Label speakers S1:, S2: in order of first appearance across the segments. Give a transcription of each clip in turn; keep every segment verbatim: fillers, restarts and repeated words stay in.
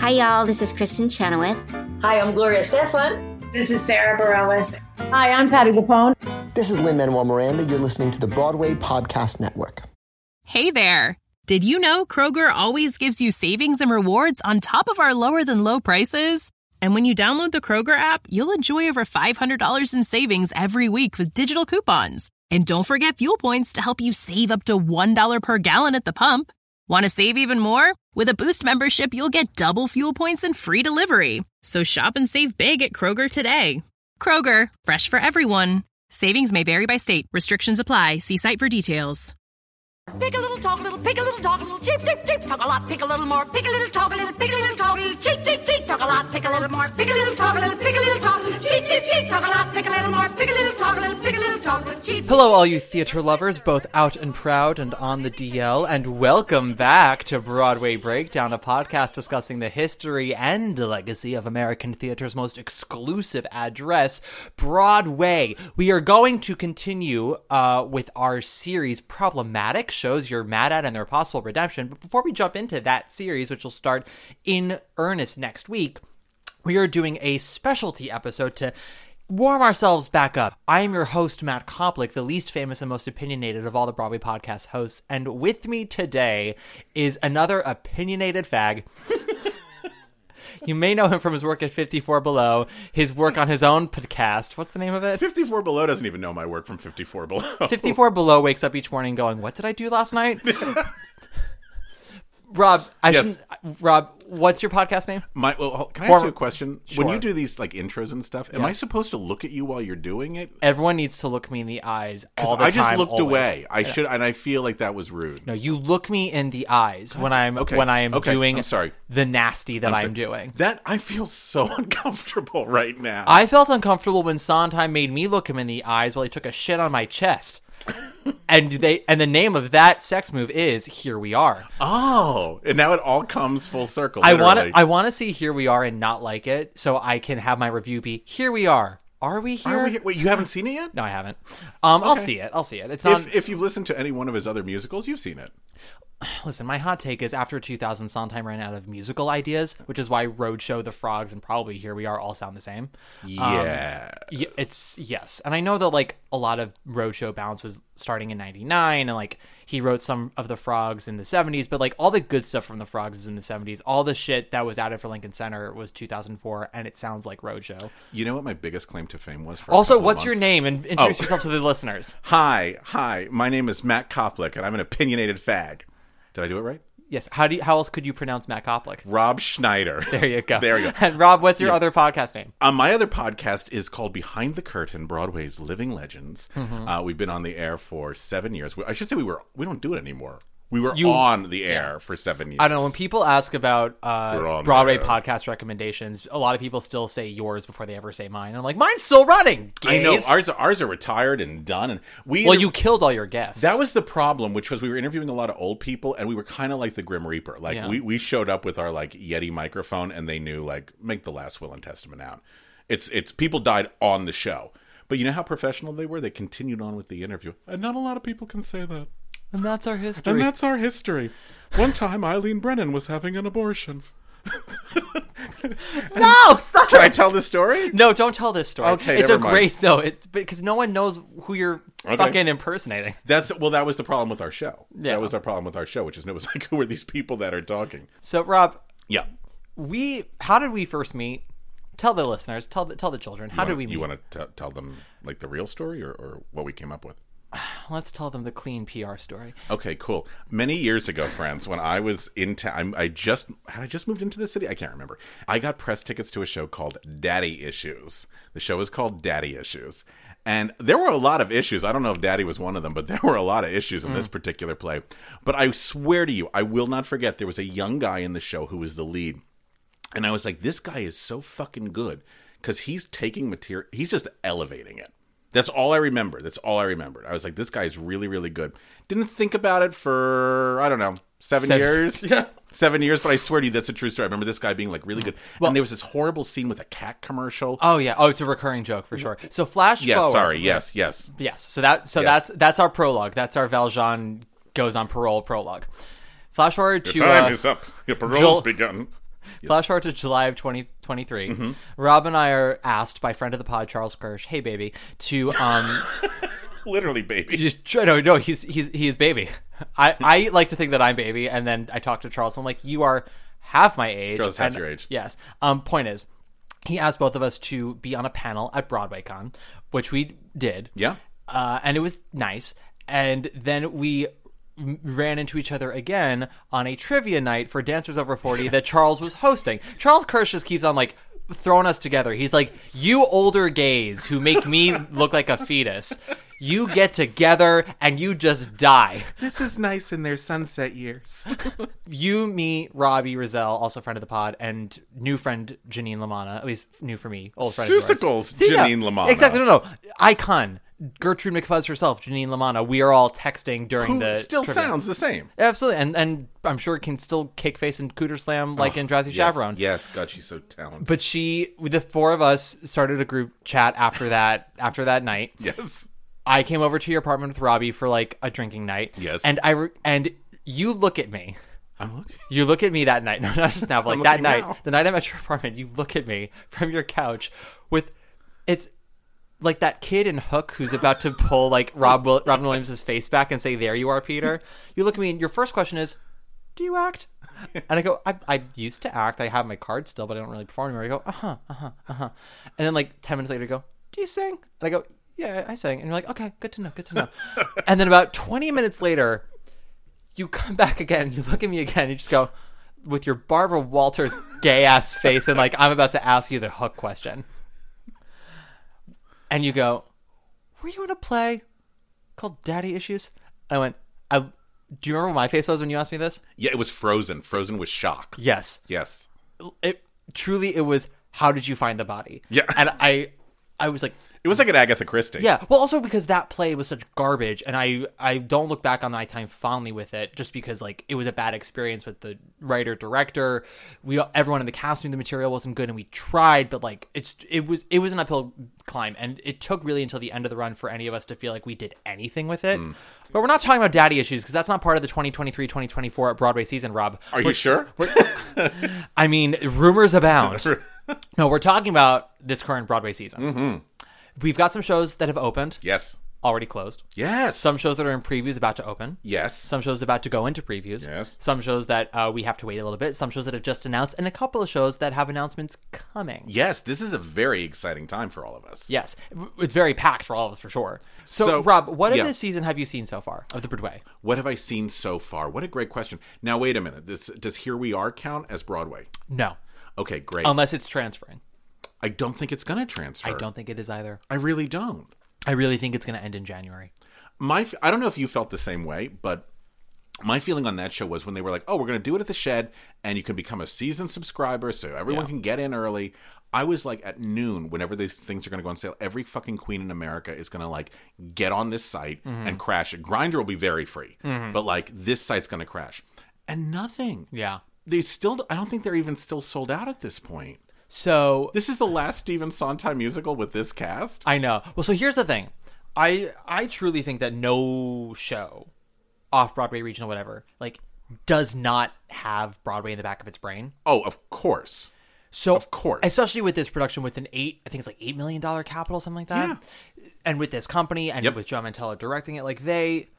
S1: Hi, y'all. This is Kristen Chenoweth.
S2: Hi, I'm Gloria Estefan.
S3: This is Sarah Bareilles.
S4: Hi, I'm Patti LuPone.
S5: This is Lin-Manuel Miranda. You're listening to the Broadway Podcast Network.
S6: Hey there. Did you know Kroger always gives you savings and rewards on top of our lower than low prices? And when you download the Kroger app, you'll enjoy over five hundred dollars in savings every week with digital coupons. And don't forget fuel points to help you save up to one dollar per gallon at the pump. Want to save even more? With a Boost membership, you'll get double fuel points and free delivery. So shop and save big at Kroger today. Kroger, fresh for everyone. Savings may vary by state. Restrictions apply. See site for details.
S7: Pick a little, talk a little, pick a little, talk a little, cheep, cheep, cheep, talk a lot, pick a little more, pick a little, talk a little, pick a little, talk a little, cheep, cheep, cheep, talk a lot, pick a little more, pick a little, talk a little, pick a little, talk a little, cheep, cheep, cheep, talk a lot, pick a little more, pick a little, talk a little, pick a little, talk a little, cheep.
S8: Hello, all you theater lovers, both out and proud and on the D L, and welcome back to Broadway Breakdown, a podcast discussing the history and legacy of American theater's most exclusive address, Broadway. We are going to continue uh, with our series, Problematic Shows You're Mad At and Their Possible Redemption. But before we jump into that series, which will start in earnest next week, we are doing a specialty episode to warm ourselves back up. I am your host, Matt Koplik, the least famous and most opinionated of all the Broadway podcast hosts, and with me today is another opinionated fag. You may know him from his work at fifty-four Below, his work on his own podcast. What's the name of it?
S9: fifty-four Below doesn't even know my work from fifty-four Below.
S8: fifty-four Below wakes up each morning going, what did I do last night? Rob, I
S9: yes.
S8: shouldn't, Rob, what's your podcast name?
S9: My, well, can I
S8: Form-
S9: ask you a question?
S8: Sure.
S9: When you do these like intros and stuff, am
S8: Yeah.
S9: I supposed to look at you while you're doing it?
S8: Everyone needs to look me in the eyes all the
S9: I
S8: time.
S9: just looked
S8: always.
S9: away. I
S8: Yeah.
S9: should, and I feel like that was rude.
S8: No, you look me in the eyes when I'm
S9: Okay.
S8: when I am
S9: Okay.
S8: doing
S9: I'm sorry.
S8: the nasty that
S9: I'm
S8: I'm,
S9: sorry.
S8: doing.
S9: That I feel so uncomfortable right now.
S8: I felt uncomfortable when Sondheim made me look him in the eyes while he took a shit on my chest. and they and the name of that sex move is Here We Are.
S9: Oh, and now it all comes full circle.
S8: I want
S9: literally.
S8: to I want to see Here We Are and not like it, so I can have my review be Here We Are. Are we here?
S9: Are we here? Wait, you haven't seen it yet?
S8: No, I haven't. Um, I'll
S9: Okay.
S8: see it. I'll see it. It's not.
S9: If, if you've listened to any one of his other musicals, you've seen it.
S8: Listen, my hot take is after two thousand, Sondheim ran out of musical ideas, which is why Roadshow, The Frogs, and probably Here We Are all sound the same.
S9: Yeah.
S8: Um, y- it's, yes. And I know that, like, a lot of Roadshow Bounce was starting in ninety-nine, and, like, he wrote some of The Frogs in the seventies, but, like, all the good stuff from The Frogs is in the seventies. All the shit that was added for Lincoln Center was two thousand four, and it sounds like Roadshow.
S9: You know what my biggest claim to fame was? For
S8: Also,
S9: a
S8: what's
S9: of
S8: your
S9: months?
S8: name? And introduce
S9: Oh.
S8: yourself to the listeners.
S9: Hi, hi. My name is Matt Koplik, and I'm an opinionated fag. Did I do it right?
S8: Yes. How do you, how else could you pronounce Matt Koplik?
S9: Rob Schneider.
S8: There you go.
S9: There you go.
S8: And Rob, what's your
S9: Yeah.
S8: other podcast name?
S9: Uh, my other podcast is called Behind the Curtain, Broadway's Living Legends.
S8: Mm-hmm.
S9: Uh, we've been on the air for seven years. We, I should say we were. We don't do it anymore. We were
S8: You-
S9: on the air for seven years.
S8: I don't know. When people ask about uh,
S9: We're on
S8: Broadway
S9: there.
S8: podcast recommendations, a lot of people still say yours before they ever say mine. I'm like, mine's still running.
S9: I know
S8: gays."
S9: ours. Ours are retired and done. And we.
S8: Well, you killed all your guests.
S9: That was the problem, which was we were interviewing a lot of old people, and we were kind of like the Grim Reaper. Like
S8: Yeah.
S9: we, we showed up with our like Yeti microphone, and they knew like make the last will and testament out. It's it's people died on the show, but you know how professional they were. They continued on with the interview, and not a lot of people can say that.
S8: and that's our history.
S9: And that's our history. One time, Eileen Brennan was having an abortion.
S8: no, stop.
S9: Can I tell the story?
S8: No, don't tell this story.
S9: Okay,
S8: it's
S9: never
S8: a
S9: mind.
S8: great though, it because no one knows who you're
S9: Okay.
S8: fucking impersonating.
S9: That's well. That was the problem with our show.
S8: Yeah.
S9: That was our problem with our show, which is it was like, who are these people that are talking?
S8: So, Rob,
S9: Yeah.
S8: we how did we first meet? Tell the listeners, tell the tell the children. How
S9: You
S8: did
S9: wanna-
S8: we meet?
S9: You want to tell them like the real story or, or what we came up with?
S8: Let's tell them the clean P R story.
S9: Okay, cool. Many years ago, friends, when I was in town, I just had I just moved into the city. I can't remember. I got press tickets to a show called Daddy Issues. The show is called Daddy Issues, and there were a lot of issues. I don't know if Daddy was one of them, but there were a lot of issues in
S8: Mm.
S9: this particular play. But I swear to you, I will not forget. There was a young guy in the show who was the lead, and I was like, "This guy is so fucking good because he's taking material. He's just elevating it." That's all I remember. That's all I remembered. I was like, this guy's really, really good. Didn't think about it for, I don't know, seven,
S8: Seven.
S9: years? Yeah. Seven years, but I swear to you, that's a true story. I remember this guy being, like, really good.
S8: Well-
S9: and there was this horrible scene with a cat commercial.
S8: Oh yeah. Oh, it's a recurring joke for sure. So flash
S9: yes,
S8: forward.
S9: sorry. Yes, yes.
S8: Yes. So that so
S9: Yes.
S8: that's that's our prologue. That's our Valjean goes on parole prologue. Flash forward
S9: Your
S8: to
S9: time
S8: uh,
S9: is up. Your parole's
S8: Joel-
S9: begun.
S8: Flash forward to July of twenty twenty-three. Mm-hmm. Rob and I are asked by friend of the pod, Charles Kirsch, hey, baby, to... um.
S9: Literally baby.
S8: Just try, no, no, he's he's he is baby. I, I like to think that I'm baby, and then I talk to Charles, and I'm like, you are half my age.
S9: Charles is half
S8: and,
S9: your age.
S8: Yes. Um. Point is, he asked both of us to be on a panel at BroadwayCon, which we did.
S9: Yeah.
S8: Uh, and it was nice. And then we ran into each other again on a trivia night for Dancers Over forty that Charles was hosting. Charles Kirsch just keeps on, like, throwing us together. He's like, you older gays who make me look like a fetus, you get together and you just die.
S9: This is nice in their sunset years.
S8: You, me, Robbie Rizal, also friend of the pod, and new friend Janine Lamanna, at least new for me, old friend of yours.
S9: Susicles,
S8: See, yeah,
S9: Janine Lamanna.
S8: Exactly, no, no. Icon. Gertrude McFuzz herself, Janine Lamanna. We are all texting during
S9: Who
S8: the
S9: still
S8: trivia.
S9: sounds the same.
S8: Absolutely, and and I'm sure can still kick face and cooter slam like
S9: Oh,
S8: in Drowsy
S9: yes,
S8: Chaperone.
S9: Yes, God, she's so talented.
S8: But she, the four of us, started a group chat after that. After that night,
S9: Yes.
S8: I came over to your apartment with Robbie for like a drinking night.
S9: Yes.
S8: and I re- and you look at me.
S9: I'm looking.
S8: You look at me that night. No, not just now, but like
S9: I'm
S8: that
S9: looking
S8: night,
S9: now.
S8: the night I'm at your apartment. You look at me from your couch with it's. Like that kid in Hook who's about to pull like Rob Will- Robin Williams' face back and say, there you are, Peter. You look at me and your first question is, do you act? And I go, I, I used to act. I have my card still, but I don't really perform anymore. I go, uh-huh, uh-huh, uh-huh. And then like ten minutes later, you go, do you sing? And I go, yeah, I sing. And you're like, okay, good to know, good to know. And then about twenty minutes later, you come back again. You look at me again. And you just go, with your Barbara Walters gay-ass face and like, I'm about to ask you the Hook question. And you go, were you in a play called Daddy Issues? I went, I, do you remember what my face was when you asked me this?
S9: Yeah, it was Frozen. Frozen was shock.
S8: Yes.
S9: Yes.
S8: It truly, it was, how did you find the body?
S9: Yeah.
S8: And I, I was like,
S9: It was like an Agatha Christie.
S8: yeah. Well, also because that play was such garbage, and I, I don't look back on my time fondly with it, just because like it was a bad experience with the writer director. We everyone in the cast knew the material wasn't good, and we tried, but like it's it was it was an uphill climb, and it took really until the end of the run for any of us to feel like we did anything with it. Mm. But we're not talking about Daddy Issues because that's not part of the twenty twenty-three twenty twenty-four at Broadway season, Rob.
S9: Are
S8: we're,
S9: you sure?
S8: I mean, rumors abound. No, we're talking about this current Broadway season.
S9: Mm-hmm.
S8: We've got some shows that have opened.
S9: Yes.
S8: Already closed.
S9: Yes.
S8: Some shows that are in previews about to open.
S9: Yes.
S8: Some shows about to go into previews.
S9: Yes.
S8: Some shows that uh, we have to wait a little bit. Some shows that have just announced. And a couple of shows that have announcements coming.
S9: Yes. This is a very exciting time for all of us.
S8: Yes. It's very packed for all of us, for sure. So,
S9: So,
S8: Rob, what
S9: yeah.
S8: of this season have you seen so far of the Broadway?
S9: What have I seen so far? What a great question. Now, wait a minute. This does Here We Are count as Broadway?
S8: No.
S9: Okay, great.
S8: Unless it's transferring.
S9: I don't think it's going to transfer.
S8: I don't think it is either.
S9: I really don't.
S8: I really think it's going to end in January.
S9: My, I don't know if you felt the same way, but my feeling on that show was when they were like, oh, we're going to do it at the Shed, and you can become a season subscriber, so everyone
S8: Yeah.
S9: can get in early. I was like, at noon, whenever these things are going to go on sale, every fucking queen in America is going to, like, get on this site
S8: Mm-hmm.
S9: and crash it. Grindr will be very free, mm-hmm. but, like, this site's going to crash. And nothing.
S8: Yeah.
S9: They still, I don't think they're even still sold out at this point.
S8: So
S9: This is the last Stephen Sondheim musical with this cast?
S8: I know. Well, so here's the thing. I I truly think that no show, off-Broadway, regional, whatever, like, does not have Broadway in the back of its brain.
S9: Oh, of course.
S8: So,
S9: Of course.
S8: especially with this production with an eight, I think it's like eight million dollar capital, something like that.
S9: Yeah.
S8: And with this company and
S9: Yep.
S8: with Joe Mantello directing it, like they,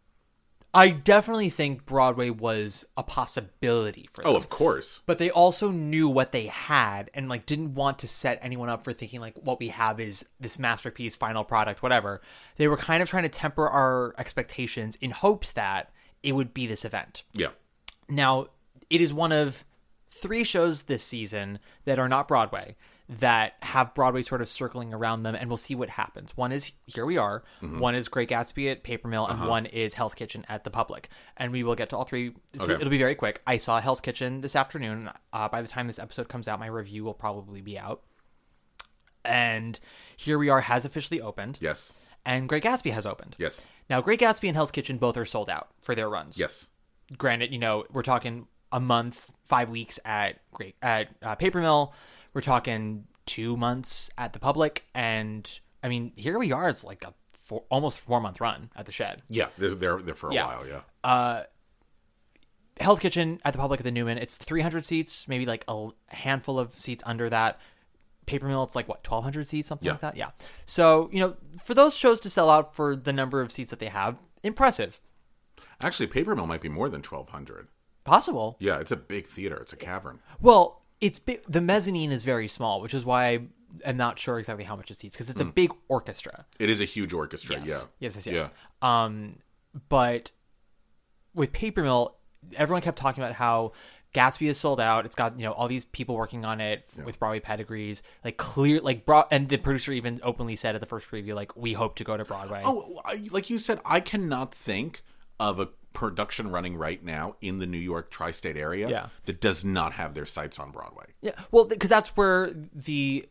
S8: I definitely think Broadway was a possibility for them.
S9: Oh, of course.
S8: But they also knew what they had and like didn't want to set anyone up for thinking like what we have is this masterpiece, final product, whatever. They were kind of trying to temper our expectations in hopes that it would be this event.
S9: Yeah.
S8: Now, it is one of three shows this season that are not Broadway that have Broadway sort of circling around them, and we'll see what happens. One is Here We Are,
S9: Mm-hmm.
S8: one is Great Gatsby at Paper Mill, and
S9: Uh-huh.
S8: one is Hell's Kitchen at the Public. And we will get to all three. It's-
S9: Okay.
S8: It'll be very quick. I saw Hell's Kitchen this afternoon. Uh, by the time this episode comes out, my review will probably be out. And Here We Are has officially opened.
S9: Yes.
S8: And Great Gatsby has opened.
S9: Yes.
S8: Now, Great Gatsby and Hell's Kitchen both are sold out for their runs.
S9: Yes.
S8: Granted, you know, we're talking a month, five weeks at Great at uh, Paper Mill. We're talking two months at the Public, and I mean, Here We Are is like a four, almost four month run at the Shed.
S9: Yeah. They're, they're there for a
S8: Yeah.
S9: while. Yeah.
S8: Uh, Hell's Kitchen at the Public at the Newman, it's three hundred seats, maybe like a handful of seats under that. Paper Mill, it's like, what, twelve hundred seats, something
S9: Yeah.
S8: like that? Yeah. So, you know, for those shows to sell out for the number of seats that they have, impressive.
S9: Actually, Paper Mill might be more than twelve hundred.
S8: Possible.
S9: Yeah, it's a big theater. It's a cavern.
S8: Well, it's big. The mezzanine is very small, which is why I am not sure exactly how much it seats, because it's a big orchestra.
S9: It is a huge orchestra,
S8: Yes.
S9: yeah.
S8: Yes, yes, yes. Um, but with Paper Mill, everyone kept talking about how Gatsby is sold out. It's got, you know, all these people working on it
S9: Yeah.
S8: with Broadway pedigrees, like clear, like bro- and the producer even openly said at the first preview, like, we hope to go to Broadway.
S9: Oh, I- like you said, I cannot think of a production running right now in the New York tri-state area
S8: Yeah.
S9: that does not have their sights on Broadway.
S8: Yeah, well, because that's where the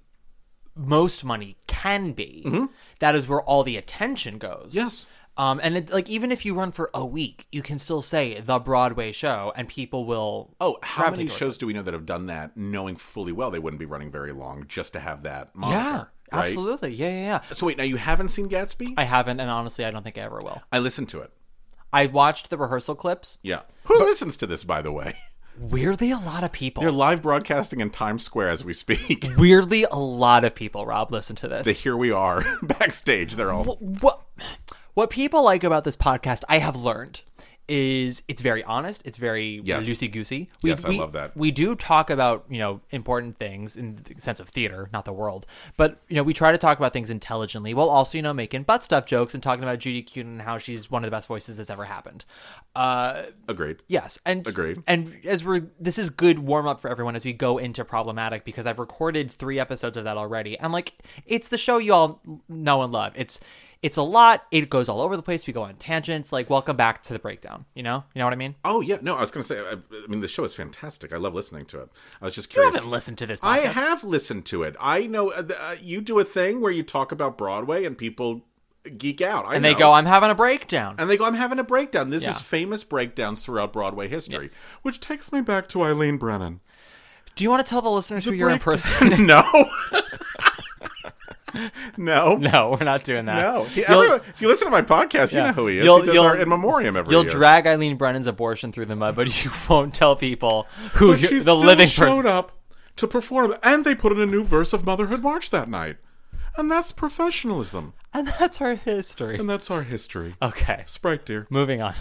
S8: most money can be. That is where all the attention goes.
S9: Yes.
S8: Um, and it, like, even if you run for a week, you can still say the Broadway show, and people will.
S9: Oh, how
S8: gravitate
S9: many
S8: towards
S9: shows
S8: it.
S9: do we know that have done that, knowing fully well they wouldn't be running very long just to have that moniker?
S8: Yeah,
S9: right?
S8: absolutely. Yeah, yeah, yeah.
S9: So wait, now you haven't seen Gatsby?
S8: I haven't, and honestly, I don't think I ever will.
S9: I listened to it.
S8: I watched the rehearsal clips.
S9: Yeah. Who listens to this, by the way?
S8: Weirdly, a lot of people.
S9: They're live broadcasting in Times Square as we speak.
S8: Weirdly, a lot of people, Rob, listen to this.
S9: The Here We Are backstage. They're all.
S8: What what people like about this podcast, I have learned, is it's very honest. It's very
S9: Yes.
S8: loosey-goosey.
S9: Yes, I love that.
S8: We do talk about, you know, important things in the sense of theater, not the world. But, you know, we try to talk about things intelligently while also, you know, making butt stuff jokes and talking about Judy Kuhn and how she's one of the best voices that's ever happened. Uh,
S9: Agreed.
S8: yes. And
S9: Agreed.
S8: And as we're, this is good warm up for everyone as we go into Problematic, because I've recorded three episodes of that already. And like, it's the show you all know and love. It's, It's a lot. It goes all over the place. We go on tangents. Like, welcome back to the breakdown. You know? You know what I mean?
S9: Oh, yeah. No, I was going to say, I, I mean, the show is fantastic. I love listening to it. I was just
S8: You
S9: curious.
S8: haven't listened to this podcast.
S9: I have listened to it. I know uh, uh, you do a thing where you talk about Broadway and people geek out. I
S8: And
S9: know.
S8: they go, I'm having a breakdown.
S9: And they go, I'm having a breakdown. This
S8: Yeah.
S9: is famous breakdowns throughout Broadway history.
S8: Yes.
S9: Which takes me back to Eileen Brennan.
S8: Do you want to tell the listeners
S9: The
S8: who you're
S9: breakdown-
S8: impersonating?
S9: No. No.
S8: No, we're not doing that.
S9: No. He,
S8: You'll-
S9: everyone, if you listen to my podcast, you
S8: Yeah.
S9: know who he is.
S8: You'll-
S9: he does
S8: you'll-
S9: our In Memoriam every
S8: You'll
S9: year.
S8: drag Eileen Brennan's abortion through the mud, but you won't tell people who
S9: But
S8: you're,
S9: she
S8: the
S9: still
S8: living
S9: showed
S8: person.
S9: up to perform, and they put in a new verse of Motherhood March that night. And that's professionalism.
S8: And that's our history.
S9: And that's our history.
S8: Okay.
S9: Sprite, dear.
S8: Moving on.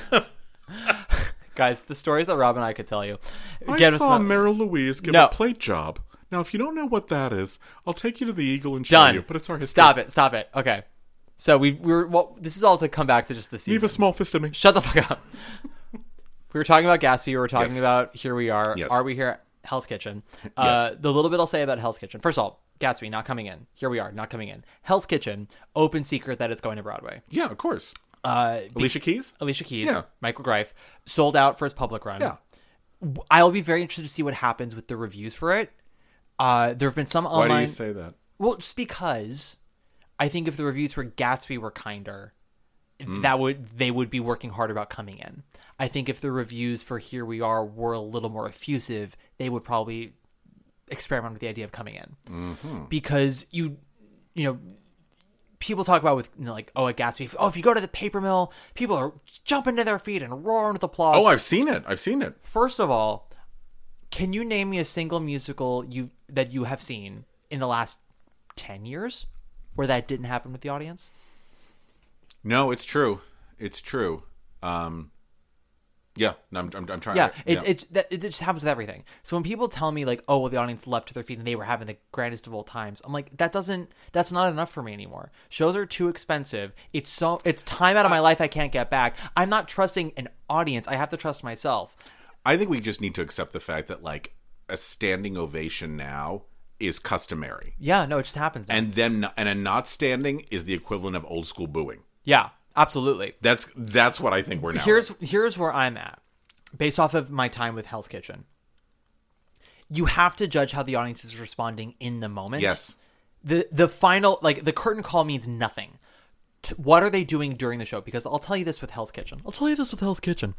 S8: Guys, the stories that Rob and I could tell you.
S9: I
S8: Get us
S9: saw
S8: not-
S9: Meryl Louise give
S8: No.
S9: a plate job. Now, if you don't know what that is, I'll take you to the Eagle and show
S8: Done.
S9: you. But it's our history.
S8: Stop it. Stop it. Okay. So we we were. Well, this is all to come back to just the season.
S9: Leave a small fist at me.
S8: Shut the fuck up. We were talking about Gatsby. We were talking
S9: Yes.
S8: about Here We Are.
S9: Yes.
S8: Are we here at Hell's Kitchen? Uh,
S9: Yes.
S8: the little bit I'll say about Hell's Kitchen. First of all, Gatsby not coming in. Here We Are not coming in. Hell's Kitchen, open secret that it's going to Broadway.
S9: Yeah, of course.
S8: Uh,
S9: Alicia Keys?
S8: Alicia Keys,
S9: Yeah.
S8: Michael Greif, sold out for his public run.
S9: Yeah.
S8: I'll be very interested to see what happens with the reviews for it. Uh, there have been some
S9: Why
S8: online.
S9: do you say that?
S8: Well, just because I think if the reviews for Gatsby were kinder,
S9: Mm.
S8: that would they would be working hard about coming in. I think if the reviews for Here We Are were a little more effusive, they would probably experiment with the idea of coming in.
S9: Mm-hmm.
S8: Because you, you know, people talk about with you know, like, oh, at Gatsby, oh, if you go to the Paper Mill, people are jumping to their feet and roaring with applause.
S9: Oh, I've seen it. I've seen it.
S8: First of all, can you name me a single musical you that you have seen in the last ten years where that didn't happen with the audience?
S9: No, it's true. It's true. Um, yeah, no, I'm, I'm, I'm trying.
S8: Yeah,
S9: to,
S8: it, it's that it just happens with everything. So when people tell me like, "Oh, well, the audience leapt to their feet and they were having the grandest of all times," I'm like, that doesn't. That's not enough for me anymore. Shows are too expensive. It's so. It's time out of my life I can't get back. I'm not trusting an audience. I have to trust myself.
S9: I think we just need to accept the fact that like a standing ovation now is customary,
S8: Yeah, no, it just happens now.
S9: and then and a not standing is the equivalent of old school booing.
S8: Yeah, absolutely.
S9: That's that's what I think we're now.
S8: Here's
S9: at.
S8: here's where I'm at, based off of my time with Hell's Kitchen. You have to judge how the audience is responding in the moment.
S9: Yes.
S8: The the final, like, the curtain call means nothing. T- what are they doing during the show? Because I'll tell you this with Hell's Kitchen. I'll tell you this with Hell's Kitchen.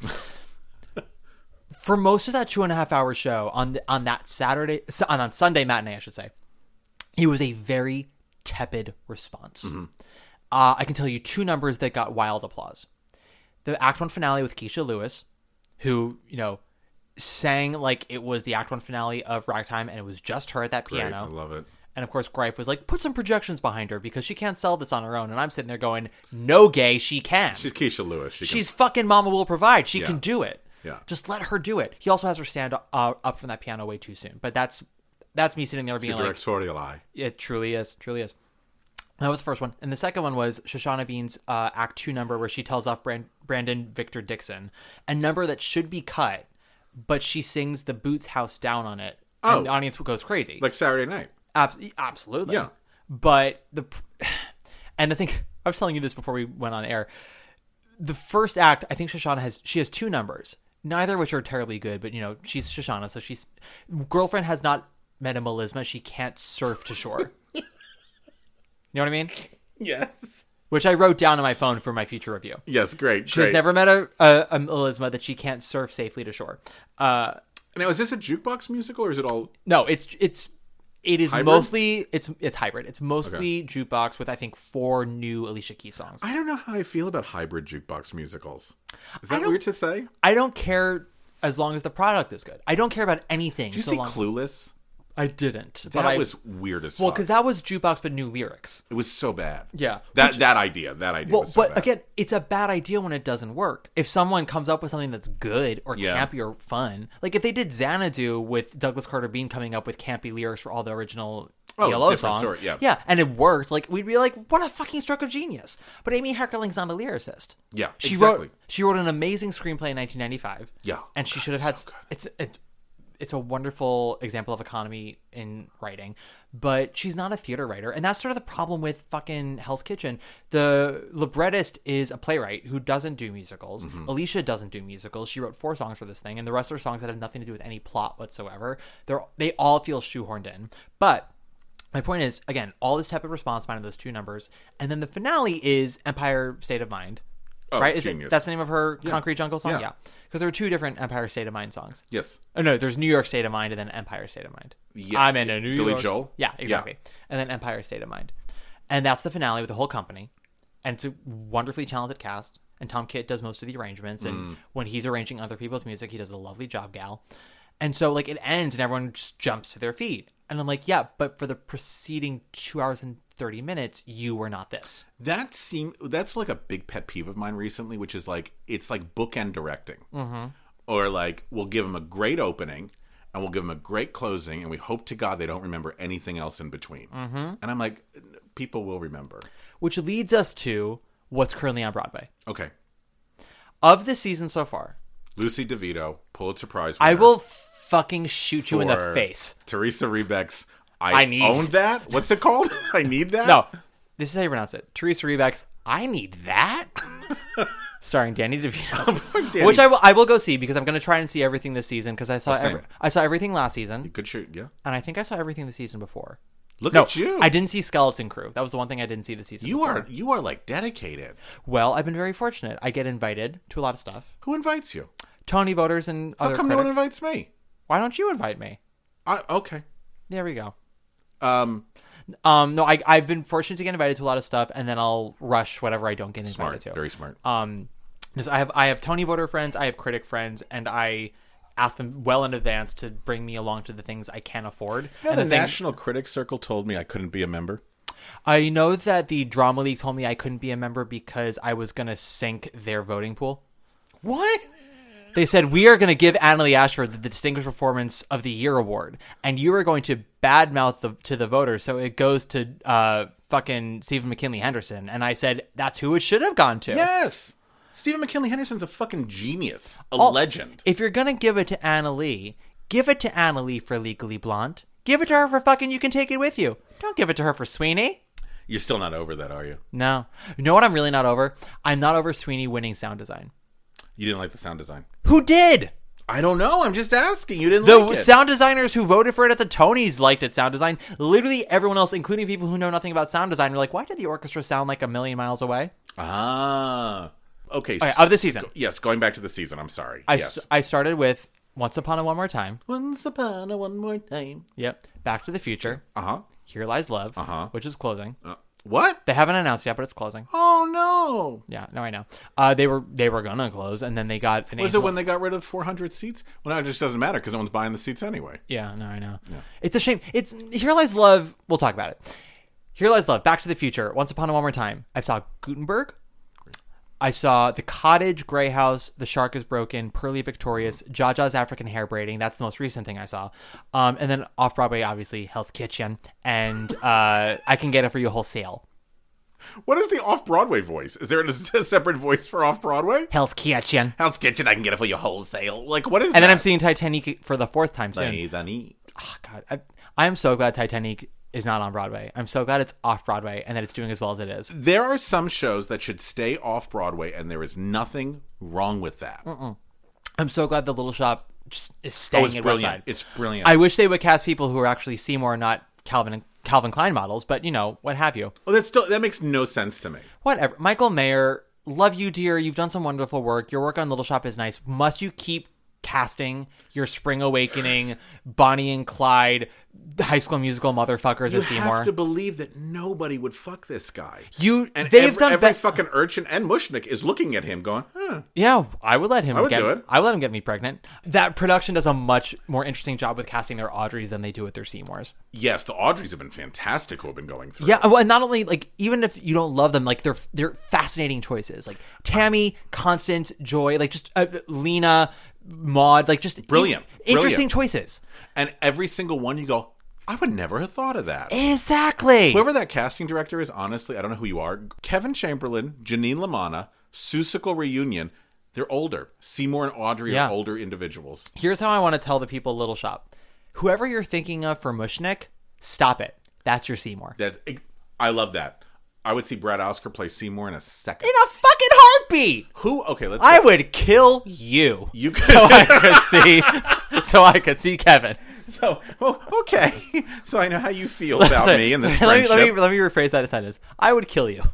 S8: For most of that two and a half hour show on the, on that Saturday, on, on Sunday matinee, I should say, it was a very tepid response.
S9: Mm-hmm.
S8: Uh, I can tell you two numbers that got wild applause. The Act One finale with Keisha Lewis, who, you know, sang like it was the Act One finale of Ragtime, and it was just her at that
S9: Great.
S8: piano.
S9: I love it.
S8: And of course, Greif was like, put some projections behind her because she can't sell this on her own. And I'm sitting there going, no, gay, she can.
S9: She's Keisha Lewis. She
S8: She's
S9: can...
S8: fucking Mama Will Provide. She
S9: Yeah.
S8: can do it.
S9: Yeah.
S8: Just let her do it. He also has her stand uh, up from that piano way too soon. But that's that's me sitting there
S9: It's
S8: being
S9: a
S8: like,
S9: directorial eye.
S8: it truly is. Truly is. That was the first one. And the second one was Shoshana Bean's uh, Act Two number where she tells off Brand- Brandon Victor Dixon. A number that should be cut, but she sings the Boots House down on it.
S9: Oh.
S8: And the audience goes crazy.
S9: Like Saturday Night.
S8: Ab- absolutely.
S9: Yeah.
S8: But the and the thing I was telling you this before we went on air. The first act, I think Shoshana has she has two numbers, neither of which are terribly good. But you know, she's Shoshana, so she's girlfriend has not met a melisma. She can't surf to shore. You know what I mean?
S9: Yes.
S8: Which I wrote down on my phone for my future review.
S9: Yes, great.
S8: She's
S9: great.
S8: never met a, a, a melisma that she can't surf safely to shore. Uh,
S9: Now, is this a jukebox musical or is it all?
S8: no, it's it's. It is
S9: Hybrid?
S8: mostly it's it's hybrid. It's mostly jukebox with I think four new Alicia Keys songs.
S9: I don't know how I feel about hybrid jukebox musicals. Is
S8: I
S9: that
S8: don't-
S9: weird to say?
S8: I don't care as long as the product is good. I don't care about anything.
S9: Did you
S8: so
S9: see
S8: long...
S9: Clueless?
S8: I didn't.
S9: That
S8: but I...
S9: was weird as
S8: well
S9: fuck.
S8: because that was jukebox but new lyrics.
S9: It was so bad.
S8: Yeah.
S9: That
S8: Which-
S9: that idea. That idea
S8: Well,
S9: was so
S8: but
S9: bad.
S8: again, it's a bad idea when it doesn't work. If someone comes up with something that's good or
S9: Yeah.
S8: campy or fun, like if they did Xanadu with Douglas Carter Bean coming up with campy lyrics for all the original
S9: Oh,
S8: E L O
S9: different
S8: songs,
S9: story, yeah.
S8: yeah, and it worked, like we'd be like, what a fucking stroke of genius. But Amy Heckerling's not a lyricist.
S9: Yeah,
S8: she
S9: exactly.
S8: wrote she wrote an amazing screenplay in nineteen ninety-five.
S9: Yeah.
S8: and she
S9: God,
S8: should have had
S9: so good.
S8: it's it, it's a wonderful example of economy in writing, but she's not a theater writer. And that's sort of the problem with fucking Hell's Kitchen. The librettist is a playwright who doesn't do musicals.
S9: Mm-hmm.
S8: Alicia doesn't do musicals. She wrote four songs for this thing, and the rest of her songs that have nothing to do with any plot whatsoever. They're, they all feel shoehorned in. But my point is, again, all this tepid response behind those two numbers. And then the finale is Empire State of Mind.
S9: Oh,
S8: right? Is it,
S9: genius.
S8: that's the name of her Concrete Jungle song?
S9: Yeah.
S8: Yeah. Because there are two different Empire State of Mind songs.
S9: Yes.
S8: Oh no, there's New York State of Mind and then Empire State of Mind.
S9: Yeah.
S8: I'm in a New
S9: Billy
S8: York.
S9: Joel?
S8: Yeah, exactly. And then Empire State of Mind, and that's the finale with the whole company, and it's a wonderfully talented cast. And Tom Kitt does most of the arrangements, and
S9: Mm.
S8: when he's arranging other people's music, he does a lovely job, gal. And so like it ends, and everyone just jumps to their feet, and I'm like, yeah, but for the preceding two hours and thirty minutes, you were not this.
S9: That seem that's like a big pet peeve of mine recently, which is like it's like bookend directing, mm-hmm. or like we'll give them a great opening and we'll give them a great closing, and we hope to God they don't remember anything else in between. Mm-hmm. And I'm like, people will remember.
S8: Which leads us to what's currently on Broadway
S9: Okay,
S8: of the season so far.
S9: Lucy DeVito, Pulitzer Prize
S8: I
S9: winner
S8: will fucking shoot you in the
S9: for
S8: face.
S9: Teresa Rebeck's I,
S8: I need-
S9: own that. What's it called? I need that.
S8: No, this is how you pronounce it. Teresa Rebeck's I Need That? Starring Danny DeVito.
S9: Danny.
S8: Which I will I will go see because I'm going to try and see everything this season because I saw
S9: Oh, same.
S8: every, I saw everything last season
S9: Good shoot. Yeah.
S8: and I think I saw everything the season before.
S9: Look
S8: No,
S9: at you.
S8: I didn't see Skeleton Crew. That was the one thing I didn't see the season
S9: You
S8: before.
S9: are you are like dedicated.
S8: Well, I've been very fortunate. I get invited to a lot of stuff.
S9: Who invites you?
S8: Tony voters and
S9: How
S8: other
S9: come
S8: critics.
S9: no one invites me?
S8: Why don't you invite me?
S9: I, okay.
S8: There we go.
S9: Um,
S8: Um, no, I, I've been fortunate to get invited to a lot of stuff, and then I'll rush whatever I don't get invited
S9: smart.
S8: to.
S9: Very smart.
S8: Um, because I have I have Tony voter friends, I have critic friends, and I ask them well in advance to bring me along to the things I can't afford.
S9: You know,
S8: and
S9: the,
S8: the thing-
S9: National Critics Circle told me I couldn't be a member.
S8: I know that the Drama League told me I couldn't be a member because I was going to sink their voting pool.
S9: What?
S8: They said, we are going to give Annalie Ashford the, the Distinguished Performance of the Year award, and you are going to badmouth the, to the voters, so it goes to uh, fucking Stephen McKinley Henderson. And I said, that's who it should have gone to.
S9: Yes. Stephen McKinley Henderson's a fucking genius. A
S8: Oh,
S9: legend.
S8: If you're going to give it to Annalie, give it to Annalie for Legally Blonde. Give it to her for fucking You Can Take It With You. Don't give it to her for Sweeney.
S9: You're still not over that, are you?
S8: No. You know what I'm really not over? I'm not over Sweeney winning sound design.
S9: You didn't like the sound design.
S8: Who did?
S9: I don't know. I'm just asking. You didn't
S8: The
S9: like it.
S8: sound designers who voted for it at the Tonys liked its sound design. Literally everyone else, including people who know nothing about sound design, were like, why did the orchestra sound like a million miles away?
S9: Ah. Okay.
S8: Okay,
S9: so-
S8: of the season.
S9: go- yes, going back to the season. I'm sorry.
S8: I,
S9: yes.
S8: s- I started with Once Upon a One More Time.
S9: Once upon a one more time.
S8: Yep. Back to the Future.
S9: Uh-huh.
S8: Here Lies Love,
S9: Uh-huh.
S8: which is closing.
S9: Uh, What?
S8: They haven't announced yet, but it's closing.
S9: Oh no!
S8: Yeah, no, I know. Uh, they were they were gonna close, and then they got an.
S9: Was
S8: angel-
S9: it when they got rid of four hundred seats? Well, no, it just doesn't matter because no one's buying the seats anyway.
S8: Yeah, no, I know. Yeah. It's a shame. It's Here Lies Love. We'll talk about it. Here Lies Love. Back to the Future. Once Upon a One More Time. I saw Gutenberg. I saw The Cottage, Grey House, The Shark is Broken, Pearly Victorious, Jaja's African Hair Braiding. That's the most recent thing I saw. Um, and then off Broadway, obviously, Hell's Kitchen, and uh, I Can Get It For You Wholesale.
S9: What is the off-Broadway voice? Is there a, a separate voice for off-Broadway?
S8: Hell's Kitchen.
S9: Hell's Kitchen, I can get it for you wholesale. Like, what is
S8: and
S9: that?
S8: And then I'm seeing Titanic for the fourth time soon.
S9: Titanic.
S8: Oh, God. I, I am so glad Titanic is not on Broadway. I'm so glad it's off-Broadway and that it's doing as well as it is.
S9: There are some shows that should stay off-Broadway, and there is nothing wrong with that.
S8: Mm-mm. I'm so glad The Little Shop just is staying
S9: oh, it's
S8: at
S9: brilliant.
S8: West Side.
S9: It's brilliant.
S8: I wish they would cast people who are actually Seymour, not Calvin and Calvin Klein models, but, you know, what have you.
S9: Oh, that's still that makes no sense to me.
S8: Whatever. Michael Mayer, love you, dear. You've done some wonderful work. Your work on Little Shop is nice. Must you keep casting your Spring Awakening, Bonnie and Clyde, High School Musical motherfuckers
S9: you
S8: as Seymour?
S9: You have to believe that nobody would fuck this guy.
S8: You,
S9: and
S8: they've
S9: every,
S8: done
S9: every
S8: be-
S9: fucking urchin and Mushnik is looking at him going, huh.
S8: Yeah, I would let him
S9: I would
S8: get
S9: do it.
S8: I would let him get me pregnant. That production does a much more interesting job with casting their Audreys than they do with their Seymours.
S9: Yes, the Audreys have been fantastic who have been going through.
S8: Yeah, well, and not only, like, even if you don't love them, like, they're they're fascinating choices. Like, Tammy, Constance, Joy, like, just uh, Lena, Maud, like, just
S9: Brilliant.
S8: in- interesting
S9: Brilliant.
S8: choices.
S9: And every single one you go, I would never have thought of that.
S8: Exactly.
S9: Whoever that casting director is, honestly, I don't know who you are. Kevin Chamberlain, Janine LaManna, Seussical Reunion, they're older. Seymour and Audrey
S8: Yeah.
S9: are older individuals.
S8: Here's how I want to tell the people at Little Shop. Whoever you're thinking of for Mushnik, stop it. That's your Seymour.
S9: That's, I love that. I would see Brad Oscar play Seymour in a second.
S8: In a fucking heartbeat.
S9: Who? Okay, let's.
S8: I
S9: go.
S8: would kill you.
S9: You could.
S8: So I could see. So I could see Kevin.
S9: So oh, okay. So I know how you feel about
S8: So,
S9: me and this
S8: let me,
S9: friendship.
S8: let me let me rephrase that sentence. I would kill you.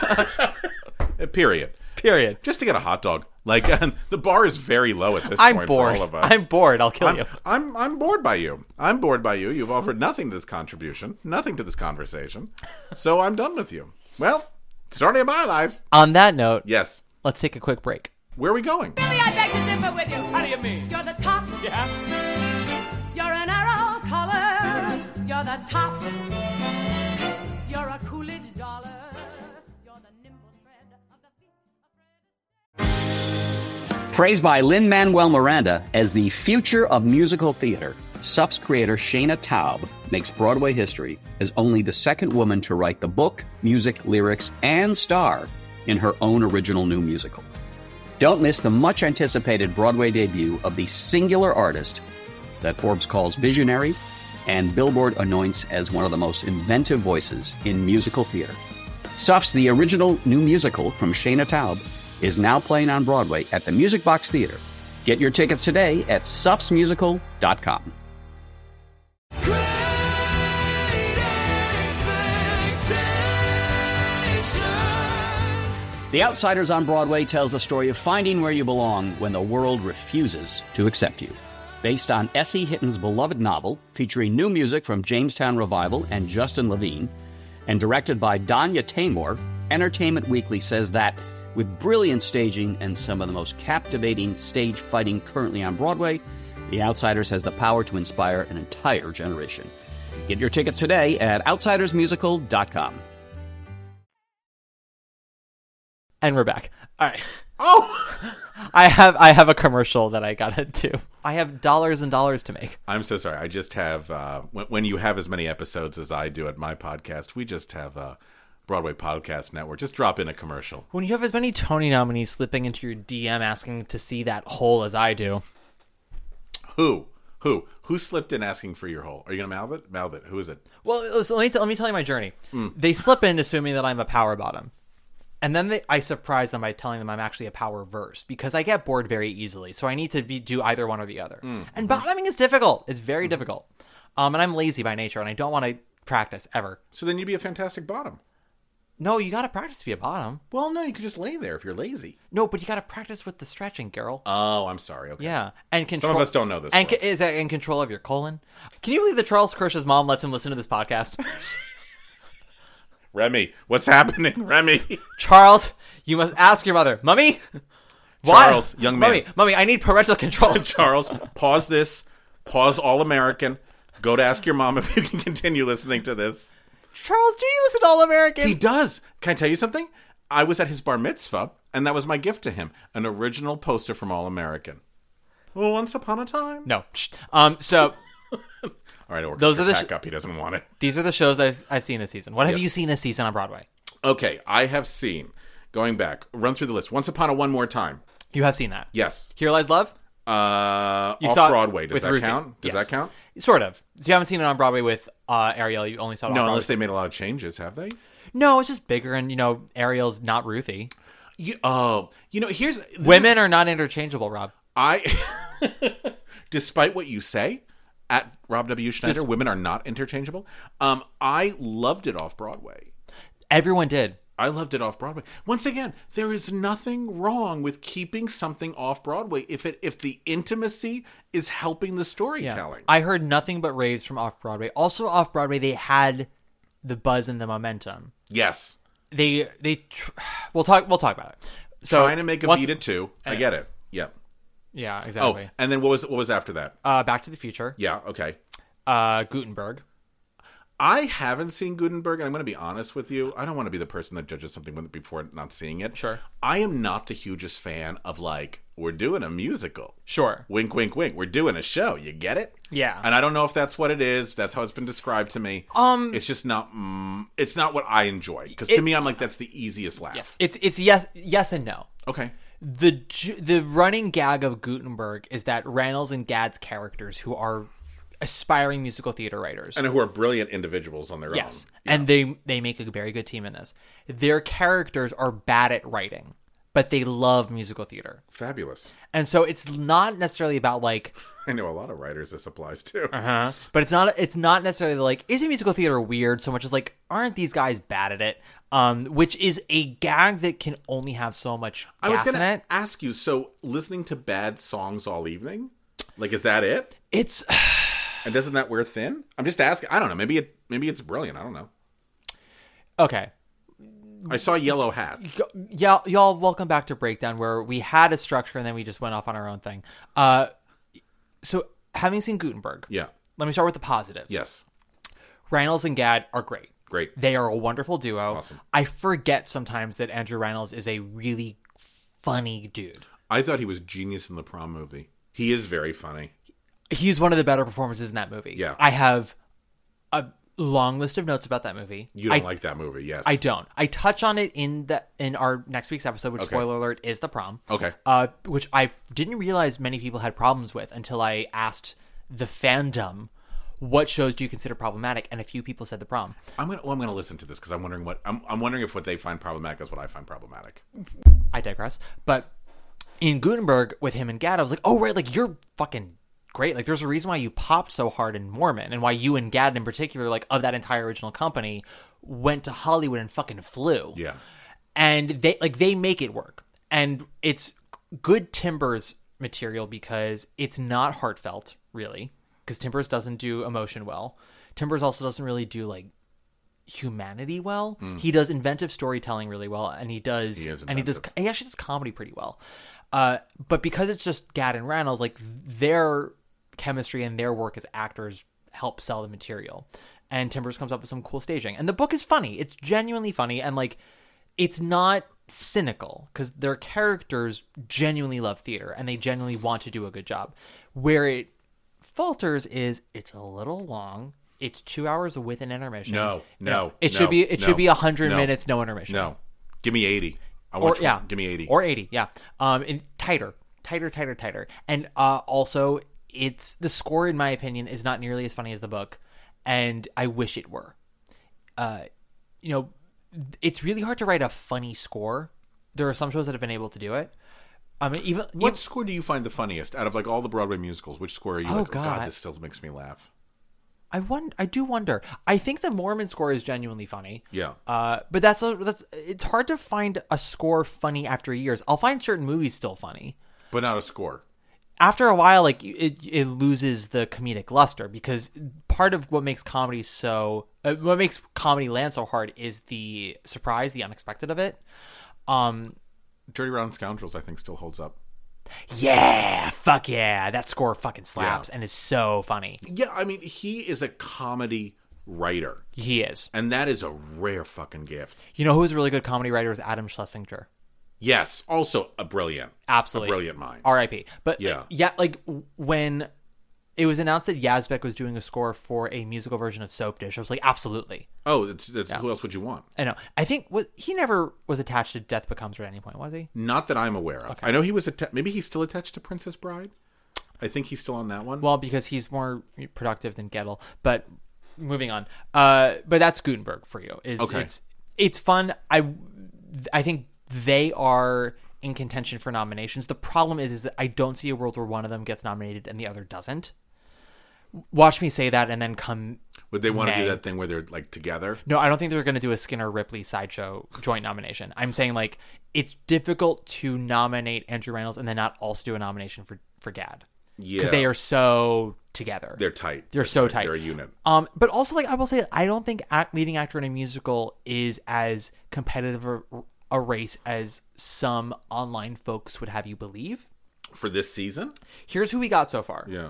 S9: Period.
S8: Period.
S9: Just to get a hot dog. Like the bar is very low at this
S8: I'm
S9: point
S8: bored.
S9: for all of us.
S8: I'm bored. I'll kill
S9: I'm,
S8: you.
S9: I'm I'm bored by you. I'm bored by you. You've offered nothing to this contribution, nothing to this conversation. So I'm done with you. Well, starting my life.
S8: On that note,
S9: Yes.
S8: let's take a quick break.
S9: Where are we going?
S7: Really, I beg to differ with you. How do you mean? You're the top. Yeah. You're an arrow color. You're the top. You're a Coolidge dollar. You're the nimble tread of the feet of Fred.
S3: Praised by Lin-Manuel Miranda as the future of musical theater, S U F's creator Shana Taub makes Broadway history as only the second woman to write the book, music, lyrics, and star in her own original new musical. Don't miss the much-anticipated Broadway debut of the singular artist that Forbes calls visionary and Billboard anoints as one of the most inventive voices in musical theater. S U F's The Original New Musical from Shana Taub is now playing on Broadway at the Music Box Theater. Get your tickets today at suffs musical dot com. The Outsiders on Broadway tells the story of finding where you belong when the world refuses to accept you. Based on Essie Hitton's beloved novel, featuring new music from Jamestown Revival and Justin Levine, and directed by Danya Taymor, Entertainment Weekly says that, with brilliant staging and some of the most captivating stage fighting currently on Broadway, The Outsiders has the power to inspire an entire generation. Get your tickets today at outsiders musical dot com.
S8: And we're back. All right.
S9: Oh,
S8: I have I have a commercial that I gotta do. I have dollars and dollars to make.
S9: I'm so sorry. I just have uh, when, when you have as many episodes as I do at my podcast, we just have a Broadway Podcast Network. Just drop in a commercial.
S8: When you have as many Tony nominees slipping into your D M asking to see that hole as I do.
S9: Who? Who? Who slipped in asking for your hole? Are you gonna mouth it? Mouth it. Who is it?
S8: Well, listen, let me t- let me tell you my journey. Mm. They slip in assuming that I'm a power bottom. And then they, I surprise them by telling them I'm actually a power verse because I get bored very easily. So I need to be, do either one or the other. Mm. And bottoming is difficult. It's very mm. difficult. Um, and I'm lazy by nature and I don't want to practice ever.
S9: So then you'd be a fantastic bottom.
S8: No, you got to practice to be a bottom.
S9: Well, no, you could just lay there if you're lazy.
S8: No, but you got to practice with the stretching, girl.
S9: Oh, I'm sorry. Okay.
S8: Yeah. And control.
S9: Some of us don't know this.
S8: And ca- is that in control of your colon? Can you believe that Charles Kirsch's mom lets him listen to this podcast?
S9: Remy, what's happening, Remy?
S8: Charles, you must ask your mother. Mummy?
S9: Charles,
S8: What?
S9: young man.
S8: Mummy, Mummy, I need parental control.
S9: Charles, pause this. Pause All American. Go to ask your mom if you can continue listening to this.
S8: Charles, do you listen to All American?
S9: He does. Can I tell you something? I was at his bar mitzvah, and that was my gift to him. An original poster from All American. Well, once upon a time.
S8: No. Shh. Um, so...
S9: All right, orchestra,
S8: Those are the
S9: pack
S8: sh-
S9: up. He doesn't want it.
S8: These are the shows I've, I've seen this season. What have
S9: Yes.
S8: you seen this season on Broadway?
S9: Okay, I have seen, going back, run through the list. Once Upon a One More Time.
S8: You have seen that.
S9: Yes.
S8: Here Lies Love?
S9: Uh,
S8: You saw it
S9: Off-Broadway. Does
S8: with
S9: that
S8: Ruthie.
S9: count? Does
S8: Yes.
S9: that count?
S8: Sort of. So you haven't seen it on Broadway with uh, Ariel. You only saw it on
S9: No,
S8: Broadway.
S9: unless they made a lot of changes, have they?
S8: No, it's just bigger, and, you know, Ariel's not Ruthie.
S9: You, oh, you know, here's... this
S8: Women
S9: is-
S8: are not interchangeable, Rob.
S9: I... Despite what you say, at Rob W. Schneider,
S8: Dis-
S9: women are not interchangeable. Um, I loved it off-Broadway.
S8: Everyone did.
S9: I loved it off Broadway. Once again, there is nothing wrong with keeping something off Broadway if it if the intimacy is helping the storytelling.
S8: I heard nothing but raves from off-Broadway. Also, off-Broadway, they had the buzz and the momentum.
S9: Yes.
S8: They... they. Tr- we'll talk We'll talk about it. So
S9: Trying to make a
S8: once-
S9: Vita too. I get it. Yeah.
S8: Yeah,
S9: Oh,
S8: exactly.
S9: and then what was what was after that?
S8: Uh, Back to the Future.
S9: Yeah, okay.
S8: Uh, Gutenberg.
S9: I haven't seen Gutenberg, and I'm going to be honest with you. I don't want to be the person that judges something before not seeing it.
S8: Sure.
S9: I am not the hugest fan of, like, we're doing a musical.
S8: Sure.
S9: Wink, wink, wink. We're doing a show. You get it?
S8: Yeah.
S9: And I don't know if that's what it is. That's how it's been described to me.
S8: Um,
S9: it's just not. Mm, it's not what I enjoy. Because to
S8: It-
S9: me, I'm like, that's the easiest laugh.
S8: Yes. It's it's yes yes and no.
S9: Okay.
S8: The j- the running gag of Gutenberg is that Reynolds and Gadd's characters, who are aspiring musical theater writers,
S9: And who are brilliant individuals on their
S8: yes,
S9: own. Yeah.
S8: and they they make a very good team in this. Their characters are bad at writing, but they love musical theater,
S9: Fabulous.
S8: and so it's not necessarily about like,
S9: I know a lot of writers this applies to.
S8: uh-huh. but it's not it's not necessarily like, is musical theater weird so much as like, aren't these guys bad at it? Um, which is a gag that can only have so much
S9: I was
S8: gas
S9: going
S8: in
S9: to
S8: it.
S9: ask you, so listening to bad songs all evening? Like, is that it?
S8: It's
S9: And doesn't that wear thin? I'm just asking. I don't know. Maybe it. Maybe it's brilliant. I don't know.
S8: okay.
S9: I saw Yellow Hats.
S8: Y'all, y'all, welcome back to Breakdown, where we had a structure and then we just went off on our own thing. Uh, so, having seen Gutenberg,
S9: Yeah.
S8: let me start with the positives.
S9: Yes.
S8: Reynolds and Gadd are great.
S9: Great.
S8: They are a wonderful duo.
S9: Awesome.
S8: I forget sometimes that Andrew Reynolds is a really funny dude.
S9: I thought he was genius in the Prom movie. He is very funny.
S8: He's one of the better performances in that movie.
S9: Yeah.
S8: I have a long list of notes about that movie.
S9: You don't
S8: I,
S9: like that movie, yes.
S8: I don't. I touch on it in the in our next week's episode, which,
S9: Okay.
S8: spoiler alert, is The Prom.
S9: Okay.
S8: Uh, which I didn't realize many people had problems with until I asked the fandom, what shows do you consider problematic? And a few people said The Prom.
S9: I'm gonna. Well, I'm gonna listen to this because I'm wondering what. I'm. I'm wondering if what they find problematic is what I find problematic.
S8: I digress. But in Gutenberg with him and Gadd, I was like, oh, right, like, you're fucking great. Like, there's a reason why you popped so hard in Mormon, and why you and Gadd in particular, like, of that entire original company, went to Hollywood and fucking flew.
S9: Yeah.
S8: And they, like, they make it work. And it's good Timbers material because it's not heartfelt, really, because Timbers doesn't do emotion well. Timbers also doesn't really do, like, humanity well. Mm. He does inventive storytelling really well, and he does
S9: He is
S8: and he does
S9: inventive.
S8: he actually does comedy pretty well. Uh, but because it's just Gadd and Reynolds, like, their chemistry and their work as actors help sell the material. And Timbers comes up with some cool staging. And the book is funny. It's genuinely funny, and, like, it's not cynical because their characters genuinely love theater and they genuinely want to do a good job. Where it falters is it's a little long. It's two hours with an intermission.
S9: No, no,
S8: It
S9: no,
S8: should be it
S9: no,
S8: should be a hundred
S9: no,
S8: minutes, no intermission.
S9: No, give me eighty. I
S8: Or
S9: want
S8: yeah,
S9: give me eighty
S8: or eighty. Yeah, um, and tighter, tighter, tighter, tighter. And uh, also, it's the score, in my opinion, is not nearly as funny as the book, and I wish it were. Uh, you know, it's really hard to write a funny score. There are some shows that have been able to do it. I mean, even
S9: What
S8: even,
S9: score do you find the funniest out of like all the Broadway musicals? Which score are you
S8: Oh,
S9: like? Oh
S8: God.
S9: God, this still makes me laugh.
S8: I wonder, I do wonder. I think the Mormon score is genuinely funny.
S9: Yeah.
S8: Uh, but that's a, that's it's hard to find a score funny after years. I'll find certain movies still funny.
S9: But not a score.
S8: after a while, like it, it loses the comedic luster because part of what makes comedy so, uh, what makes comedy land so hard is the surprise, the unexpected of it. Um,
S9: Dirty Rotten Scoundrels, I think, still holds up.
S8: Yeah, fuck yeah, that score fucking slaps
S9: Yeah.
S8: and is so funny.
S9: Yeah, I mean, he is a comedy writer,
S8: He is.
S9: and that is a rare fucking gift.
S8: You know who's a really good comedy writer is Adam Schlesinger.
S9: Yes, also a brilliant,
S8: Absolutely,
S9: a brilliant mind.
S8: R I P. But
S9: Yeah.
S8: yeah, like when it was announced that Yazbek was doing a score for a musical version of Soap Dish, I was like, absolutely.
S9: Oh, it's, it's, who else would you want?
S8: I know. I think was he never was attached to Death Becomes Her at any point, was he?
S9: Not that I'm aware of.
S8: Okay.
S9: I know he was atta- maybe he's still attached to Princess Bride. I think he's still on that one.
S8: Well, because he's more productive than Gettle. But moving on. Uh, but that's Gutenberg for you. Is
S9: Okay.
S8: It's it's fun. I I think they are in contention for nominations. The problem is is that I don't see a world where one of them gets nominated and the other doesn't. Watch me say that and then come.
S9: Would they want to
S8: May.
S9: do that thing where they're like together?
S8: No, I don't think they're going to do a Skinner Ripley sideshow joint nomination. I'm saying like it's difficult to nominate Andrew Reynolds and then not also do a nomination for for Gad.
S9: Yeah,
S8: Because they are so together.
S9: They're tight.
S8: They're so tight.
S9: They're a unit.
S8: Um, but also, like I will say, I don't think act, leading actor in a musical is as competitive a, a race as some online folks would have you believe.
S9: For this season?
S8: Here's who we got so far.
S9: Yeah.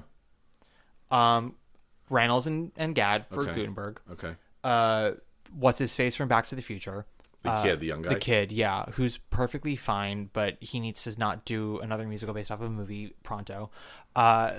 S8: Um, Reynolds and, and Gad for
S9: Okay.
S8: Gutenberg.
S9: Okay.
S8: Uh, what's his face from Back to the Future?
S9: The
S8: Uh,
S9: kid, the young guy.
S8: The kid, yeah, who's perfectly fine, but he needs to not do another musical based off of a movie pronto. Uh,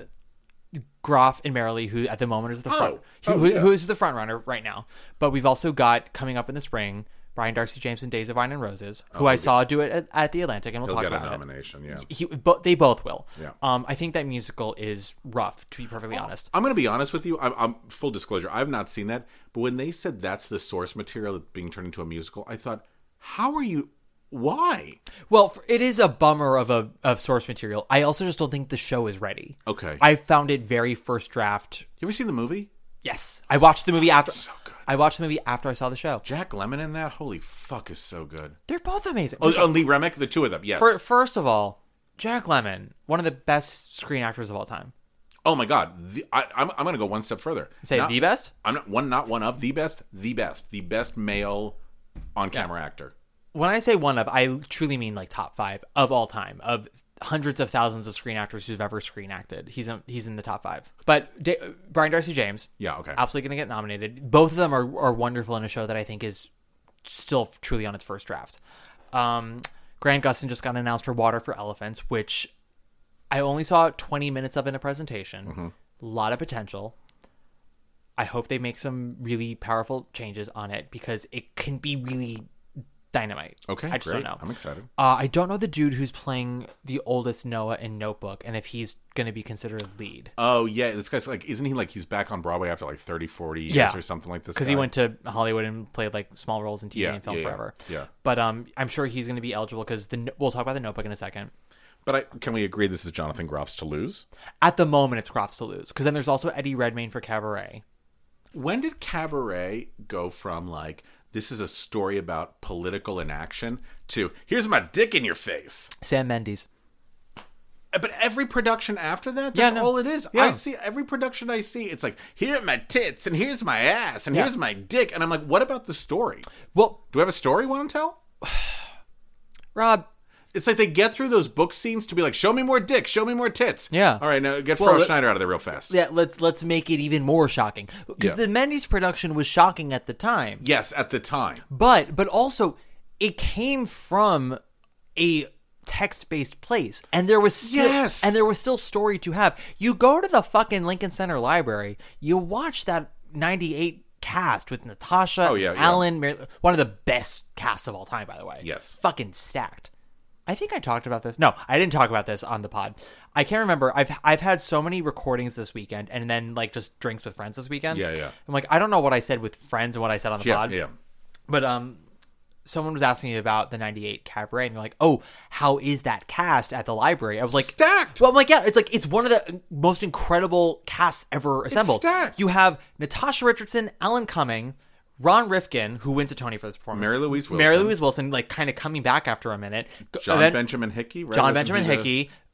S8: Groff and Merrily, who at the moment is the front,
S9: Oh.
S8: who,
S9: Oh,
S8: who-
S9: yeah.
S8: who is the front runner right now. But we've also got coming up in the spring Brian Darcy James in Days of Wine and Roses, who
S9: Oh,
S8: I
S9: he'll
S8: saw do it at, at the Atlantic, and we'll
S9: He'll
S8: talk
S9: get a
S8: about it.
S9: nomination, yeah.
S8: He, but they both will.
S9: Yeah.
S8: Um, I think that musical is rough, to be perfectly honest.
S9: I'm going to be honest with you. I'm, I'm full disclosure. I've not seen that, but when they said that's the source material that's being turned into a musical, I thought, how are you? Why?
S8: Well, f- it is a bummer of a of source material. I also just don't think the show is ready.
S9: Okay.
S8: I found it very first draft.
S9: You ever seen the movie?
S8: Yes, I watched the movie after.
S9: So good.
S8: I watched the movie after I saw the show.
S9: Jack Lemmon in that? Holy fuck, is so good.
S8: They're both amazing.
S9: Oh,
S8: First,
S9: oh, Lee Remick, the two of them. Yes.
S8: fir- first of all, Jack Lemmon, one of the best screen actors of all time.
S9: Oh my god, the, I, I'm I'm going to go one step further.
S8: Say
S9: Not-
S8: the best?
S9: I'm not one, not one of the best, the best, the best male on camera actor.
S8: When I say one of, I truly mean like top five of all time, of hundreds of thousands of screen actors who've ever screen acted. He's in, he's in the top five. But Da- Brian Darcy James,
S9: Yeah, okay.
S8: absolutely going to get nominated. Both of them are, are wonderful in a show that I think is still truly on its first draft. Um, Grant Gustin just got announced for Water for Elephants, which I only saw twenty minutes of in a presentation.
S9: Mm-hmm.
S8: A lot of potential. I hope they make some really powerful changes on it because it can be really dynamite.
S9: Okay,
S8: I just
S9: great.
S8: don't know.
S9: I'm excited.
S8: Uh, I don't know the dude who's playing the oldest Noah in Notebook and if he's going to be considered lead.
S9: Oh, yeah, this guy's like, isn't he like, he's back on Broadway after like thirty, forty years
S8: Yeah.
S9: or something like this?
S8: Because he
S9: guy?
S8: went to Hollywood and played like small roles in T V
S9: Yeah,
S8: and film
S9: yeah, yeah.
S8: forever.
S9: Yeah.
S8: But um, I'm sure he's going to be eligible because the we'll talk about the Notebook in a second.
S9: But I, can we agree this is Jonathan Groff's to lose?
S8: At the moment, it's Crofts to lose because then there's also Eddie Redmayne for Cabaret.
S9: When did Cabaret go from like, this is a story about political inaction to, here's my dick in your face?
S8: Sam Mendes.
S9: But every production after that,
S8: Yeah,
S9: that's
S8: no.
S9: all it is.
S8: Yeah.
S9: I see every production I see, it's like, here are my tits and here's my ass and
S8: Yeah.
S9: here's my dick. And I'm like, what about the story?
S8: Well,
S9: Do we have a story you want to tell?
S8: Rob,
S9: It's like they get through those book scenes to be like, show me more dick, show me more tits.
S8: Yeah.
S9: All right, now get
S8: Well,
S9: Fro
S8: let-
S9: Schneider out of there real fast.
S8: yeah, let's let's make it even more shocking because
S9: Yeah.
S8: the Mendes production was shocking at the time.
S9: Yes, at the time.
S8: But but also it came from a text-based place and there was still
S9: Yes.
S8: and there was still story to have. You go to the fucking Lincoln Center Library, you watch that ninety-eight cast with Natasha,
S9: Oh, yeah, yeah.
S8: Alan, Mar- one of the best casts of all time, by the way.
S9: Yes.
S8: Fucking stacked. I think I talked about this. No, I didn't talk about this on the pod. I can't remember. I've I've had so many recordings this weekend and then like just drinks with friends this weekend.
S9: Yeah, yeah.
S8: I'm like, I don't know what I said with friends and what I said on the
S9: Yeah,
S8: pod.
S9: yeah.
S8: But um, someone was asking me about the ninety-eight Cabaret, and they're like, "Oh, how is that cast at the library?" I was like,
S9: Stacked.
S8: Well, I'm like, yeah, it's like it's one of the most incredible casts ever assembled.
S9: stacked.
S8: You have Natasha Richardson, Alan Cumming, Ron Rifkin, who wins a Tony for this performance,
S9: Mary Louise Wilson.
S8: Mary Louise Wilson, like kind of coming back after a minute.
S9: John
S8: Then
S9: Benjamin Hickey, right?
S8: John
S9: Wasn't
S8: Benjamin
S9: he the-
S8: Hickey,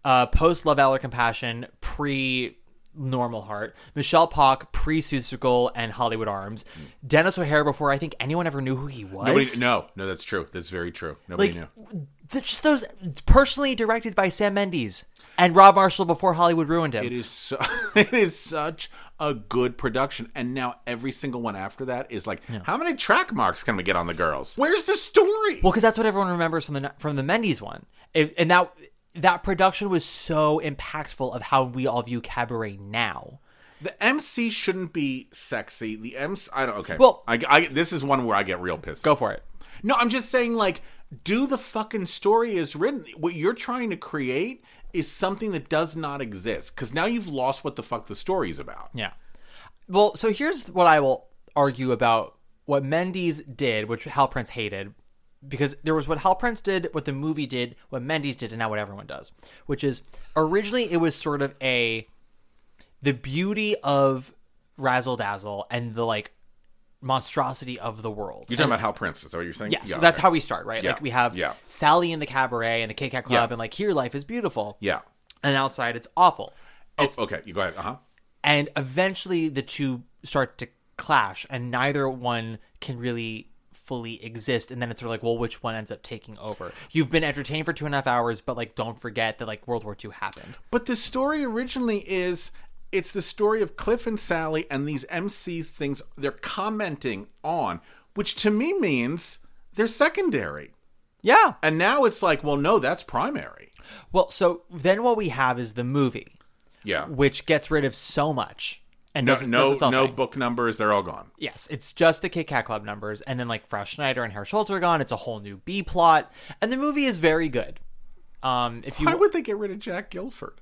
S8: uh, post Love, Valor, Compassion, pre Normal Heart, Michelle Pock pre Seussical and Hollywood Arms, Dennis O'Hare before I think anyone ever knew who he was.
S9: Nobody, no, no, that's true. That's very true. Nobody
S8: like,
S9: knew.
S8: th- just those personally directed by Sam Mendes and Rob Marshall before Hollywood ruined him.
S9: It is so, it is such a good production, and now every single one after that is like, yeah. how many track marks can we get on the girls? Where's the story?
S8: Well, because that's what everyone remembers from the from the Mendes one, it, and that that production was so impactful of how we all view cabaret now.
S9: The M C shouldn't be sexy. The M C, I don't. Okay,
S8: well,
S9: I, I, this is one where I get real pissed.
S8: Go for it.
S9: No, I'm just saying, like, do the fucking story as written. What you're trying to create is something that does not exist, because now you've lost what the fuck the story's about.
S8: Yeah. Well, so here's what I will argue about what Mendes did, which Hal Prince hated, because there was what Hal Prince did, what the movie did, what Mendes did, and now what everyone does, which is originally it was sort of a the beauty of Razzle Dazzle and the like monstrosity of the world.
S9: You're talking
S8: and,
S9: about Hal Prince, is that what you're saying?
S8: Yes, yeah,
S9: yeah,
S8: so that's
S9: okay.
S8: how we start, right?
S9: Yeah.
S8: Like we have
S9: yeah.
S8: Sally in the cabaret and the Kit Kat Club,
S9: yeah.
S8: and like here life is beautiful.
S9: Yeah.
S8: And outside it's awful.
S9: Oh,
S8: It's,
S9: okay, you go ahead. Uh-huh.
S8: And eventually the two start to clash, and neither one can really fully exist, and then it's sort of like, well, which one ends up taking over? You've been entertained for two and a half hours, but like don't forget that like World War Two happened.
S9: But the story originally is it's the story of Cliff and Sally and these M C things they're commenting on, which to me means they're secondary.
S8: Yeah.
S9: And now it's like, well, no, that's primary.
S8: Well, so then what we have is the movie.
S9: Yeah.
S8: Which gets rid of so much. And
S9: no,
S8: does,
S9: no,
S8: does its own
S9: no
S8: thing.
S9: book numbers. They're all gone.
S8: Yes, it's just the Kit Kat Club numbers, and then like Frau Schneider and Herr Schultz are gone. It's a whole new B plot, and the movie is very good. Um, if you
S9: Why would they get rid of Jack Guilford?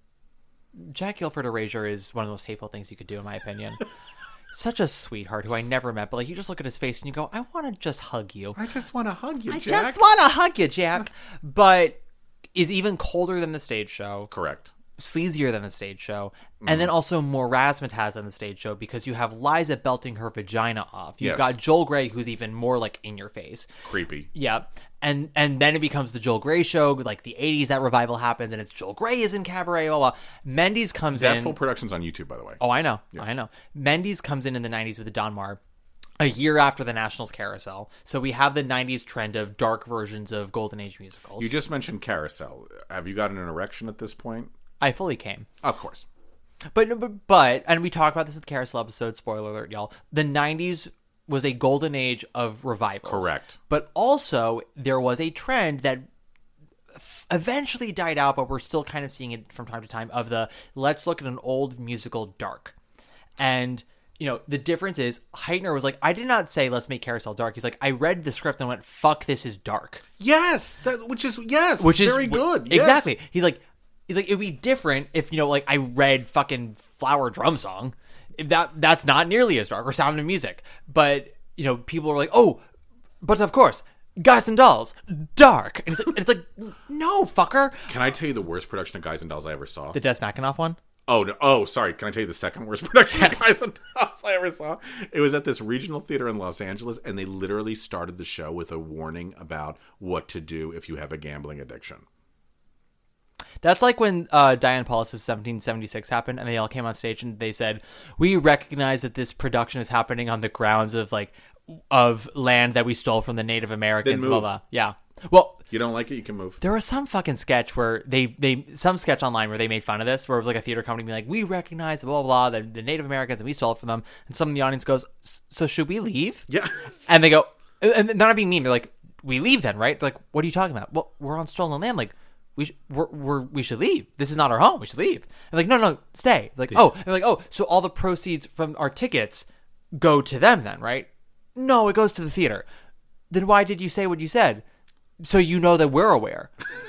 S8: Jack Guilford erasure is one of the most hateful things you could do, in my opinion. Such a sweetheart who I never met, but like you just look at his face and you go, I want to just hug you.
S9: I just want to hug you,
S8: I
S9: Jack.
S8: just want to hug you, Jack. But is even colder than the stage show.
S9: Correct.
S8: Sleazier than the stage show, mm. and then also more razzmatazz than the stage show, because you have Liza belting her vagina off. You've
S9: yes.
S8: got Joel Grey, who's even more like in your face,
S9: creepy.
S8: Yeah, and and then it becomes the Joel Grey show, like the eighties. That revival happens, and it's Joel Grey is in cabaret. Blah blah. Mendes comes
S9: that
S8: in.
S9: That full production's on YouTube, by the way.
S8: Oh, I know,
S9: yeah.
S8: I know. Mendes comes in in the nineties with the Don Mar. A year after the Nationals Carousel. So we have the nineties trend of dark versions of Golden Age musicals.
S9: You just mentioned Carousel. Have you gotten an erection at this point?
S8: I fully came.
S9: Of course.
S8: But, but, but, and we talked about this in the Carousel episode, spoiler alert, y'all. The nineties was a golden age of revivals.
S9: Correct.
S8: But also, there was a trend that f- eventually died out, but we're still kind of seeing it from time to time, of the let's look at an old musical dark. And... You know, the difference is Heitner was like, I did not say let's make Carousel dark. He's like, I read the script and went, fuck, this is dark.
S9: Yes, that, which is yes,
S8: which is
S9: very good.
S8: Yes. Exactly. He's like, he's like, it'd be different if you know, like I read fucking Flower Drum Song. If that that's not nearly as dark, or Sound of Music. But you know, people are like, oh, but of course, Guys and Dolls, dark. And it's like, it's like, no, fucker.
S9: Can I tell you the worst production of Guys and Dolls I ever saw?
S8: The Des McAnuff one.
S9: Oh, no. Oh, sorry. Can I tell you the second worst production yes. of Guys and Dolls I ever saw? It was at this regional theater in Los Angeles, and they literally started the show with a warning about what to do if you have a gambling addiction.
S8: That's like when uh, Diane Paulus' seventeen seventy-six happened, and they all came on stage and they said, we recognize that this production is happening on the grounds of like of land that we stole from the Native Americans. Blah, blah. Yeah. Well,
S9: you don't like it, you can move.
S8: There was some fucking sketch where they, they some sketch online where they made fun of this, where it was like a theater company being like, we recognize blah, blah, blah, the, the Native Americans, and we stole it from them. And some of the audience goes, so should we leave?
S9: Yeah.
S8: And they go, and they're not being mean. They're like, we leave then, right? They're like, what are you talking about? Well, we're on stolen land. Like, we sh- we're, we're, we should leave. This is not our home. We should leave. And like, no, no, stay. They're like, oh, and they're like, oh, so all the proceeds from our tickets go to them then, right? No, it goes to the theater. Then why did you say what you said? So you know that we're aware.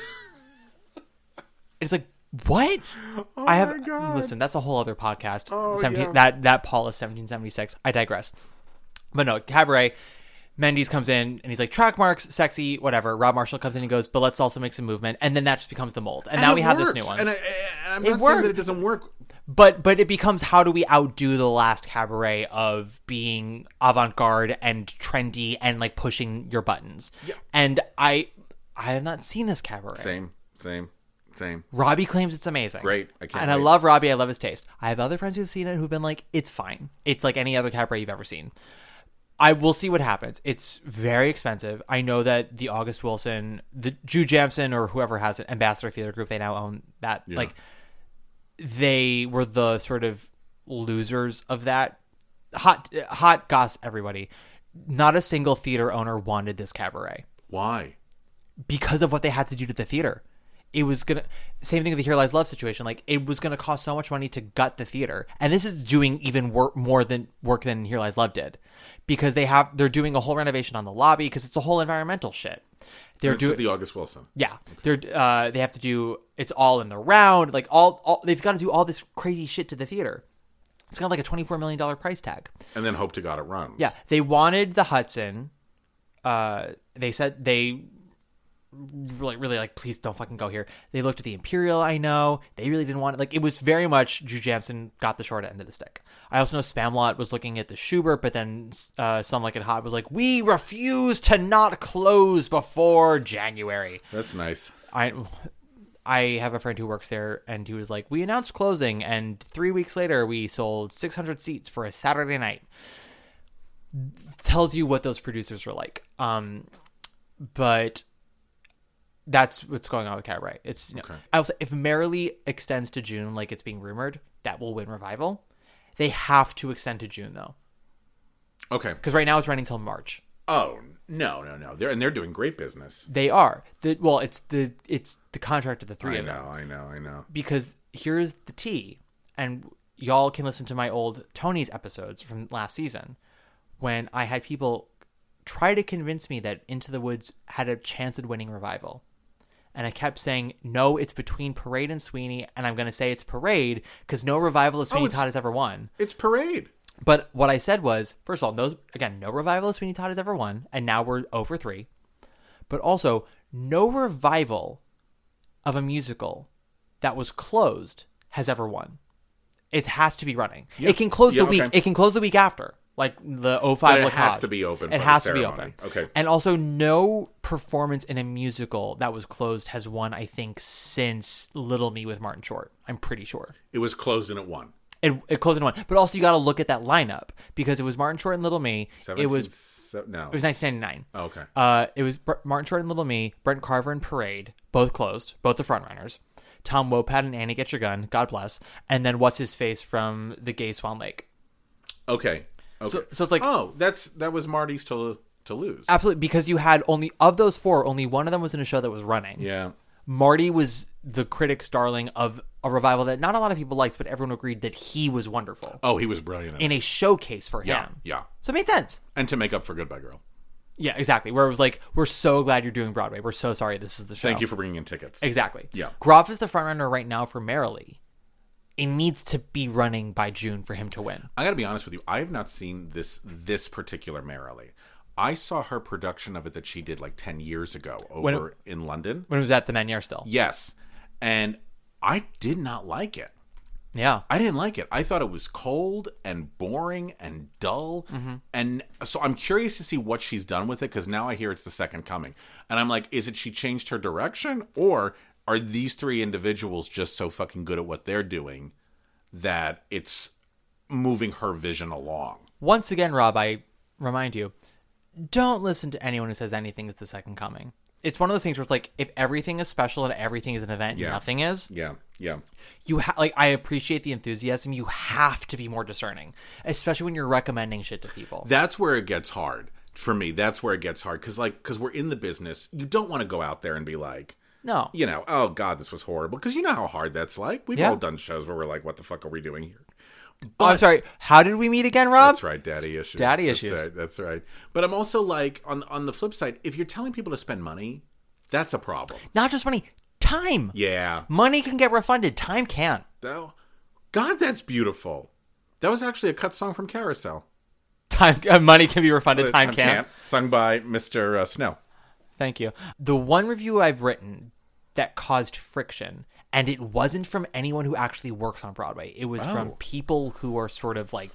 S8: It's like, what?
S9: Oh
S8: I have
S9: my God.
S8: Listen, that's a whole other podcast.
S9: Oh,
S8: seventeen
S9: yeah.
S8: That that Paulus seventeen seventy-six. I digress. But no, cabaret. Mendes comes in and he's like, track marks, sexy, whatever. Rob Marshall comes in and goes, but let's also make some movement. And then that just becomes the mold. And, and now we have
S9: works.
S8: this new one.
S9: And, I, and I'm
S8: it
S9: not
S8: worked.
S9: saying that it doesn't work.
S8: But but it becomes, how do we outdo the last cabaret of being avant-garde and trendy and like pushing your buttons?
S9: Yeah.
S8: And I I have not seen this cabaret.
S9: Same, same, Same.
S8: Robbie claims it's amazing.
S9: Great. I can't
S8: And
S9: wait.
S8: I love Robbie. I love his taste. I have other friends who've seen it who've been like, it's fine. It's like any other cabaret you've ever seen. I will see what happens. It's very expensive. I know that the August Wilson, the Drew Jamson, or whoever has it, Ambassador Theater Group, they now own that.
S9: Yeah.
S8: Like, they were the sort of losers of that. Hot, hot goss, everybody. Not a single theater owner wanted this cabaret
S9: Why?
S8: because of what they had to do to the theater. It was gonna same thing with the Here Lies Love situation. Like, it was gonna cost so much money to gut the theater, and this is doing even work more than work than Here Lies Love did, because they have they're doing a whole renovation on the lobby because it's a whole environmental shit. They're
S9: It's at
S8: doing
S9: the August Wilson.
S8: yeah. They're uh they have to do it's all in the round, like all, all they've got to do all this crazy shit to the theater. It's got like a twenty-four million dollars price tag.
S9: And then hope to God it runs.
S8: Yeah, they wanted the Hudson. Uh, they said they really, really like, please don't fucking go here. They looked at the Imperial. I know they really didn't want it. Like, it was very much Drew Jamson got the short end of the stick. I also know Spamalot was looking at the Schubert, but then uh, Some Like It Hot was like, we refuse to not close before January.
S9: That's nice.
S8: I. I have a friend who works there, and he was like, we announced closing, and three weeks later, we sold six hundred seats for a Saturday night. Tells you what those producers are like. Um, but that's what's going on with Cabaret. It's, you know,
S9: Okay.
S8: I will say, if Merrily extends to June, like it's being rumored, that will win Revival. They have to extend to June, though.
S9: Okay.
S8: Because right now it's running till March.
S9: Oh, no, no, no. They're and they're doing great business.
S8: They are. The, well, it's the it's the contract of the three
S9: I
S8: of them.
S9: know, I know, I know.
S8: Because here's the tea, and y'all can listen to my old Tony's episodes from last season when I had people try to convince me that Into the Woods had a chance at winning Revival. And I kept saying, no, it's between Parade and Sweeney, and I'm going to say it's Parade because no Revival of Sweeney
S9: it's-
S8: Todd has ever won.
S9: It's Parade.
S8: But what I said was, first of all, no, again, no Revival of Sweeney Todd has ever won, and now we're oh for three. But also, no Revival of a musical that was closed has ever won. It has to be running.
S9: Yeah.
S8: It can close
S9: Yeah,
S8: the week.
S9: okay.
S8: It can close the week after, like the oh five.
S9: But it
S8: Le
S9: has
S8: Cage.
S9: to be open
S8: It
S9: by
S8: has
S9: the
S8: to be
S9: ceremony.
S8: open.
S9: Okay.
S8: And also, no performance in a musical that was closed has won. I think since Little Me with Martin Short. I'm pretty sure.
S9: It was closed and it won.
S8: It, it closed in one. But also, you got to look at that lineup because it was Martin Short and Little Me. It was
S9: Se- no.
S8: it was nineteen ninety-nine.
S9: Oh, okay.
S8: Uh, it was Br- Martin Short and Little Me, Brent Carver and Parade, both closed, both the frontrunners. Tom Wopat and Annie Get Your Gun, God bless. And then what's his face from The Gay Swan Lake.
S9: Okay. Okay.
S8: So, so it's like
S9: oh, that's that was Marty's to to lose.
S8: absolutely because you had only of those four, only one of them was in a show that was running.
S9: Yeah.
S8: Marty was the critic's darling of a revival that not a lot of people liked, but everyone agreed that he was wonderful
S9: Oh, he was brilliant.
S8: in a showcase for him.
S9: yeah, yeah.
S8: So it made sense.
S9: And to make up for Goodbye Girl.
S8: Yeah, exactly. Where it was like, we're so glad you're doing Broadway. We're so sorry this is the show.
S9: Thank you for bringing in tickets.
S8: Exactly.
S9: Yeah.
S8: Groff is the frontrunner right now for Merrily. It needs to be running by June for him to win.
S9: I got to be honest with you. I have not seen this this particular Merrily. I saw her production of it that she did like ten years ago over
S8: When it-
S9: in London.
S8: When it was at the Meniere still.
S9: Yes. And I did not like it.
S8: Yeah.
S9: I didn't like it. I thought it was cold and boring and dull.
S8: Mm-hmm.
S9: And so I'm curious to see what she's done with it because now I hear it's the second coming. And I'm like, is it she changed her direction or are these three individuals just so fucking good at what they're doing that it's moving her vision along?
S8: Once again, Rob, I remind you, don't listen to anyone who says anything is the second coming. It's one of those things where it's like, if everything is special and everything is an event,
S9: Yeah.
S8: nothing is.
S9: Yeah, yeah.
S8: You ha- like I appreciate the enthusiasm. You have to be more discerning, especially when you're recommending shit to people.
S9: That's where it gets hard for me. That's where it gets hard because, like, because we're in the business, you don't want to go out there and be like,
S8: No.
S9: you know, oh God, this was horrible. Because you know how hard that's like. We've
S8: Yeah.
S9: all done shows where we're like, what the fuck are we doing here?
S8: Oh, I'm sorry. How did we meet again, Rob?
S9: That's right, daddy issues.
S8: Daddy
S9: that's
S8: issues.
S9: Right, that's right. But I'm also like, on on the flip side, if you're telling people to spend money, that's a problem.
S8: Not just money, time.
S9: Yeah.
S8: Money can get refunded. Time can't.
S9: That- God, that's beautiful. That was actually a cut song from Carousel.
S8: Time, uh, money can be refunded. Time,
S9: Time
S8: can't.
S9: Sung by Mister Uh, Snow.
S8: Thank you. The one review I've written that caused friction, and it wasn't from anyone who actually works on Broadway. It was from
S9: Oh.
S8: people who are sort of like,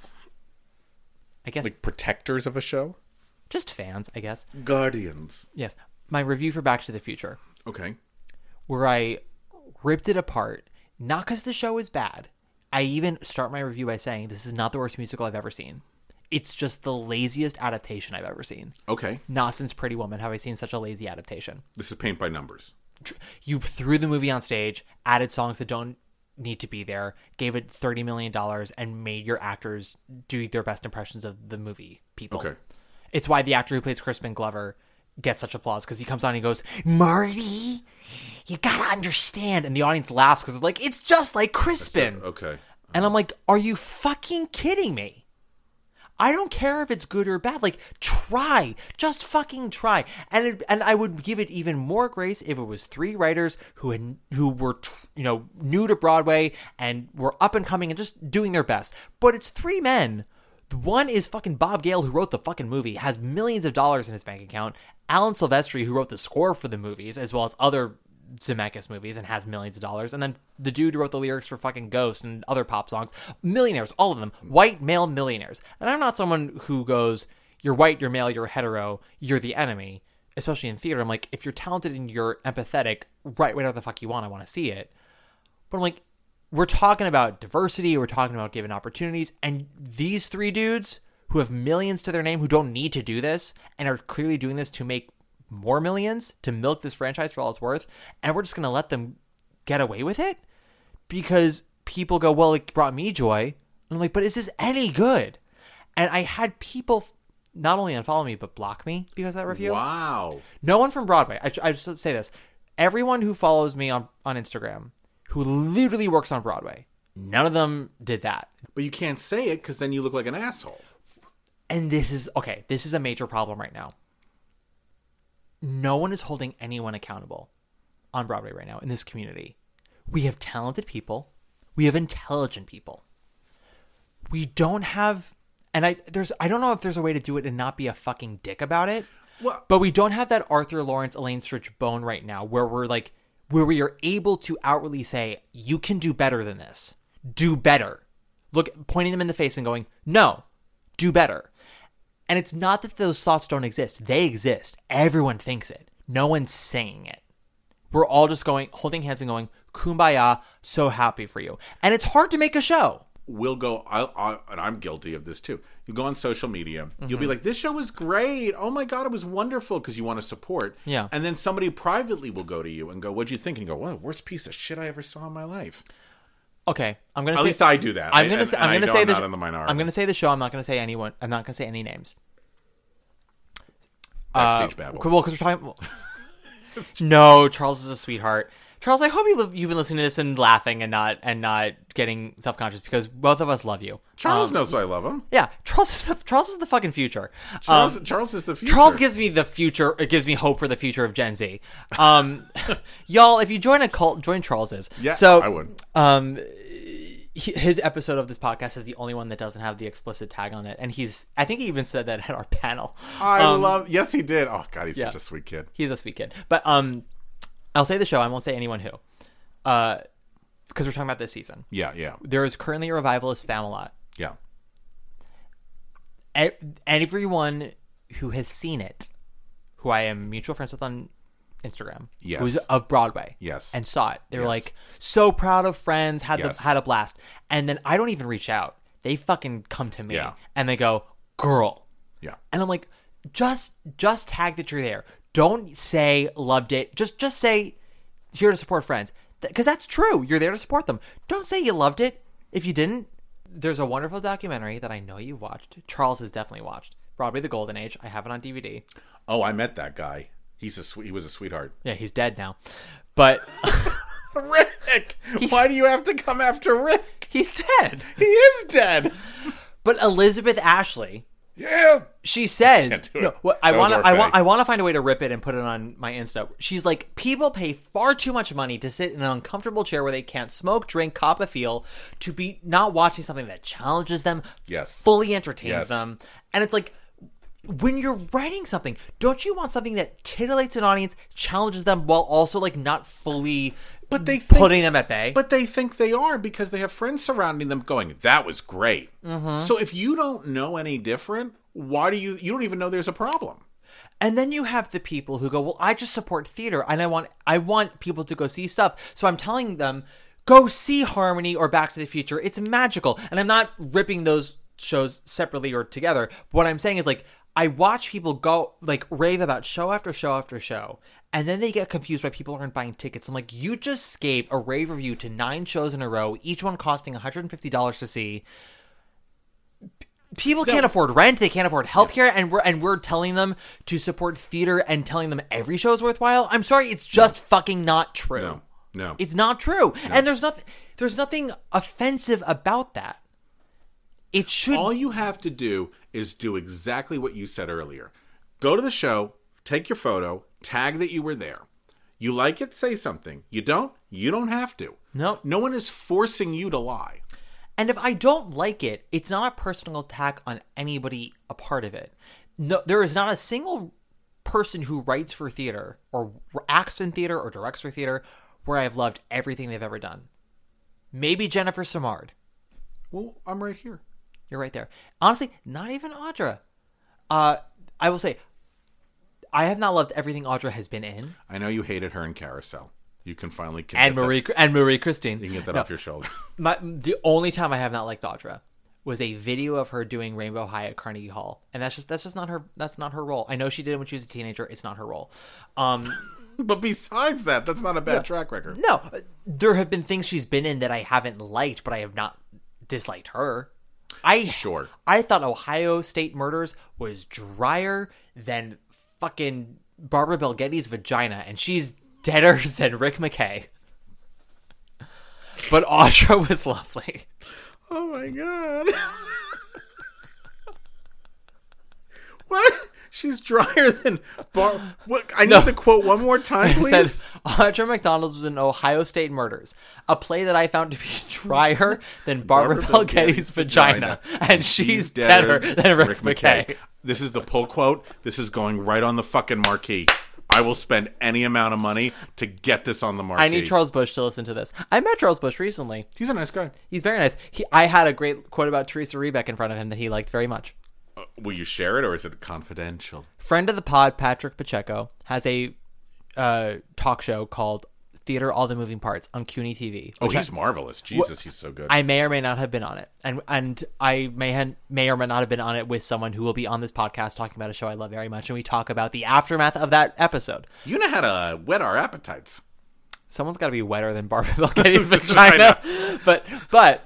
S8: I guess,
S9: Like protectors of a show?
S8: just fans, I guess.
S9: Guardians.
S8: Yes. My review for Back to the Future,
S9: Okay.
S8: where I ripped it apart, not because the show is bad. I even start my review by saying this is not the worst musical I've ever seen. It's just the laziest adaptation I've ever seen.
S9: Okay.
S8: Not since Pretty Woman have I seen such a lazy adaptation.
S9: This is paint by numbers.
S8: You threw the movie on stage, added songs that don't need to be there, gave it thirty million dollars, and made your actors do their best impressions of the movie people.
S9: Okay.
S8: It's why the actor who plays Crispin Glover gets such applause, because he comes on and he goes, Marty, you gotta understand. And the audience laughs because they're like, it's just like Crispin.
S9: Okay.
S8: And I'm like, are you fucking kidding me? I don't care if it's good or bad. Like, try. Just fucking try. And it, and I would give it even more grace if it was three writers who had, who were, you know, new to Broadway and were up and coming and just doing their best. But it's three men. One is fucking Bob Gale, who wrote the fucking movie, has millions of dollars in his bank account. Alan Silvestri, who wrote the score for the movies, as well as other Zemeckis movies, and has millions of dollars. And then the dude who wrote the lyrics for fucking Ghost and other pop songs. Millionaires, all of them. White male millionaires. And I'm not someone who goes, you're white, you're male, you're hetero, you're the enemy. Especially in theater. I'm like, if you're talented and you're empathetic, write whatever the fuck you want. I want to see it. But I'm like, we're talking about diversity, we're talking about giving opportunities, and these three dudes who have millions to their name, who don't need to do this, and are clearly doing this to make more millions, to milk this franchise for all it's worth, and we're just going to let them get away with it? Because people go, well, it brought me joy. And I'm like, but is this any good? And I had people not only unfollow me, but block me because of that review.
S9: Wow.
S8: No one from Broadway. I, I just say this. Everyone who follows me on, on Instagram, who literally works on Broadway, none of them did that.
S9: But you can't say it because then you look like an asshole.
S8: And this is, okay, this is a major problem right now. No one is holding anyone accountable on Broadway right now in this community. We have talented people. We have intelligent people. We don't have, and I there's I don't know if there's a way to do it and not be a fucking dick about it.
S9: Well,
S8: but we don't have that Arthur Lawrence, Elaine Stritch bone right now where we're like, where we are able to outwardly say, you can do better than this. Do better. Look, pointing them in the face and going, no, do better. And it's not that those thoughts don't exist. They exist. Everyone thinks it. No one's saying it. We're all just going, holding hands and going, kumbaya, so happy for you. And it's hard to make a show.
S9: We'll go, I, I, and I'm guilty of this too. You go on social media,
S8: Mm-hmm.
S9: you'll be like, this show was great. Oh my God, it was wonderful, because you want to support.
S8: Yeah.
S9: And then somebody privately will go to you and go, what'd you think? And you go, what, worst piece of shit I ever saw in my life.
S8: Okay, I'm gonna.
S9: At
S8: say,
S9: least I do that.
S8: I'm gonna.
S9: And-
S8: say,
S9: and
S8: I'm
S9: I
S8: gonna
S9: know
S8: say
S9: I'm
S8: the.
S9: not in the minority.
S8: I'm gonna say the show. I'm not gonna say anyone. I'm not gonna say any names.
S9: Backstage
S8: uh,
S9: babble.
S8: Well, because we're talking. Well, no, Charles is a sweetheart. Charles, I hope you, you've been listening to this and laughing and not and not getting self conscious, because both of us love you.
S9: Charles
S8: Um,
S9: knows I love him.
S8: Yeah, Charles is the, Charles is the fucking future.
S9: Charles,
S8: Um,
S9: Charles is the future.
S8: Charles gives me the future. It gives me hope for the future of Gen Z. Um, y'all, if you join a cult, join Charles's.
S9: Yeah,
S8: so,
S9: I would.
S8: Um, he- his episode of this podcast is the only one that doesn't have the explicit tag on it, and he's. I think he even said that at our panel.
S9: I
S8: Um,
S9: love. Yes, he did. Oh God, he's
S8: yeah.
S9: such a sweet kid.
S8: He's a sweet kid. But um, I'll say the show. I won't say anyone who. Uh, because we're talking about this season.
S9: Yeah, yeah,
S8: There is currently a revival of Spamalot.
S9: yeah.
S8: E- Everyone who has seen it, who I am mutual friends with on Instagram,
S9: Yes.
S8: who's of Broadway,
S9: Yes.
S8: and saw it, they were
S9: Yes.
S8: like, so proud of Friends, had
S9: Yes.
S8: the had a blast. And then I don't even reach out. They fucking come to me
S9: Yeah.
S8: and they go, girl.
S9: Yeah.
S8: And I'm like, just just tag that you're there. Don't say loved it. Just just say here to support Friends. Because that's true. You're there to support them. Don't say you loved it if you didn't. There's a wonderful documentary that I know you've watched. Charles has definitely watched. Broadway: The Golden Age. I have it on D V D.
S9: Oh, I met that guy. He's a sweet. He was a sweetheart.
S8: Yeah, he's dead now. But
S9: Rick, why do you have to come after Rick?
S8: he's dead.
S9: He is dead.
S8: But Elizabeth Ashley,
S9: Yeah.
S8: she says,
S9: Can't do it.
S8: no, what, I
S9: That was
S8: want to,
S9: our
S8: I want,
S9: Faye.
S8: I want to find a way to rip it and put it on my Insta. She's like, people pay far too much money to sit in an uncomfortable chair where they can't smoke, drink, cop a feel, to be not watching something that challenges them,
S9: Yes.
S8: fully entertains
S9: Yes.
S8: them. And it's like, when you're writing something, don't you want something that titillates an audience, challenges them, while also like not fully
S9: But they think,
S8: putting them at bay?
S9: But they think they are, because they have friends surrounding them going, that was great.
S8: Mm-hmm.
S9: So if you don't know any different, why do you, you don't even know there's a problem.
S8: And then you have the people who go, well, I just support theater and I want I want people to go see stuff. So I'm telling them, go see Harmony or Back to the Future. It's magical. And I'm not ripping those shows separately or together. What I'm saying is, like, I watch people go, like, rave about show after show after show, and then they get confused why people aren't buying tickets. I'm like, you just gave a rave review to nine shows in a row, each one costing one hundred fifty dollars to see. People can't afford rent, they can't afford healthcare, and we're and we're telling them to support theater and telling them every show is worthwhile. I'm sorry, it's just no. fucking not true.
S9: No, no,
S8: it's not true,
S9: no.
S8: and there's nothing there's nothing offensive about that. It should.
S9: All you have to do is do exactly what you said earlier. Go to the show, take your photo, tag that you were there. You like it, say something. You don't, you don't have to.
S8: No,
S9: no one is forcing you to lie.
S8: And if I don't like it, it's not a personal attack on anybody a part of it. No, there is not a single person who writes for theater or acts in theater or directs for theater where I have loved everything they've ever done. Maybe Jennifer Simard.
S9: Well, I'm right here.
S8: You're right there. Honestly, not even Audra. Uh, I will say, I have not loved everything Audra has been in.
S9: I know you hated her in Carousel. You can finally get
S8: and Marie
S9: that,
S8: and Marie Christine.
S9: You can get that
S8: no,
S9: off your shoulders.
S8: My the only time I have not liked Audra was a video of her doing Rainbow High at Carnegie Hall, and that's just that's just not her. That's not her role. I know she did it when she was a teenager. It's not her role. Um,
S9: but besides that, that's not a bad
S8: yeah,
S9: track record.
S8: No, there have been things she's been in that I haven't liked, but I have not disliked her. I
S9: sure.
S8: I thought Ohio State Murders was drier than fucking Barbara Bel Geddes' vagina, and she's deader than Rick McKay. But Audra was lovely.
S9: Oh my god. What? She's drier than Bar... What? I need
S8: no.
S9: the quote one more time, please.
S8: It says, Audra McDonald was in Ohio State Murders, a play that I found to be drier than Barbara, Barbara Bel Geddes' vagina, vagina, and she's deader, deader than Rick, Rick McKay. McKay.
S9: This is the pull quote. This is going right on the fucking marquee. I will spend any amount of money to get this on the marquee.
S8: I need Charles Busch to listen to this. I met Charles Busch recently.
S9: He's a nice guy.
S8: He's very nice. He, I had a great quote about Teresa Rebeck in front of him that he liked very much.
S9: Uh, will you share it, or is it confidential?
S8: Friend of the pod, Patrick Pacheco, has a uh, talk show called Theater All the Moving Parts on CUNY T V.
S9: Oh, he's
S8: I,
S9: marvelous. Jesus, wh- he's so good.
S8: I may or may not have been on it. And and I may, ha- may or may not have been on it with someone who will be on this podcast talking about a show I love very much. And we talk about the aftermath of that episode.
S9: You know how to whet our appetites.
S8: Someone's got to be wetter than Barbara Bel Geddes' vagina. But, but...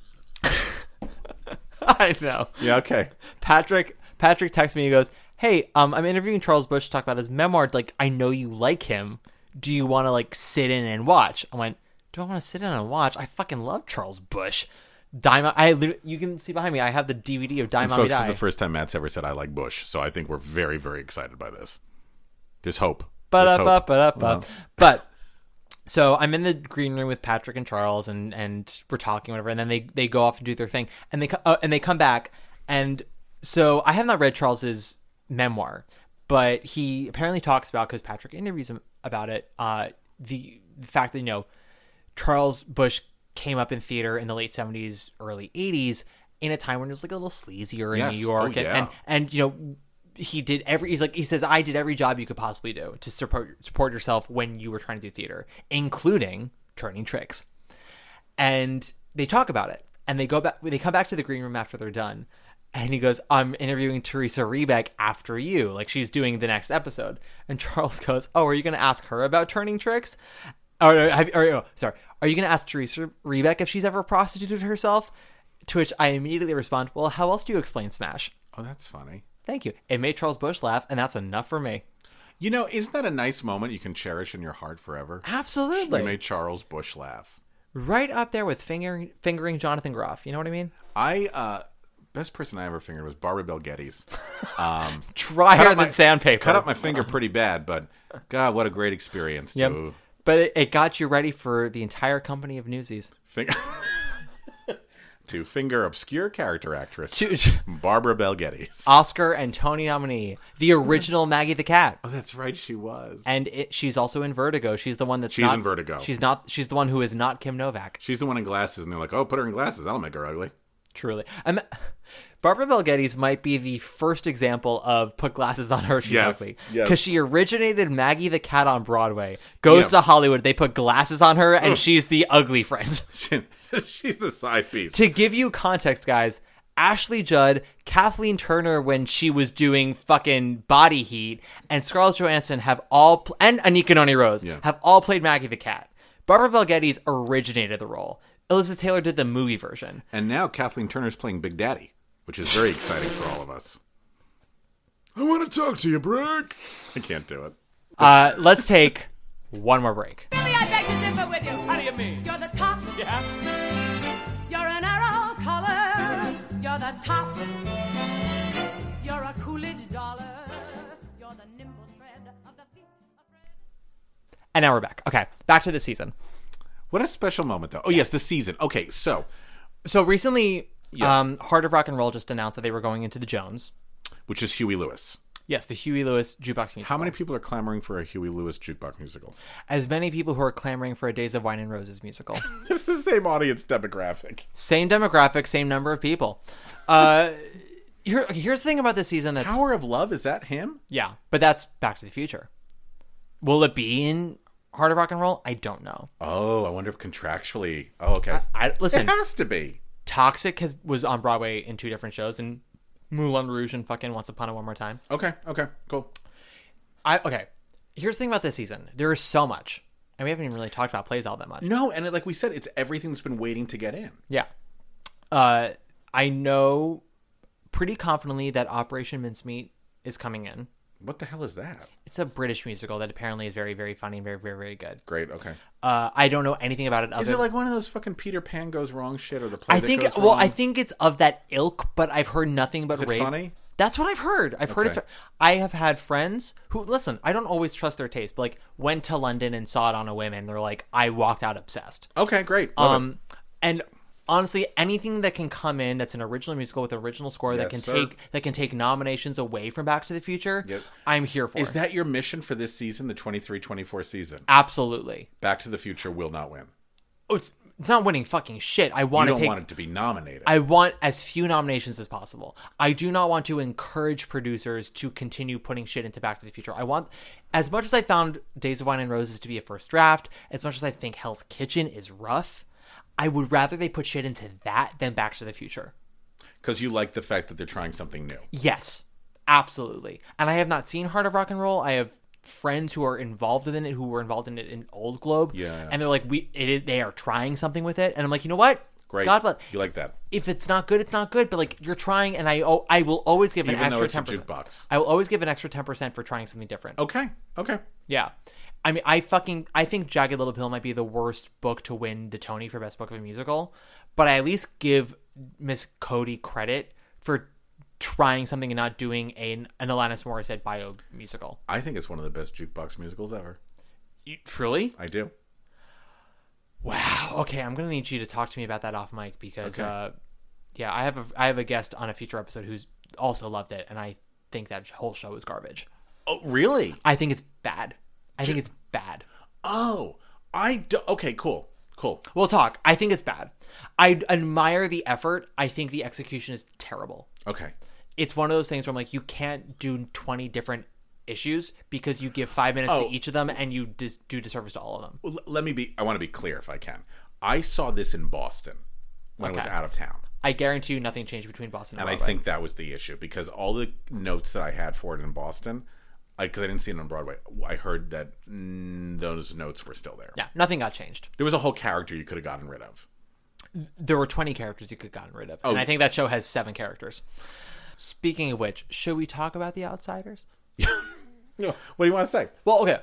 S8: I know.
S9: Yeah, okay.
S8: Patrick Patrick texts me and goes, hey, um, I'm interviewing Charles Busch to talk about his memoir. Like, I know you like him. Do you want to, like, sit in and watch? I went, do I want to sit in and watch? I fucking love Charles Busch. Dime, I, you can see behind me, I have the D V D of Dime
S9: and
S8: Mommy
S9: folks,
S8: Die.
S9: This is the first time Matt's ever said I like Bush, so I think we're very, very excited by this. There's hope.
S8: But
S9: There's
S8: up,
S9: hope.
S8: up, up,
S9: well.
S8: up. But, so I'm in the green room with Patrick and Charles, and, and we're talking, whatever, and then they, they go off and do their thing, and they uh, and they come back, and so I have not read Charles's memoir, but he apparently talks about, because Patrick interviews him about it, uh, the, the fact that, you know, Charles Busch came up in theater in the late seventies, early eighties, in a time when it was like a little sleazier in
S9: yes.
S8: New York,
S9: oh, yeah.
S8: and, and and you know, he did every. He's like he says, I did every job you could possibly do to support support yourself when you were trying to do theater, including turning tricks. And they talk about it, and they go back. They come back to the green room after they're done, and he goes, "I'm interviewing Teresa Rebeck after you, like she's doing the next episode." And Charles goes, "Oh, are you going to ask her about turning tricks?" Or, have, or oh, sorry, are you going to ask Teresa Rebeck if she's ever prostituted herself? To which I immediately respond, well, how else do you explain Smash?
S9: Oh, that's funny.
S8: Thank you. It made Charles Busch laugh, and that's enough for me.
S9: You know, isn't that a nice moment you can cherish in your heart forever?
S8: Absolutely.
S9: You made Charles Busch laugh.
S8: Right up there with fingering, fingering Jonathan Groff. You know what I mean?
S9: I, uh, best person I ever fingered was Barbara Bel Geddes. Um,
S8: Drier than
S9: my,
S8: sandpaper.
S9: Cut up my finger pretty bad, but God, what a great experience.
S8: Yep.
S9: To...
S8: But it, it got you ready for the entire company of Newsies.
S9: Finger... to finger obscure character actress
S8: to...
S9: Barbara Bel Geddes.
S8: Oscar and Tony nominee. The original Maggie the Cat.
S9: Oh, that's right, she was.
S8: And it, she's also in Vertigo. She's the one that's
S9: She's
S8: not,
S9: in Vertigo.
S8: She's not. She's the one who is not Kim Novak.
S9: She's the one in glasses, and they're like, oh, put her in glasses. That'll make her ugly.
S8: Truly. I'm, Barbara Bel Geddes might be the first example of put glasses on her, she's
S9: Yes,
S8: ugly.
S9: yes.
S8: Because she originated Maggie the Cat on Broadway, goes
S9: Yeah.
S8: to Hollywood, they put glasses on her, and she's the ugly friend.
S9: She's the side piece.
S8: To give you context, guys, Ashley Judd, Kathleen Turner when she was doing fucking Body Heat, and Scarlett Johansson have all, pl- and Anika Noni Rose,
S9: Yeah.
S8: have all played Maggie the Cat. Barbara Bel Geddes originated the role. Elizabeth Taylor did the movie version.
S9: And now Kathleen Turner's playing Big Daddy, which is very exciting for all of us. I want to talk to you, Brooke. I can't do it.
S8: Uh, let's take one more break.
S7: Billy, I beg to differ with you. How do you mean? You're the top. Yeah. You're an arrow color. You're the top. You're a Coolidge dollar. You're the nimble tread of the feet of red.
S8: And now we're back. Okay, back to the season.
S9: What a special moment, though. Oh, yes, the season. Okay, so.
S8: So recently,
S9: Yeah.
S8: um, Heart of Rock and Roll just announced that they were going into the Jones.
S9: Which is Huey Lewis.
S8: Yes, the Huey Lewis jukebox musical.
S9: How many people are clamoring for a Huey Lewis jukebox musical?
S8: As many people who are clamoring for a Days of Wine and Roses musical.
S9: It's the same audience demographic.
S8: Same demographic, same number of people. Uh, here, here's the thing about this season that's...
S9: Power of Love, is that him?
S8: Yeah, but that's Back to the Future. Will it be in Heart of Rock and Roll? I don't know.
S9: Oh, I wonder if contractually. Oh, okay.
S8: I, listen,
S9: It has to be.
S8: Toxic has was on Broadway in two different shows, and Moulin Rouge and fucking Once Upon a One More Time.
S9: Okay, okay, cool.
S8: I okay. Here's the thing about this season. There is so much, and we haven't even really talked about plays all that much.
S9: No, and like we said, it's everything that's been waiting to get in.
S8: Yeah. Uh, I know pretty confidently that Operation Mincemeat is coming in.
S9: What the hell is that?
S8: It's a British musical that apparently is very, very funny and very, very, very good.
S9: Great, okay.
S8: Uh, I don't know anything about it. Other
S9: Is it like one of those fucking Peter Pan goes wrong shit or the play
S8: I
S9: that
S8: think.
S9: goes
S8: Well,
S9: wrong?
S8: I think it's of that ilk, but I've heard nothing but
S9: Is it
S8: rave.
S9: funny?
S8: That's what I've heard. I've heard
S9: Okay.
S8: it's. I have had friends who listen. I don't always trust their taste, but like went to London and saw it on a whim, and they're like, I walked out obsessed.
S9: Okay, great. Love
S8: Um, and honestly, anything that can come in that's an original musical with an original score that
S9: Yes,
S8: can
S9: sir.
S8: take that can take nominations away from Back to the Future,
S9: Yep.
S8: I'm here for.
S9: it. Is
S8: it.
S9: that your mission for this season, the twenty-three twenty-four season?
S8: Absolutely?
S9: Back to the Future will not win.
S8: Oh, it's, it's not winning fucking shit. I
S9: You
S8: want to
S9: don't
S8: take.
S9: want it to be nominated.
S8: I want as few nominations as possible. I do not want to encourage producers to continue putting shit into Back to the Future. I want, as much as I found Days of Wine and Roses to be a first draft, as much as I think Hell's Kitchen is rough, I would rather they put shit into that than Back to the Future.
S9: Because you like the fact that they're trying something new.
S8: Yes, absolutely. And I have not seen Heart of Rock and Roll. I have friends who are involved in it, who were involved in it in Old Globe.
S9: Yeah, yeah.
S8: And they're like, we, it, is- they are trying something with it. And I'm like, you know what?
S9: Great.
S8: God bless.
S9: You like that.
S8: If it's not good, it's not good. But like you're trying, and I oh, I will always give an
S9: Even though
S8: extra
S9: it's a
S8: ten percent.
S9: jukebox.
S8: I will always give an extra ten percent for trying something different.
S9: Okay, okay.
S8: Yeah, I mean, I fucking I think Jagged Little Pill might be the worst book to win the Tony for Best Book of a Musical, but I at least give Miss Cody credit for trying something and not doing an an Alanis Morissette bio musical.
S9: I think it's one of the best jukebox musicals ever.
S8: You, truly?
S9: I do.
S8: Wow. Okay, I'm gonna need you to talk to me about that off mic because,
S9: Okay.
S8: uh, yeah, I have a I have a guest on a future episode who's also loved it, and I think that whole show is garbage.
S9: Oh, really?
S8: I think it's bad. I think it's bad.
S9: Oh, I do. Okay, cool, cool.
S8: We'll talk. I think it's bad. I admire the effort. I think the execution is terrible.
S9: Okay.
S8: It's one of those things where I'm like, you can't do twenty different issues because you give five minutes
S9: Oh.
S8: to each of them and you dis- do disservice to all of them.
S9: Well, l- let me be. I want to be clear if I can. I saw this in Boston when I was
S8: Okay.
S9: out of town.
S8: I guarantee you nothing changed between Boston and
S9: And I
S8: Broadway.
S9: think that was the issue because all the notes that I had for it in Boston, because I, I didn't see it on Broadway, I heard that mm, those notes were still there.
S8: Yeah, nothing got changed.
S9: There was a whole character you could have gotten rid of.
S8: There were twenty characters you could have gotten rid of.
S9: Oh.
S8: And I think that show has seven characters. Speaking of which, should we talk about The Outsiders?
S9: No. What do you want to say?
S8: Well, okay.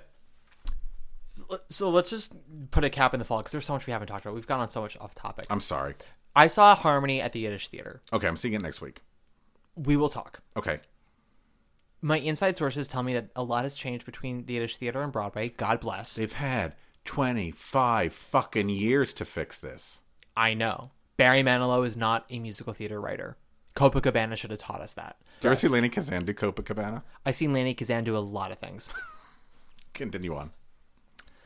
S8: So let's just put a cap in the fall because there's so much we haven't talked about. We've gone on so much off topic.
S9: I'm sorry.
S8: I saw Harmony at the Yiddish Theater.
S9: Okay, I'm seeing it next week.
S8: We will talk.
S9: Okay.
S8: My inside sources tell me that a lot has changed between the Yiddish Theater and Broadway. God bless.
S9: They've had twenty-five fucking years to fix this.
S8: I know. Barry Manilow is not a musical theater writer. Copacabana should have taught us that.
S9: Did you ever see Lainie Kazan do Copacabana?
S8: I've seen Lainie Kazan do a lot of things.
S9: Continue on.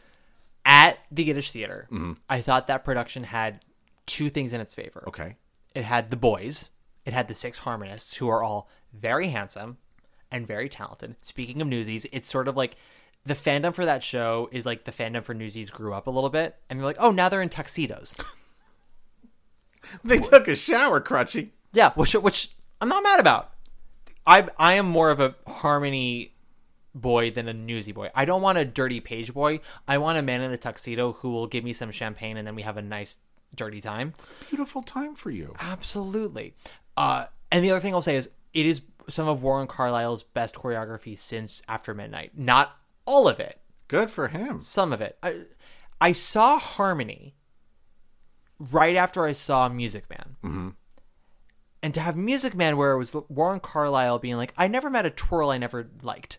S8: At the Yiddish Theater, I thought that production had two things in its favor.
S9: Okay.
S8: it had the boys. It had the six harmonists who are all very handsome and very talented. Speaking of Newsies, it's sort of like the fandom for that show is like the fandom for Newsies grew up a little bit. And you're like, oh, now they're in tuxedos.
S9: They took a shower, Crutchy.
S8: Yeah, which which I'm not mad about. I I am more of a Harmony boy than a Newsy boy. I don't want a dirty page boy. I want a man in a tuxedo who will give me some champagne and then we have a nice dirty time.
S9: Beautiful time for you.
S8: Absolutely. Uh, and the other thing I'll say is it is some of Warren Carlyle's best choreography since After Midnight. Not all of it.
S9: Good for him.
S8: Some of it. I, I saw Harmony right after I saw Music Man.
S9: Mm-hmm.
S8: And to have Music Man where it was Warren Carlyle being like, I never met a twirl I never liked.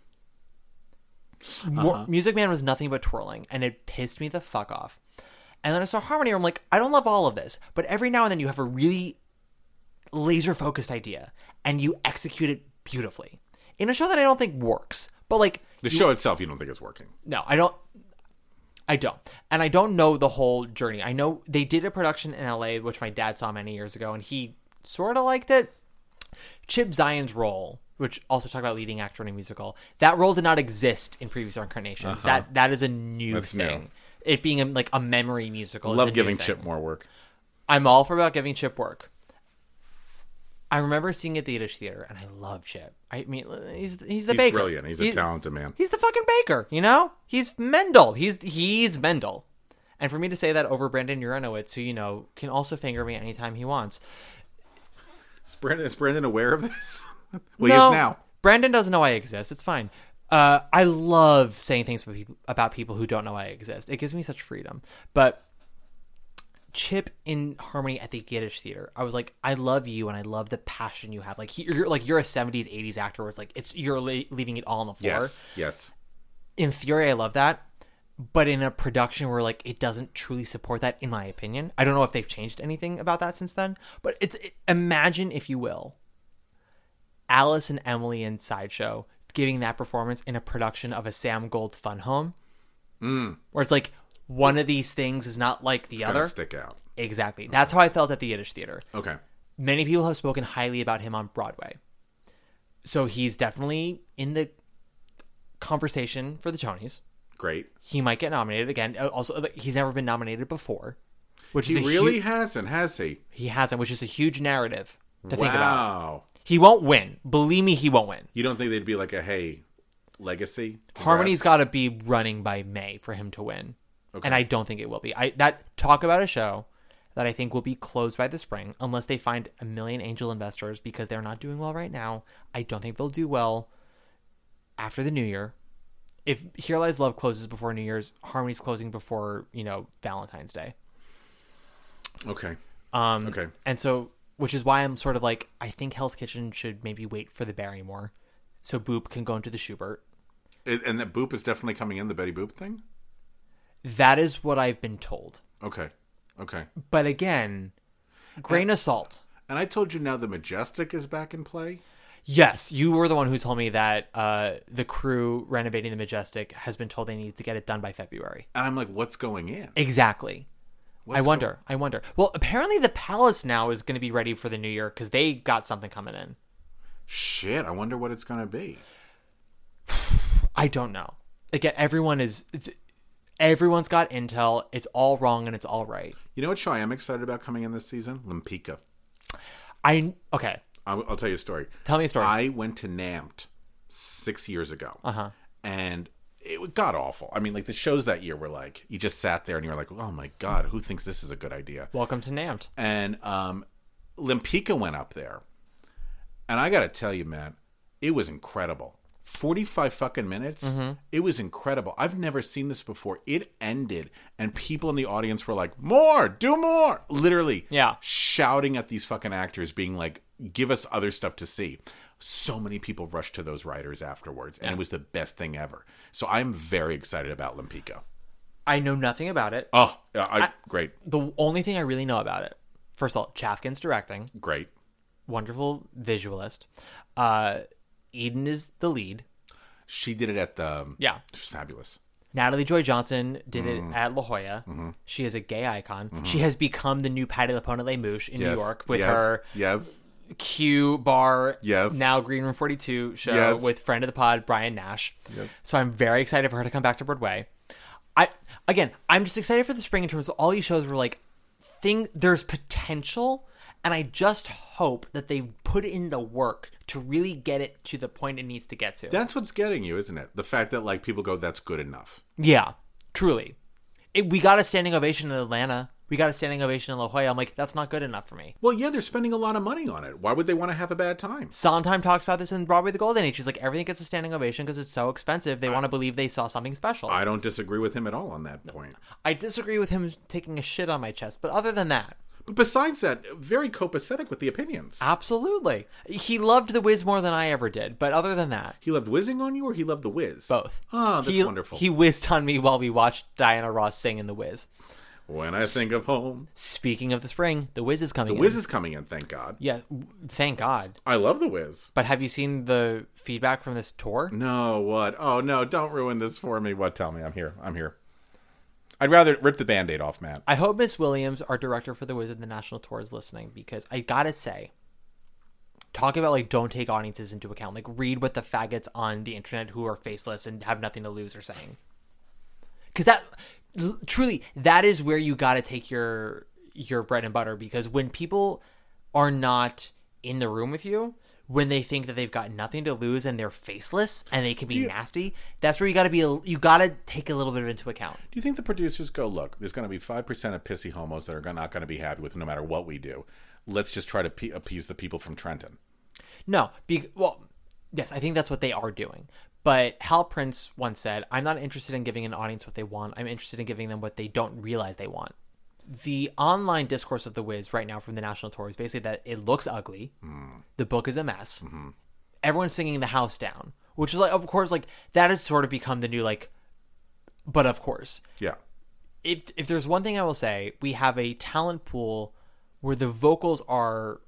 S8: Uh-huh. Music Man was nothing but twirling, and it pissed me the fuck off. And then I saw Harmony where I'm like, I don't love all of this, but every now and then you have a really laser-focused idea, and you execute it beautifully. In a show that I don't think works. But like
S9: The
S8: you,
S9: show itself you don't think is working.
S8: No, I don't. I don't. And I don't know the whole journey. I know they did a production in L A, which my dad saw many years ago, and he sort of liked it. Chip Zion's role, which also talked about leading actor in a musical, that role did not exist in previous incarnations.
S9: Uh-huh.
S8: That That is a new
S9: That's
S8: thing.
S9: new.
S8: It being a, like a memory musical.
S9: Love
S8: is a
S9: giving
S8: new
S9: Chip
S8: thing.
S9: more work.
S8: I'm all for about giving Chip work. I remember seeing it at the Yiddish Theater, and I love Chip. I mean, he's he's the
S9: He's
S8: baker.
S9: brilliant. He's a talented man.
S8: He's the fucking baker, you know? He's Mendel. He's he's Mendel. And for me to say that over Brandon Uranowitz, who, you know, can also finger me anytime he wants.
S9: Is Brandon, is Brandon aware of this? well,
S8: no,
S9: he is now.
S8: Brandon doesn't know I exist. It's fine. Uh, I love saying things about people, about people who don't know I exist. It gives me such freedom. But Chip in Harmony at the Yiddish Theater, I was like, I love you and I love the passion you have. Like he, you're like you're a seventies, eighties actor where it's like it's you're le- leaving it all on the floor.
S9: Yes, yes.
S8: In theory, I love that. But in a production where like it doesn't truly support that, in my opinion, I don't know if they've changed anything about that since then. But it's it, imagine, if you will, Alice and Emily in Sideshow giving that performance in a production of a Sam Gold Fun Home,
S9: mm.
S8: where it's like one of these things is not like the
S9: it's
S8: other.
S9: Stick out.
S8: Exactly. That's how I felt at the Yiddish Theater.
S9: Okay.
S8: Many people have spoken highly about him on Broadway, so he's definitely in the conversation for the Tonys.
S9: Great.
S8: He might get nominated again. Also, he's never been nominated before. Which
S9: he
S8: is a
S9: really
S8: hu-
S9: hasn't, has he?
S8: He hasn't, which is a huge narrative to
S9: wow.
S8: think about. He won't win. Believe me, he won't win.
S9: You don't think they'd be like a, hey, legacy? Congrats.
S8: Harmony's got to be running by May for him to win. Okay. And I don't think it will be. I that talk about a show that I think will be closed by the spring, unless they find a million angel investors, because they're not doing well right now. I don't think they'll do well after the new year. If Here Lies Love closes before New Year's, Harmony's closing before, you know, Valentine's Day.
S9: Okay.
S8: Um,
S9: okay.
S8: And so, which is why I'm sort of like, I think Hell's Kitchen should maybe wait for the Barrymore so Boop can go into the Schubert.
S9: It, and that Boop is definitely coming in, the Betty Boop thing?
S8: That is what I've been told.
S9: Okay. Okay.
S8: But again, grain
S9: and,
S8: of salt.
S9: And I told you now the Majestic is back in play?
S8: Yes, you were the one who told me that uh, the crew renovating the Majestic has been told they need to get it done by February.
S9: And I'm like, what's going in?
S8: Exactly. What's I wonder. Going- I wonder. Well, apparently the Palace now is going to be ready for the new year because they got something coming in.
S9: Shit, I wonder what it's going to be.
S8: I don't know. Again, everyone is... It's, everyone's got intel. It's all wrong and it's all right.
S9: You know what show I am excited about coming in this season? Limpika.
S8: I... Okay.
S9: I'll, I'll tell you a story.
S8: Tell me a story.
S9: I went to NAMT six years ago.
S8: Uh-huh.
S9: And it got awful. I mean, like, the shows that year were like, you just sat there and you were like, oh my God, who thinks this is a good idea?
S8: Welcome to NAMT.
S9: And um, Limpika went up there. And I got to tell you, man, it was incredible. forty-five fucking minutes. Mm-hmm. It was incredible. I've never seen this before. It ended, and people in the audience were like, more, do more. Literally
S8: yeah.
S9: shouting at these fucking actors, being like, give us other stuff to see. So many people rushed to those writers afterwards, and yeah. it was the best thing ever. So I'm very excited about Limpika.
S8: I know nothing about it.
S9: Oh, I, I, great.
S8: The only thing I really know about it, first of all, Chafkin's directing.
S9: Great.
S8: Wonderful visualist. Uh, Eden is the lead.
S9: She did it at the...
S8: Yeah.
S9: It's fabulous.
S8: Natalie Joy Johnson did
S9: Mm.
S8: it at La Jolla.
S9: Mm-hmm.
S8: She is a gay icon.
S9: Mm-hmm.
S8: She has become the new Patti LuPone at Les Mouches in
S9: Yes.
S8: New York with
S9: Yes.
S8: her
S9: Yes.
S8: Q bar,
S9: Yes.
S8: now Green Room forty-two show
S9: Yes.
S8: with friend of the pod, Brian Nash.
S9: Yes.
S8: So I'm very excited for her to come back to Broadway. I Again, I'm just excited for the spring in terms of all these shows were like, thing. there's potential, and I just hope that they put in the work to really get it to the point it needs to get to.
S9: That's what's getting you, isn't it? The fact that like people go, that's good enough.
S8: Yeah, truly. It, we got a standing ovation in Atlanta. We got a standing ovation in La Jolla. I'm like, that's not good enough for me.
S9: Well, yeah, they're spending a lot of money on it. Why would they want to have a bad time?
S8: Sondheim talks about this in Broadway The Golden Age. She's like, everything gets a standing ovation because it's so expensive. They want to believe they saw something special.
S9: I don't disagree with him at all on that point.
S8: I disagree with him taking a shit on my chest, but other than that,
S9: But besides that, very copacetic with the opinions.
S8: absolutely. He loved The Wiz more than I ever did, but other than that,
S9: He loved whizzing on you, or he loved the whiz?
S8: both.
S9: Ah, that's
S8: he,
S9: wonderful.
S8: He whizzed on me while we watched Diana Ross sing in The Wiz.
S9: When I think of home.
S8: Speaking of the spring, The Wiz is coming
S9: The
S8: in.
S9: whiz is coming in, thank God.
S8: Yeah, thank God.
S9: I love the whiz.
S8: But have you seen the feedback from this tour?
S9: No, what? Oh, no, don't ruin this for me. What? Tell me. I'm here. I'm here. I'd rather rip the Band-Aid off, Matt.
S8: I hope Miss Williams, our director for The Wiz and the National Tour, is listening, because I gotta say, talk about like don't take audiences into account. Like read what the faggots on the internet who are faceless and have nothing to lose are saying. Because that l- truly, that is where you gotta take your your bread and butter. Because when people are not in the room with you, when they think that they've got nothing to lose and they're faceless and they can be
S9: you-
S8: nasty, that's where you gotta be. A, you gotta take a little bit into account.
S9: Do you think the producers go, look, there's going to be five percent of pissy homos that are not going to be happy with no matter what we do. Let's just try to pe- appease the people from Trenton.
S8: No, be, well, yes, I think that's what they are doing. But Hal Prince once said, I'm not interested in giving an audience what they want. I'm interested in giving them what they don't realize they want. The online discourse of The Wiz right now from the national tour is basically that it looks ugly. Mm. The book is a mess. Mm-hmm. Everyone's singing The House Down, which is like, of course, like that has sort of become the new, like, but of course.
S9: Yeah.
S8: If, if there's one thing I will say, we have a talent pool where the vocals are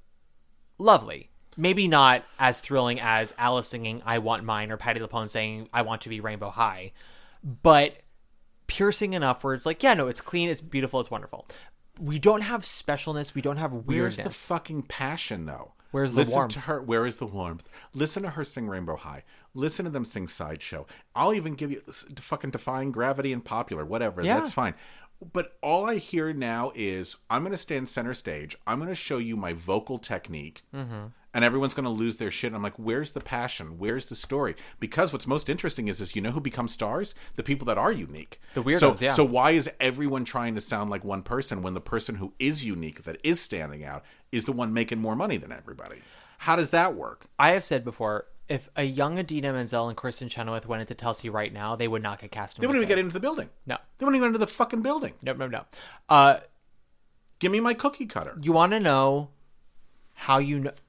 S8: lovely. Maybe not as thrilling as Alice singing I Want Mine or Patti LuPone saying I Want to Be Rainbow High, but piercing enough where it's like, yeah, no, it's clean, it's beautiful, it's wonderful. We don't have specialness. We don't have weirdness.
S9: Where's the fucking passion, though?
S8: Where's the
S9: Listen
S8: warmth?
S9: to her. Where is the warmth? Listen to her sing Rainbow High. Listen to them sing Sideshow. I'll even give you fucking Defying Gravity and Popular, whatever.
S8: Yeah.
S9: That's fine. But all I hear now is I'm going to stand center stage. I'm going to show you my vocal technique. Mm-hmm. And everyone's going to lose their shit. I'm like, where's the passion? Where's the story? Because what's most interesting is, is you know who becomes stars? The people that are unique.
S8: The weirdos,
S9: so,
S8: yeah.
S9: So why is everyone trying to sound like one person when the person who is unique, that is standing out, is the one making more money than everybody? How does that work?
S8: I have said before, if a young Idina Menzel and Kristen Chenoweth went into Telsey right now, they would not get cast in
S9: They wouldn't even
S8: Wicked.
S9: get into the building.
S8: No.
S9: They wouldn't even get into the fucking building.
S8: No, no, no. Uh,
S9: Give me my cookie cutter.
S8: you want to know how you know...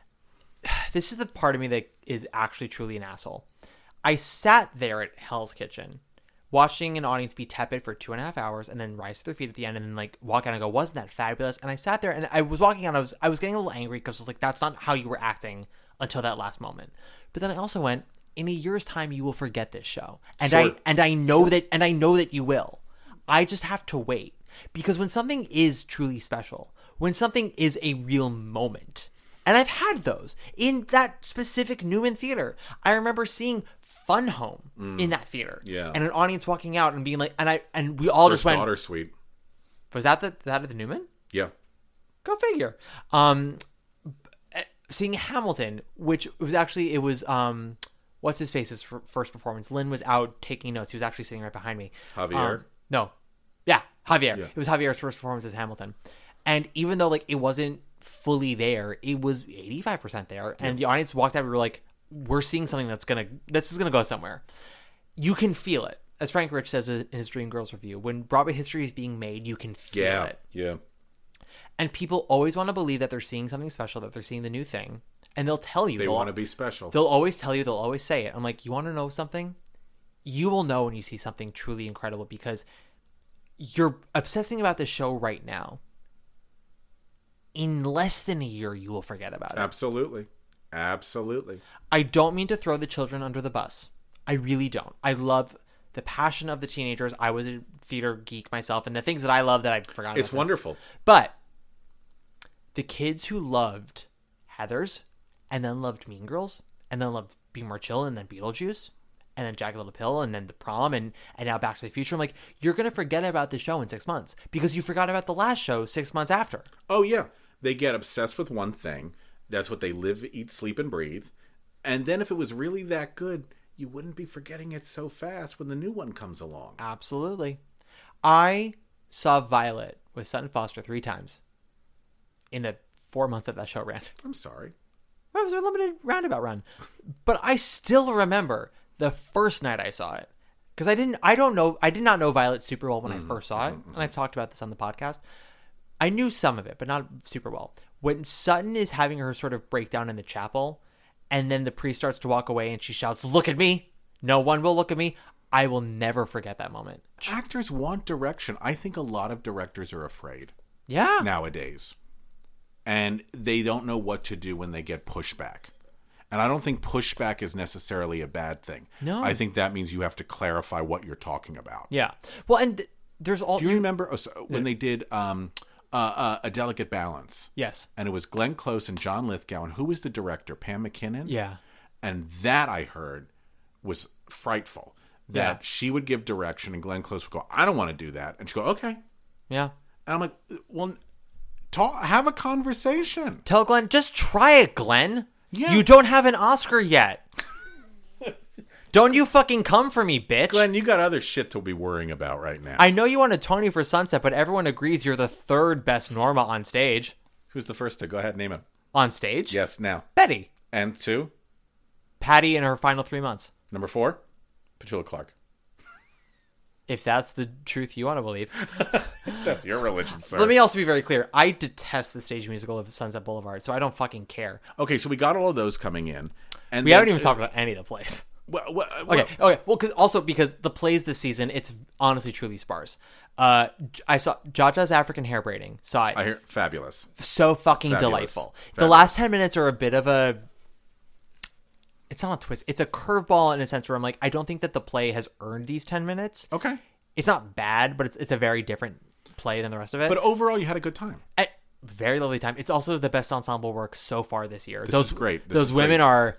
S8: This is the part of me that is actually truly an asshole. I sat there at Hell's Kitchen watching an audience be tepid for two and a half hours and then rise to their feet at the end and then like walk out and go, wasn't that fabulous? And I sat there and I was walking out. I was, I was getting a little angry because I was like, that's not how you were acting until that last moment. But then I also went, in a year's time, you will forget this show. And
S9: Sure.
S8: I, and I know that, and I know that you will. I just have to wait, because when something is truly special, when something is a real moment, and I've had those in that specific Newman Theater. I remember seeing Fun Home mm. in that theater.
S9: Yeah.
S8: And an audience walking out and being like, and I, and we all
S9: First
S8: just went,
S9: Daughter Suite.
S8: was that the, that at the Newman?
S9: Yeah.
S8: Go figure. Um, seeing Hamilton, which was actually, it was, um, what's his face's first performance? Lynn was out taking notes. He was actually sitting right behind me.
S9: Javier?
S8: Um, no. Yeah, Javier.
S9: Yeah.
S8: It was Javier's first performance as Hamilton. And even though like it wasn't fully there, it was eighty-five percent there. And the audience walked out and we were like, we're seeing something that's going to, this is going to go somewhere. You can feel it. As Frank Rich says in his Dreamgirls review, when Broadway history is being made, you can feel
S9: Yeah.
S8: it.
S9: Yeah.
S8: And people always want to believe that they're seeing something special, that they're seeing the new thing. And they'll tell you.
S9: They
S8: they'll-
S9: want to be special.
S8: They'll always tell you, they'll always say it. I'm like, you want to know something? You will know when you see something truly incredible, because you're obsessing about this show right now. In less than a year, you will forget about it.
S9: Absolutely. Absolutely.
S8: I don't mean to throw the children under the bus. I really don't. I love the passion of the teenagers. I was a theater geek myself, and the things that I love that I forgot.
S9: It's
S8: about
S9: wonderful.
S8: Since. But the kids who loved Heathers, and then loved Mean Girls, and then loved Be More Chill, and then Beetlejuice, and then Jagged Little Pill, and then The Prom, and, and now Back to the Future. I'm like, you're going to forget about the show in six months because you forgot about the last show six months after.
S9: Oh, yeah. They get obsessed with one thing. That's what they live, eat, sleep, and breathe. And then if it was really that good, you wouldn't be forgetting it so fast when the new one comes along.
S8: Absolutely. I saw Violet with Sutton Foster three times in the four months that that show ran.
S9: I'm sorry.
S8: It was a limited roundabout run. But I still remember the first night I saw it. Because I didn't, I don't know, I did not know Violet super well when mm-hmm. I first saw it. And I've talked about this on the podcast. I knew some of it, but not super well. When Sutton is having her sort of breakdown in the chapel, and then the priest starts to walk away and she shouts, "Look at me. No one will look at me." I will never forget that moment.
S9: Actors want direction. I think a lot of directors are afraid.
S8: Yeah.
S9: Nowadays. And they don't know what to do when they get pushback. And I don't think pushback is necessarily a bad thing.
S8: No.
S9: I think that means you have to clarify what you're talking about.
S8: Yeah. Well, and there's all...
S9: Do you remember oh, so when they did um, uh, uh, A Delicate Balance?
S8: Yes.
S9: And it was Glenn Close and John Lithgow. And who was the director? Pam McKinnon?
S8: Yeah.
S9: And that, I heard, was frightful. That
S8: Yeah.
S9: she would give direction and Glenn Close would go, "I don't want to do that." And she'd go, "Okay."
S8: Yeah.
S9: And I'm like, well, talk, have a conversation.
S8: Tell Glenn, just try it, Glenn.
S9: Yeah.
S8: You don't have an Oscar yet. Don't you fucking come for me, bitch.
S9: Glenn, you got other shit to be worrying about right now.
S8: I know you won a Tony for Sunset, but everyone agrees you're the third best Norma on stage.
S9: Who's the first to go ahead and name him?
S8: On stage?
S9: Yes, now.
S8: Betty.
S9: And two?
S8: Patty in her final three months.
S9: Number four? Petula Clark.
S8: If that's the truth you want to believe.
S9: That's your religion, sir.
S8: Let me also be very clear. I detest the stage musical of Sunset Boulevard, so I don't fucking care.
S9: Okay, so we got all of those coming in. And
S8: we
S9: then,
S8: haven't even talked about any of the plays.
S9: Well, well, well,
S8: okay, okay. Well, cause also because the plays this season, it's honestly truly sparse. Uh, I saw Jaja's African hair braiding. Saw it.
S9: I hear fabulous.
S8: So fucking
S9: Fabulous.
S8: delightful.
S9: Fabulous.
S8: The last ten minutes are a bit of a... It's not a twist. It's a curveball in a sense where I'm like, I don't think that the play has earned these ten minutes.
S9: Okay.
S8: It's not bad, but it's it's a very different play than the rest of it.
S9: But overall, you had a good time.
S8: A very lovely time. It's also the best ensemble work so far this year.
S9: This
S8: those
S9: is great. This
S8: those
S9: is
S8: women
S9: great.
S8: are...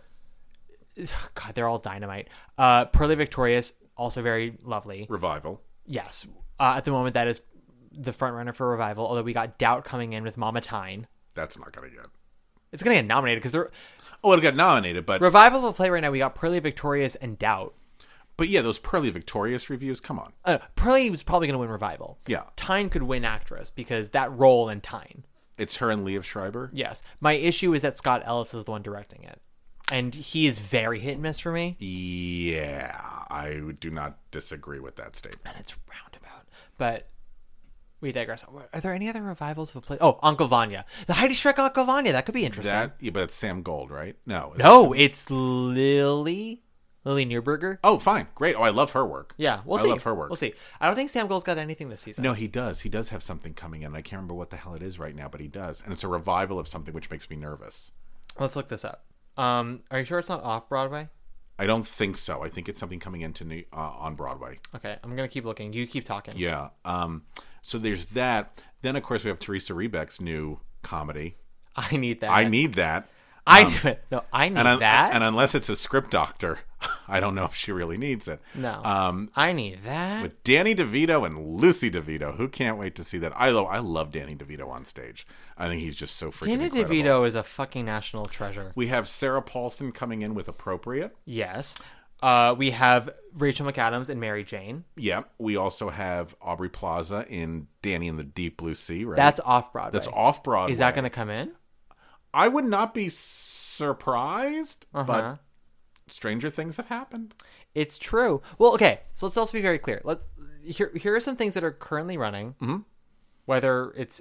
S8: God, they're all dynamite. Uh, Pearly Victorious, also very lovely.
S9: Revival.
S8: Yes. Uh, at the moment, that is the front runner for Revival, although we got Doubt coming in with Mama Tyne.
S9: That's not going to get...
S8: It's going to get nominated because they're...
S9: Oh, it'll get nominated, but...
S8: Revival of a play right now, we got Pearly Victorious and Doubt.
S9: But yeah, those Pearly Victorious reviews, come on.
S8: Uh, Pearly was probably going to win Revival.
S9: Yeah.
S8: Tyne could win Actress because that role in Tyne.
S9: It's her and Liev Schreiber?
S8: Yes. My issue is that Scott Ellis is the one directing it. And he is very hit and miss for me.
S9: Yeah, I do not disagree with that statement.
S8: And it's roundabout. But we digress. Are there any other revivals of a play? Oh, Uncle Vanya. The Heidi Schreck Uncle Vanya. That could be interesting.
S9: That, yeah, but it's Sam Gold, right? No.
S8: No, it's Lily. Lily Neuberger.
S9: Oh, fine. Great. Oh, I love her work.
S8: Yeah, we'll
S9: I
S8: see.
S9: love her work.
S8: We'll see. I don't think Sam Gold's got anything this season.
S9: No, he does. He does have something coming in. I can't remember what the hell it is right now, but he does. And it's a revival of something which makes me nervous.
S8: Let's look this up. Um, are you sure it's not off Broadway?
S9: I don't think so. I think it's something coming into New, uh, on Broadway.
S8: Okay, I'm gonna keep looking. You keep talking.
S9: Yeah. Um. So there's that. Then of course we have Teresa Rebeck's new comedy.
S8: I need that.
S9: I need that.
S8: I
S9: um,
S8: no. I need
S9: and un-
S8: that.
S9: And unless it's a script doctor, I don't know if she really needs it.
S8: No.
S9: Um.
S8: I need that.
S9: With Danny DeVito and Lucy DeVito, who can't wait to see that? I love. I love Danny DeVito on stage. I think he's just so freaking
S8: Danny
S9: incredible.
S8: DeVito is a fucking national treasure.
S9: We have Sarah Paulson coming in with Appropriate.
S8: Yes. Uh, we have Rachel McAdams and Mary Jane.
S9: Yeah. We also have Aubrey Plaza in Danny and the Deep Blue Sea, right?
S8: That's off Broadway.
S9: That's off Broadway.
S8: Is that going to come in?
S9: I would not be surprised,
S8: Uh-huh.
S9: but stranger things have happened.
S8: It's true. Well, okay. So let's also be very clear. Let here here are some things that are currently running.
S9: Mm-hmm.
S8: Whether it's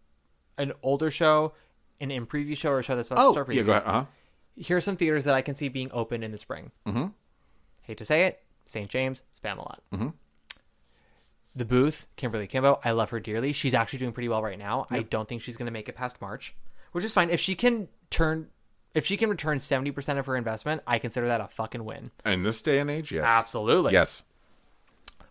S8: an older show, an in preview show, or a show that's about
S9: Oh,
S8: to start previews.
S9: yeah, go ahead. Uh-huh.
S8: Here are some theaters that I can see being open in the spring.
S9: Mm-hmm.
S8: Hate to say it, Saint James, Spamalot.
S9: Mm-hmm.
S8: The Booth, Kimberly Kimbo. I love her dearly. She's actually doing pretty well right now. Yep. I don't think she's going to make it past March, which is fine. If she can turn, if she can return seventy percent of her investment, I consider that a fucking win.
S9: In this day and age, yes.
S8: Absolutely.
S9: Yes.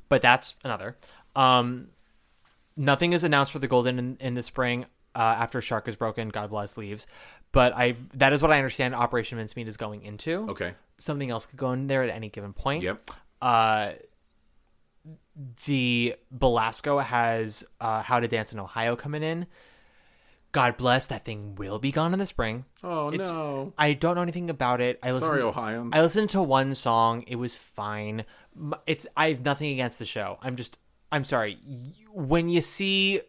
S8: but that's another. Um, nothing is announced for the Golden in, in the spring uh, after Shark is broken. God bless leaves. But I that is what I understand Operation Mincemeat is going into.
S9: Okay.
S8: Something else could go in there at any given point.
S9: Yep.
S8: Uh, the Belasco has uh, How to Dance in Ohio coming in. God bless, that thing will be gone in the spring.
S9: Oh,
S8: It's-
S9: no.
S8: I don't know anything about it. I listened
S9: Sorry,
S8: to,
S9: Ohioans.
S8: I listened to one song. It was fine. M- It's I have nothing against the show. I'm just I'm sorry. Y- When you see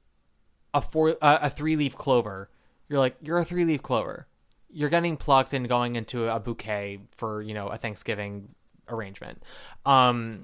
S8: a four uh, a three leaf clover, you're like you're a three leaf clover. You're getting plucked and going into a bouquet for, you know, a Thanksgiving arrangement. Um,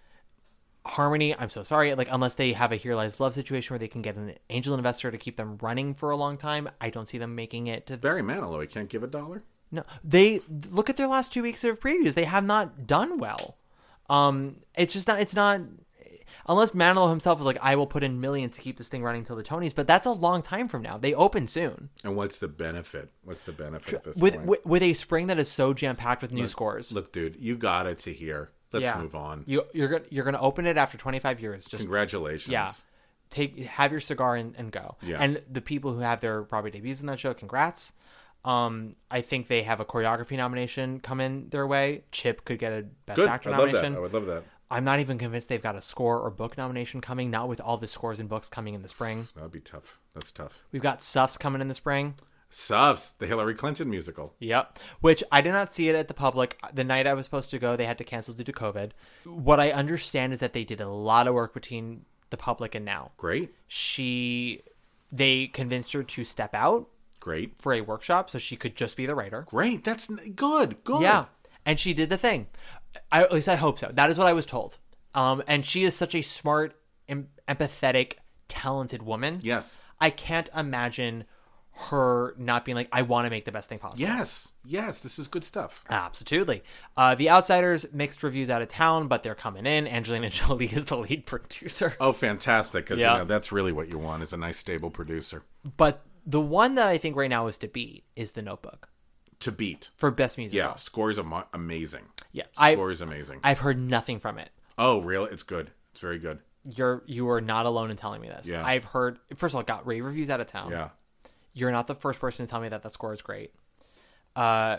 S8: Harmony, I'm so sorry. Like, unless they have a Here Lies Love situation where they can get an angel investor to keep them running for a long time, I don't see them making it to.
S9: Barry Manilow, he can't give a dollar?
S8: No, they look at their last two weeks of previews. They have not done well. Um, it's just not. It's not. Unless Manilow himself is like, I will put in millions to keep this thing running till the Tonys, but that's a long time from now. They open soon.
S9: And what's the benefit? What's the benefit at this
S8: With,
S9: point?
S8: with with a spring that is so jam packed with new
S9: Look-
S8: scores.
S9: Look, dude, you got it to here. Let's
S8: Yeah.
S9: move on.
S8: You you're gonna you're gonna open it after twenty-five years. Just
S9: Congratulations.
S8: yeah. Take have your cigar and, and go.
S9: Yeah.
S8: And the people who have their Broadway debuts in that show, congrats. Um, I think they have a choreography nomination come in their way. Chip could get a Best
S9: Good.
S8: Actor
S9: I'd love
S8: nomination.
S9: that. I would love that.
S8: I'm not even convinced they've got a score or book nomination coming. Not with all the scores and books coming in the spring.
S9: That would be tough. That's tough.
S8: We've got Suffs coming in the spring.
S9: Suffs, the Hillary Clinton musical.
S8: Yep. Which I did not see it at the public. The night I was supposed to go, they had to cancel due to COVID. What I understand is that they did a lot of work between the public and now.
S9: Great.
S8: She, they convinced her to step out
S9: Great.
S8: for a workshop so she could just be the writer.
S9: Great. That's n- good. Good.
S8: Yeah. And she did the thing. I, at least I hope so. That is what I was told. Um, and she is such a smart, em- empathetic, talented woman.
S9: Yes.
S8: I can't imagine her not being like, I want to make the best thing possible.
S9: Yes. Yes. This is good stuff.
S8: Absolutely. Uh, the Outsiders, mixed reviews out of town, but they're coming in. Angelina Jolie is the lead producer.
S9: Oh, fantastic. Because
S8: Yeah.
S9: you know, that's really what you want is a nice, stable producer.
S8: But the one that I think right now is to beat is The Notebook
S9: To beat.
S8: for Best Musical.
S9: Yeah. Scores are amazing.
S8: Yeah. I,
S9: Score is amazing.
S8: I've heard nothing from it.
S9: oh, really? It's good. It's very good.
S8: You're you are not alone in telling me this.
S9: Yeah.
S8: I've heard, first of all, it got rave reviews out of town.
S9: Yeah.
S8: You're not the first person to tell me that that score is great. Uh,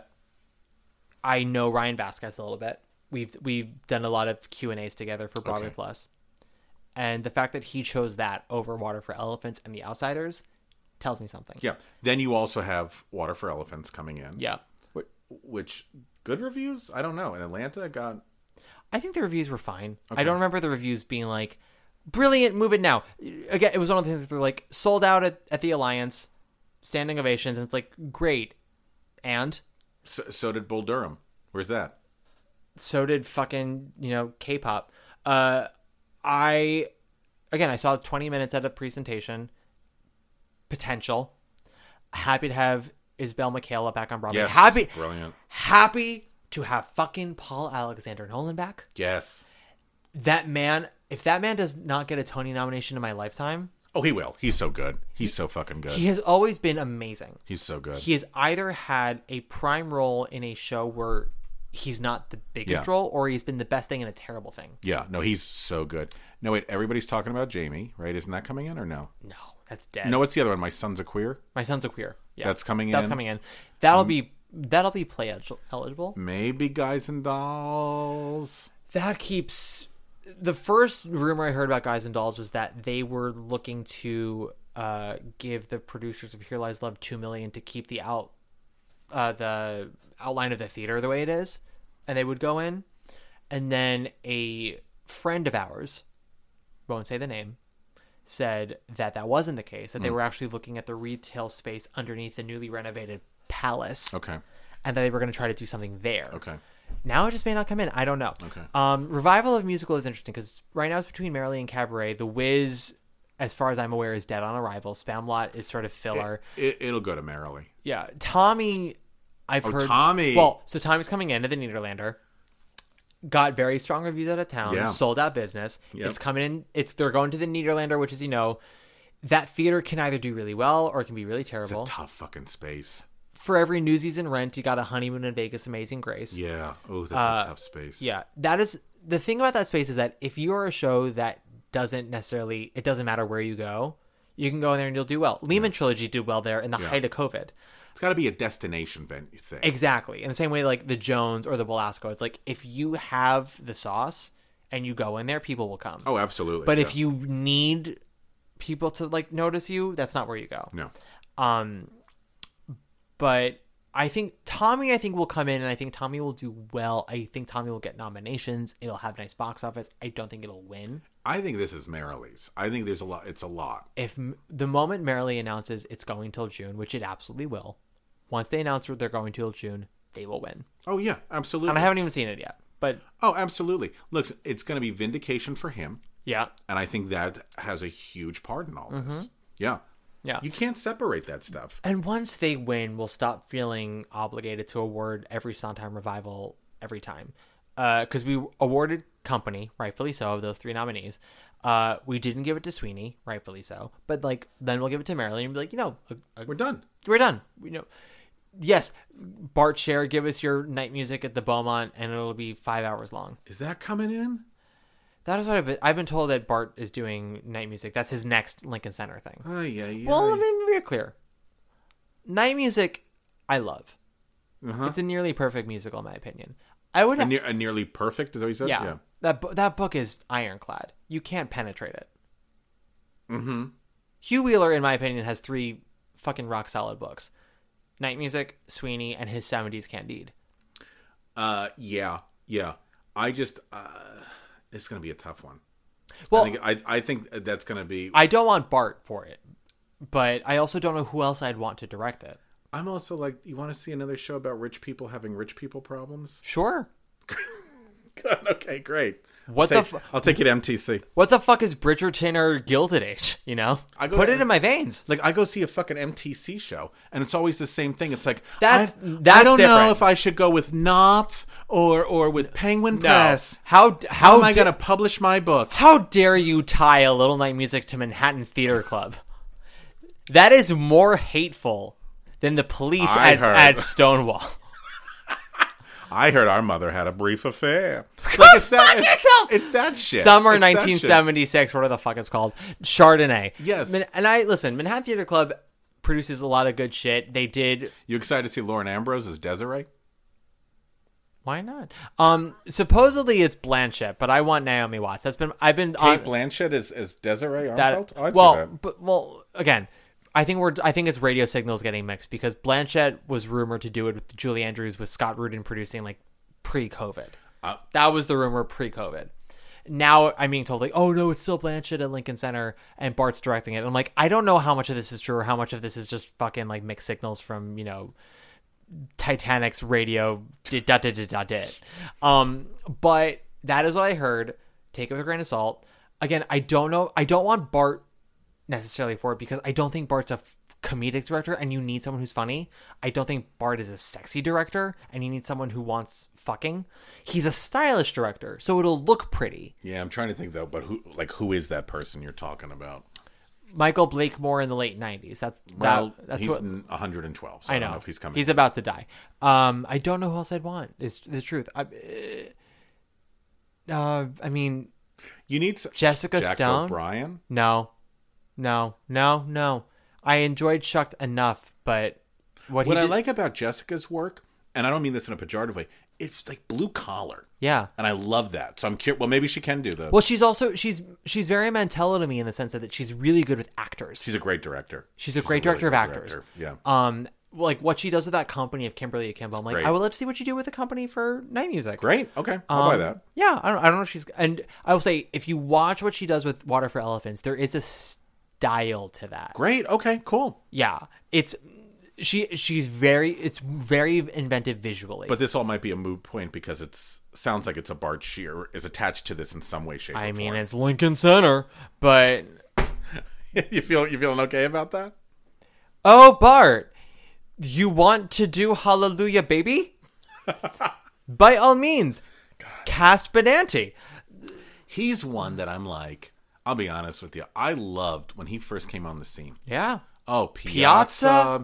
S8: I know Ryan Vasquez a little bit. We've we've done a lot of Q and A's together for Broadway
S9: Okay.
S8: Plus, and the fact that he chose that over Water for Elephants and The Outsiders tells me something.
S9: Yeah. Then you also have Water for Elephants coming in.
S8: Yeah.
S9: Which, good reviews? I don't know. In Atlanta, it got...
S8: I think the reviews were fine.
S9: Okay.
S8: I don't remember the reviews being like, brilliant, move it now. Again, it was one of the things that they're like, sold out at, at the Alliance, standing ovations, and it's like, great. And
S9: So, so did Bull Durham. Where's that?
S8: so did fucking, you know, K-pop. Uh, I, again, I saw twenty minutes at a presentation. Potential. Happy to have Isabel Michaela back on Broadway.
S9: Yes.
S8: Happy,
S9: Brilliant.
S8: happy to have fucking Paul Alexander Nolan back.
S9: Yes.
S8: That man, if that man does not get a Tony nomination in my lifetime,
S9: Oh, he will. He's so good. He's so fucking good.
S8: he has always been amazing.
S9: He's so good.
S8: He has either had a prime role in a show where he's not the biggest
S9: Yeah.
S8: role, or he's been the best thing in a terrible thing.
S9: Yeah. No, he's so good. No, wait. Everybody's talking about Jamie, right? Isn't that coming in or no?
S8: No, that's dead.
S9: No, what's the other one? My Son's a Queer?
S8: My Son's a Queer. Yeah,
S9: That's coming
S8: That's
S9: in?
S8: coming in. That'll be that'll be play el- eligible.
S9: Maybe Guys and Dolls.
S8: That keeps the first rumor I heard about Guys and Dolls was that they were looking to uh, give the producers of Here Lies Love two million to keep the out uh, the outline of the theater the way it is, and they would go in, and then a friend of ours, won't say the name, said that that wasn't the case, that they were actually looking at the retail space underneath the newly renovated Palace,
S9: Okay.
S8: and that they were going to try to do something there.
S9: Okay.
S8: Now it just may not come in. I don't know.
S9: Okay.
S8: Um, revival of musical is interesting because right now it's between Merrily and Cabaret. The Wiz, as far as I'm aware, is dead on arrival. Spamlot is sort of filler.
S9: It, it'll go to Merrily.
S8: Yeah. Tommy, I've
S9: Oh,
S8: heard.
S9: Tommy.
S8: Well, so Tommy's coming into the Nederlander. Got very strong reviews out of town.
S9: Yeah.
S8: Sold out business.
S9: Yep.
S8: It's coming in. It's they're going to the Nederlander, which is, you know, that theater can either do really well or it can be really
S9: It's a
S8: terrible.
S9: tough fucking space.
S8: For every Newsies and Rent, you got a Honeymoon in Vegas, Amazing Grace.
S9: Yeah. Oh, that's
S8: Uh,
S9: a tough space.
S8: Yeah, that is the thing about that space is that if you're a show that doesn't necessarily, it doesn't matter where you go, you can go in there and you'll do well. Lehman yeah. Trilogy did well there in the yeah. height of COVID.
S9: It's got to be a destination venue thing.
S8: Exactly. In the same way like the Jones or the Belasco, it's like if you have the sauce and you go in there, people will come.
S9: Oh, absolutely.
S8: But
S9: yeah.
S8: if you need people to like notice you, that's not where you go.
S9: No.
S8: Um, but I think Tommy, I think will come in and I think Tommy will do well. I think Tommy will get nominations. It'll have nice box office. I don't think it'll win.
S9: I think this is Marilee's. I think there's a lot. It's a lot.
S8: If the moment Marilee announces it's going till June, which it absolutely will, once they announce they're going till June, they will win.
S9: Oh yeah, absolutely.
S8: And I haven't even seen it yet, but
S9: oh, absolutely. Look, it's going to be vindication for him.
S8: Yeah,
S9: and I think that has a huge part in all this.
S8: Mm-hmm.
S9: Yeah.
S8: Yeah.
S9: You can't separate that stuff.
S8: And once they win, we'll stop feeling obligated to award every Sondheim revival every time. Because uh, we awarded Company, rightfully so, of those three nominees. Uh, we didn't give it to Sweeney, rightfully so. But like, then we'll give it to Marilee and be like, you know, a, a,
S9: we're done.
S8: We're done. You know, yes, Bart Sher, give us your night music at the Beaumont, and it'll be five hours long.
S9: Is that coming in?
S8: That is what I've been, I've been told that Bart is doing night music. That's his next Lincoln Center thing.
S9: Oh, yeah, yeah.
S8: Well, let me be clear. Night music, I love.
S9: Uh-huh.
S8: It's a nearly perfect musical, in my opinion. I would
S9: a, near, a nearly perfect, is that what you said?
S8: Yeah.
S9: yeah.
S8: That, that book is ironclad. You can't penetrate it.
S9: Mm-hmm.
S8: Hugh Wheeler, in my opinion, has three fucking rock-solid books. Night Music, Sweeney, and his seventies Candide.
S9: Uh, yeah, yeah. I just... Uh... It's going to be a tough one.
S8: Well,
S9: I think, I, I think that's going to be...
S8: I don't want Bart for it, but I also don't know who else I'd want to direct it.
S9: I'm also like, you want to see another show about rich people having rich people problems?
S8: Sure.
S9: Good. Okay, great.
S8: What
S9: I'll
S8: the?
S9: Take, fu- I'll take it to M T C.
S8: What the fuck is Bridgerton or Gilded Age? You know,
S9: I go
S8: put
S9: to,
S8: it in my veins.
S9: Like I go see a fucking M T C show, and it's always the same thing. It's like
S8: that's
S9: I,
S8: that's
S9: I don't
S8: different.
S9: know if I should go with Knopf or or with Penguin
S8: no.
S9: Press.
S8: How how,
S9: how am I
S8: da-
S9: going to publish my book?
S8: How dare you tie a Little Night Music to Manhattan Theater Club? That is more hateful than the police
S9: I
S8: at,
S9: heard.
S8: at Stonewall.
S9: I heard our mother had a brief affair. Like it's that, it's, it's that shit.
S8: Summer
S9: it's
S8: nineteen seventy-six, whatever the fuck it's called. Chardonnay.
S9: Yes.
S8: And I, listen, Manhattan Theater Club produces a lot of good shit. They did...
S9: You excited to see Lauren Ambrose as Desiree?
S8: Why not? Um, supposedly it's Blanchett, but I want Naomi Watts. That's been... I've been...
S9: Kate
S8: on,
S9: Blanchett as, as Desiree Armfeld?
S8: That,
S9: oh, I'd
S8: well,
S9: see that.
S8: But, well, again... I think we're. I think it's radio signals getting mixed because Blanchett was rumored to do it with Julie Andrews with Scott Rudin producing like pre-COVID. Uh, that was the rumor pre-COVID. Now I'm being told like, oh no, it's still Blanchett at Lincoln Center and Bart's directing it. And I'm like, I don't know how much of this is true or how much of this is just fucking like mixed signals from you know Titanic's radio. Did dot did dot did. Um, but that is what I heard. Take it with a grain of salt. Again, I don't know. I don't want Bart necessarily for it because I don't think Bart's a f- comedic director and you need someone who's funny. I don't think Bart is a sexy director and you need someone who wants fucking. He's a stylish director, so it'll look pretty.
S9: Yeah, I'm trying to think though, but who like who is that person you're talking about?
S8: Michael Blakemore in the late nineties. That's
S9: well,
S8: that, that's
S9: he's
S8: what
S9: one hundred twelve. So
S8: I,
S9: I
S8: know.
S9: don't know if he's coming.
S8: He's about to die. Um, I don't know who else I'd want. It's the truth. I, uh, I mean,
S9: you need
S8: Jessica
S9: Jack
S8: Stone.
S9: O'Brien.
S8: No. No, no, no. I enjoyed Shucked enough, but what,
S9: what
S8: he
S9: I
S8: did...
S9: like about Jessica's work, and I don't mean this in a pejorative way, it's like blue collar.
S8: Yeah,
S9: and I love that. So I'm curious. Well, maybe she can do that.
S8: Well, she's also she's she's very Mantello to me in the sense that, that she's really good with actors.
S9: She's a great director.
S8: She's a she's great a director really of actors.
S9: Director. Yeah.
S8: Um, like what she does with that company of Kimberly Akimbo. I'm like,
S9: great.
S8: I would love to see what you do with the company for Night Music.
S9: Great. Okay, I'll
S8: um,
S9: buy that.
S8: Yeah, I don't. I don't know if she's. And I will say, if you watch what she does with Water for Elephants, there is a style to that.
S9: Great. Okay. Cool.
S8: Yeah, it's she. She's very. It's very inventive visually.
S9: But this all might be a moot point because it's sounds like it's a Bart Shear is attached to this in some way, shape,
S8: I
S9: or
S8: mean,
S9: form.
S8: it's Lincoln Center, but
S9: you feel you feeling okay about that?
S8: Oh, Bart, you want to do Hallelujah, Baby? By all means, God. Cast Benanti.
S9: He's one that I'm like. I'll be honest with you. I loved when he first came on the scene.
S8: Yeah.
S9: Oh, Piazza, Piazza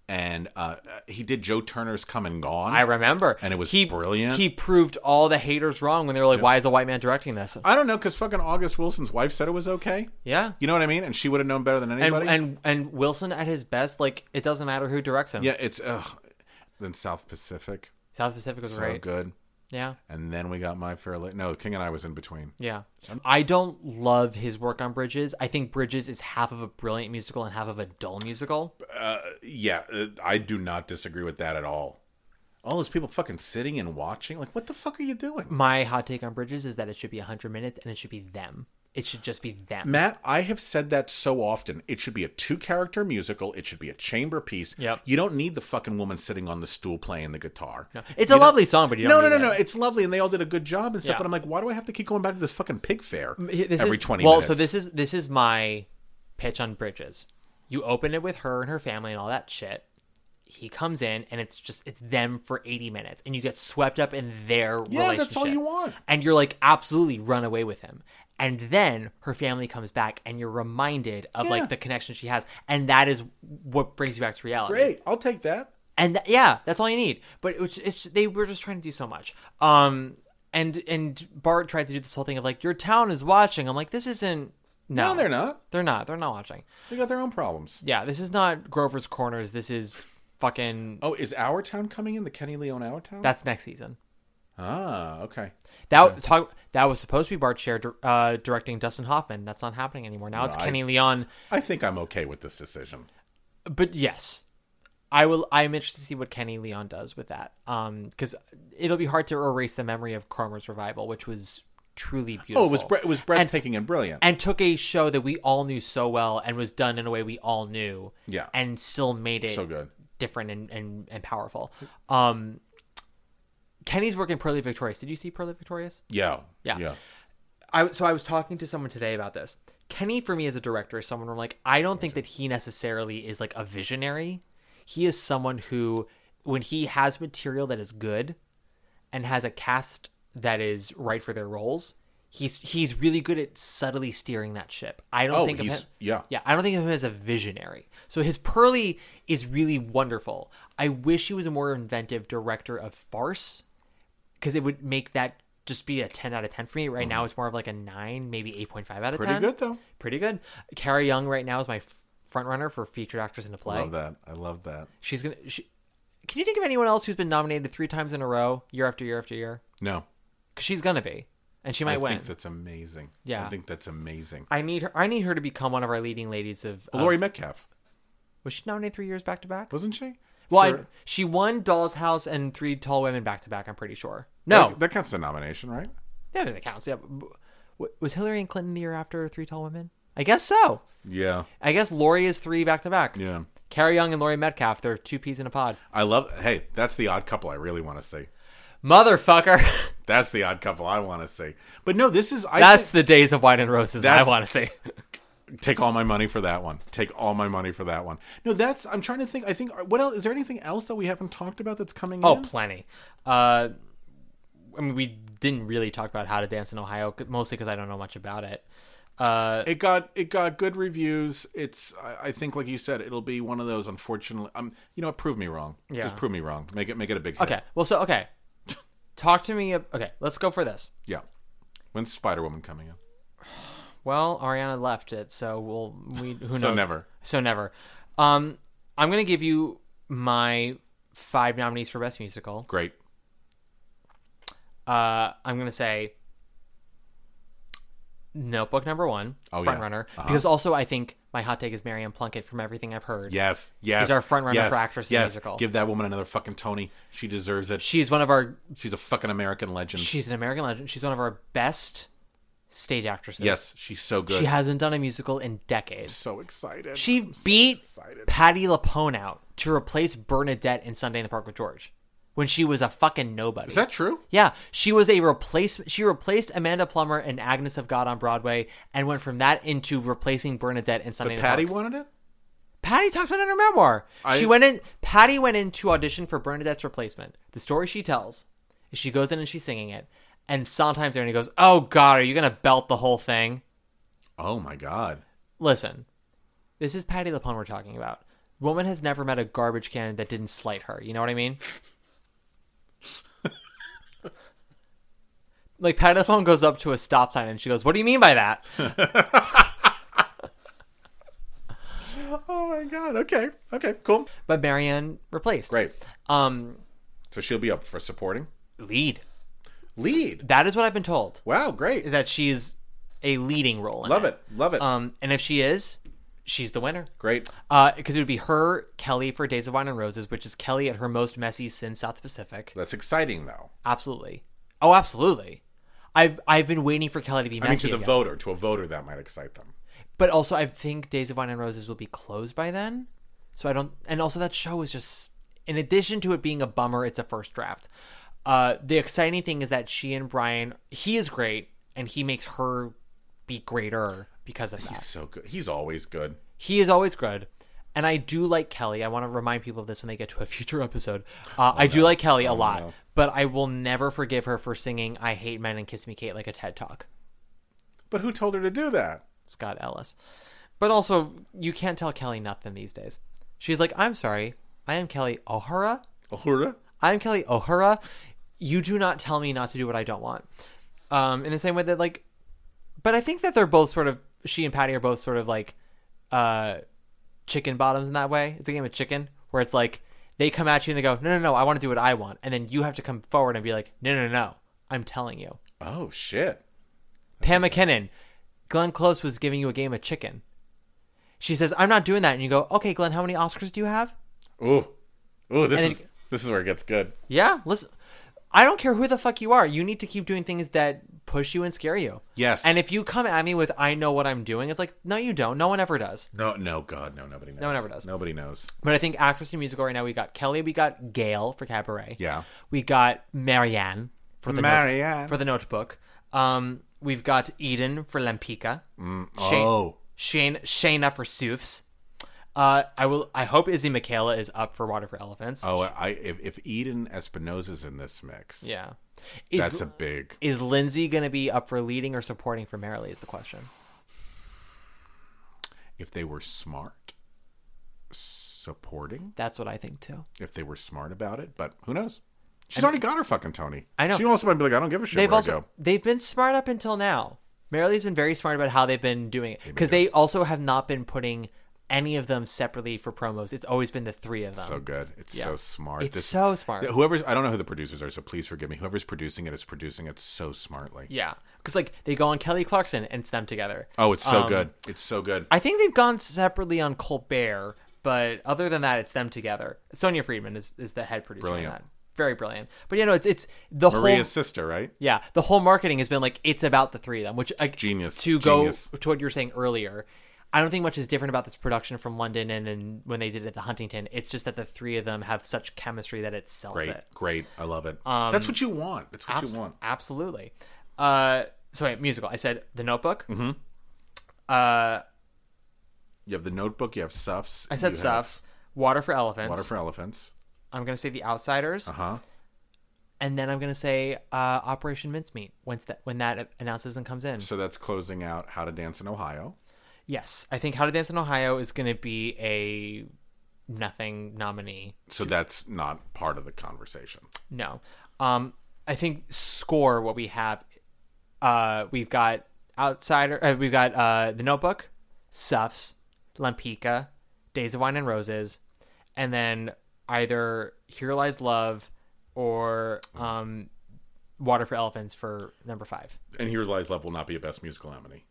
S9: and uh, he did Joe Turner's Come and Gone.
S8: I remember.
S9: And it was
S8: he,
S9: brilliant.
S8: He proved all the haters wrong when they were like, why is a white man directing this?
S9: I don't know, because fucking August Wilson's wife said it was okay.
S8: Yeah.
S9: You know what I mean? And she would have known better than anybody.
S8: And, and and Wilson at his best, like, it doesn't matter who directs him.
S9: Yeah, it's... Ugh. Then South Pacific.
S8: South Pacific was
S9: so
S8: great.
S9: good.
S8: Yeah.
S9: And then we got My Fair Lady. No, King and I was in between.
S8: Yeah. I don't love his work on Bridges. I think Bridges is half of a brilliant musical and half of a dull musical.
S9: Uh, yeah, uh, I do not disagree with that at all. All those people fucking sitting and watching. Like, what the fuck are you doing?
S8: My hot take on Bridges is that it should be one hundred minutes and it should be them. It should just be them.
S9: Matt, I have said that so often. It should be a two-character musical. It should be a chamber piece.
S8: Yep.
S9: You don't need the fucking woman sitting on the stool playing the guitar.
S8: No. It's
S9: you
S8: a
S9: know?
S8: lovely song, but you don't
S9: No, no,
S8: need
S9: no,
S8: it.
S9: no. It's lovely, and they all did a good job and stuff.
S8: Yeah.
S9: But I'm like, why do I have to keep going back to this fucking pig fair
S8: This
S9: every
S8: is,
S9: twenty
S8: well,
S9: minutes?
S8: so this is this is my pitch on Bridges. You open it with her and her family and all that shit. He comes in and it's just it's them for eighty minutes, and you get swept up in their
S9: Yeah,
S8: relationship.
S9: that's all you want.
S8: And you're like, absolutely run away with him. And then her family comes back, and you're reminded of
S9: Yeah.
S8: like the connection she has, and that is what brings you back to reality.
S9: Great, I'll take that.
S8: And th- yeah, that's all you need. But it's, it's they were just trying to do so much. Um, and and Bart tried to do this whole thing of like, your town is watching. I'm like, this isn't. No,
S9: No, they're not.
S8: They're not. They're not watching.
S9: They got their own problems.
S8: Yeah, this is not Grover's Corners. This is fucking.
S9: Oh, is Our Town coming in? The Kenny Leon Our Town?
S8: That's next season.
S9: Ah, okay.
S8: That
S9: Yeah.
S8: talk that was supposed to be Bart Scher uh, directing Dustin Hoffman. That's not happening anymore. Now
S9: No,
S8: it's
S9: I-
S8: Kenny Leon.
S9: I think I'm okay with this decision.
S8: But yes, I will. I'm interested to see what Kenny Leon does with that. Um, because it'll be hard to erase the memory of Cromer's Revival, which was truly beautiful.
S9: Oh, it was bre- it was breathtaking and, and brilliant,
S8: and took a show that we all knew so well and was done in a way we all knew.
S9: Yeah,
S8: and still made it
S9: so good,
S8: different and and, and powerful. Um. Kenny's work in Pearly Victorious. Did you see Pearly Victorious?
S9: Yeah.
S8: Yeah.
S9: Yeah.
S8: I, so I was talking to someone today about this. Kenny, for me as a director, is someone where I'm like, I don't think that he necessarily is like a visionary. He is someone who, when he has material that is good and has a cast that is right for their roles, he's he's really good at subtly steering that ship. I don't
S9: Oh,
S8: think of
S9: he's-
S8: him.
S9: yeah.
S8: Yeah, I don't think of him as a visionary. So his Pearly is really wonderful. I wish he was a more inventive director of farce, because it would make that just be a ten out of ten for me. Right now, it's more of like a nine, maybe eight point five out of
S9: Pretty
S8: ten.
S9: good, though.
S8: Pretty good. Carrie Young right now is my front runner for featured actress in a play.
S9: I love that. I love that.
S8: She's gonna. She, can you think of anyone else who's been nominated three times in a row, year after year after year?
S9: No,
S8: because she's gonna be, and she might
S9: I
S8: win.
S9: I think that's amazing.
S8: Yeah,
S9: I think that's amazing.
S8: I need her. I need her to become one of our leading ladies of.
S9: Well, Laurie
S8: of,
S9: Metcalf.
S8: Was she nominated three years back to back?
S9: Wasn't she?
S8: Well,
S9: For,
S8: I, she won Doll's House and Three Tall Women back to back. I'm pretty sure. No,
S9: that, that counts as a nomination, right?
S8: Yeah, that counts. Yeah, was Hillary and Clinton the year after Three Tall Women? I guess so.
S9: Yeah.
S8: I guess Laurie is three back to back.
S9: Yeah.
S8: Carrie Young and Laurie Metcalf, they're two peas in a pod.
S9: I love. Hey, that's the odd couple I really want to see.
S8: Motherfucker.
S9: That's the odd couple I want to see. But no, this is. I
S8: that's
S9: think,
S8: the Days of Wine and Roses I want to see.
S9: Take all my money for that one. Take all my money for that one. No, that's. I'm trying to think. I think. What else? Is there anything else that we haven't talked about that's coming?
S8: Oh,
S9: in?
S8: plenty. Uh, I mean, we didn't really talk about How to Dance in Ohio, mostly because I don't know much about it. Uh,
S9: it got it got good reviews. It's. I, I think, like you said, it'll be one of those. Unfortunately, um, you know, what, prove me wrong.
S8: Yeah.
S9: Just prove me wrong. Make it make it a big hit.
S8: Okay. Well, so okay. Talk to me. Okay, let's go for this.
S9: Yeah. When's Spider-Woman coming in?
S8: Well, Ariana left it, so we'll we who knows.
S9: So never.
S8: So never. Um, I'm gonna give you my five nominees for Best Musical.
S9: Great.
S8: Uh, I'm gonna say Notebook number one,
S9: oh,
S8: front
S9: yeah.
S8: runner,
S9: uh-huh.
S8: because also I think my hot take is Marianne Plunkett from everything I've heard.
S9: Yes, yes.
S8: She's our front runner
S9: yes,
S8: for actress in
S9: yes.
S8: the musical.
S9: Give that woman another fucking Tony. She deserves it.
S8: She's one of our.
S9: She's a fucking American legend.
S8: She's an American legend. She's one of our best stage actresses.
S9: Yes, she's so good.
S8: She hasn't done a musical in decades.
S9: I'm so excited.
S8: She
S9: I'm
S8: beat
S9: so excited.
S8: Patti LuPone out to replace Bernadette in Sunday in the Park with George when she was a fucking nobody.
S9: Is that true?
S8: Yeah, she was a replacement. She replaced Amanda Plummer and Agnes of God on Broadway, and went from that into replacing Bernadette in Sunday
S9: But
S8: in the
S9: Patty
S8: Park.
S9: wanted it?
S8: Patty talked about it in her memoir.
S9: I-
S8: She went in. Patty went in to audition for Bernadette's replacement. The story she tells is she goes in and she's singing it, and sometimes Ernie goes, "Oh God, are you gonna belt the whole thing?"
S9: Oh my God.
S8: Listen, this is Patti LuPone we're talking about. woman has never met a garbage can that didn't slight her. You know what I mean? Like, Patti LuPone goes up to a stop sign and she goes, "What do you mean by that?"
S9: Oh my god. Okay. Okay. Cool.
S8: But Marianne replaced.
S9: Great.
S8: Um,
S9: So she'll be up for supporting.
S8: lead.
S9: Lead.
S8: That is what I've been told.
S9: Wow. Great.
S8: That she's a leading role in
S9: Love
S8: it.
S9: it. Love it.
S8: Um, and if she is, she's the winner.
S9: Great.
S8: Uh, because it would be her, Kelly for Days of Wine and Roses, which is Kelly at her most messy since South Pacific.
S9: That's exciting, though.
S8: Absolutely. Oh, absolutely. I've I've been waiting for Kelly to be messy
S9: I mean, to the
S8: again.
S9: voter, to a voter, that might excite them.
S8: But also, I think Days of Wine and Roses will be closed by then. So I don't... And also, that show is just... In addition to it being a bummer, it's a first draft. Uh, the exciting thing is that she and Brian... He is great, and he makes her be greater because of that.
S9: He's so good. He's always good.
S8: He is always good. And I do like Kelly. I want to remind people of this when they get to a future episode. Uh, I do like Kelly a lot.
S9: no.
S8: But I will never forgive her for singing I Hate Men and Kiss Me Kate like a TED Talk.
S9: But who told her to do that?
S8: Scott Ellis. But also, you can't tell Kelly nothing these days. She's like, "I'm sorry. I am Kelly O'Hara.
S9: Uhura?
S8: I am Kelly O'Hara. You do not tell me not to do what I don't want." Um, in the same way that, like... But I think that they're both sort of... She and Patty are both sort of like... Uh, chicken bottoms in that way. It's a game of chicken where it's like they come at you and they go, "No, no, no, I want to do what I want," and then you have to come forward and be like, "No, no, no, I'm telling you."
S9: Oh, shit.
S8: Pam McKinnon, Glenn Close was giving you a game of chicken. She says, "I'm not doing that," and you go, "Okay, Glenn, how many Oscars do you have?"
S9: Ooh. Ooh, this
S8: And
S9: is
S8: then-
S9: this is where it gets good.
S8: Yeah, listen. I don't care who the fuck you are. You need to keep doing things that push you and scare you.
S9: Yes.
S8: And if you come at me with "I know what I'm doing," it's like, no, you don't. No one ever does.
S9: No, no, God, no, nobody knows.
S8: No one ever does.
S9: Nobody knows.
S8: But I think actress in musical right now, we got Kelly, we got Gail for Cabaret.
S9: Yeah.
S8: We got Marianne for the
S9: Marianne.
S8: Note, for the Notebook. Um, we've got Eden for Lempicka.
S9: Mm,
S8: Shane,
S9: oh.
S8: Shane Shayna for Soufs. Uh, I will. I hope Izzy Michaela is up for Water for Elephants.
S9: Oh, I if, if Eden Espinosa's in this mix,
S8: Yeah. Is,
S9: that's a big.
S8: Is Lindsay going to be up for leading or supporting for Merrily is the question.
S9: If they were smart, supporting.
S8: That's what I think too.
S9: If they were smart about it, but who knows? She's already got her fucking Tony.
S8: I know.
S9: She also might be like, I don't give a shit
S8: They've
S9: where
S8: also
S9: I go.
S8: they've been smart up until now. Merrily's been very smart about how they've been doing it because they also have not been putting any of them separately for promos. It's always been the three of them.
S9: So good. It's
S8: Yeah.
S9: so smart.
S8: It's so smart.
S9: Whoever's, I don't know who the producers are, so please forgive me. Whoever's producing it is producing it so smartly.
S8: Yeah, because like they go on Kelly Clarkson and it's them together.
S9: Oh, it's so
S8: Um,
S9: good. It's so good.
S8: I think they've gone separately on Colbert, but other than that, it's them together. Sonia Friedman is, is the head producer.
S9: Brilliant.
S8: On that. Very brilliant. But you know, it's it's the
S9: Maria's
S8: whole
S9: sister, right?
S8: yeah the whole marketing has been like it's about the three of them, which like,
S9: Genius.
S8: To
S9: Genius.
S8: go to what you were saying earlier. I don't think much is different about this production from London and, and when they did it at the Huntington. It's just that the three of them have such chemistry that it sells
S9: Great.
S8: it.
S9: Great. I love it.
S8: Um,
S9: That's what you want. That's what
S8: Abs-
S9: you want.
S8: Absolutely. Uh, so wait, musical. I said The Notebook. Mm-hmm. Uh,
S9: You have The Notebook. You have Suffs.
S8: I said
S9: you have
S8: Stuffs. Water for Elephants.
S9: Water for Elephants.
S8: I'm going to say The Outsiders.
S9: Uh huh.
S8: And then I'm going to say uh, Operation Mincemeat once that, when that announces and comes in.
S9: So that's closing out How to Dance in Ohio.
S8: Yes. I think How to Dance in Ohio is going to be a nothing nominee.
S9: So that's not part of the conversation.
S8: No. Um, I think score what we have. Uh, we've got Outsider. Uh, we've got uh, The Notebook, Suffs, Lempicka, Days of Wine and Roses, and then either Here Lies Love or um, Water for Elephants for number five.
S9: And Here Lies Love will not be a Best Musical nominee.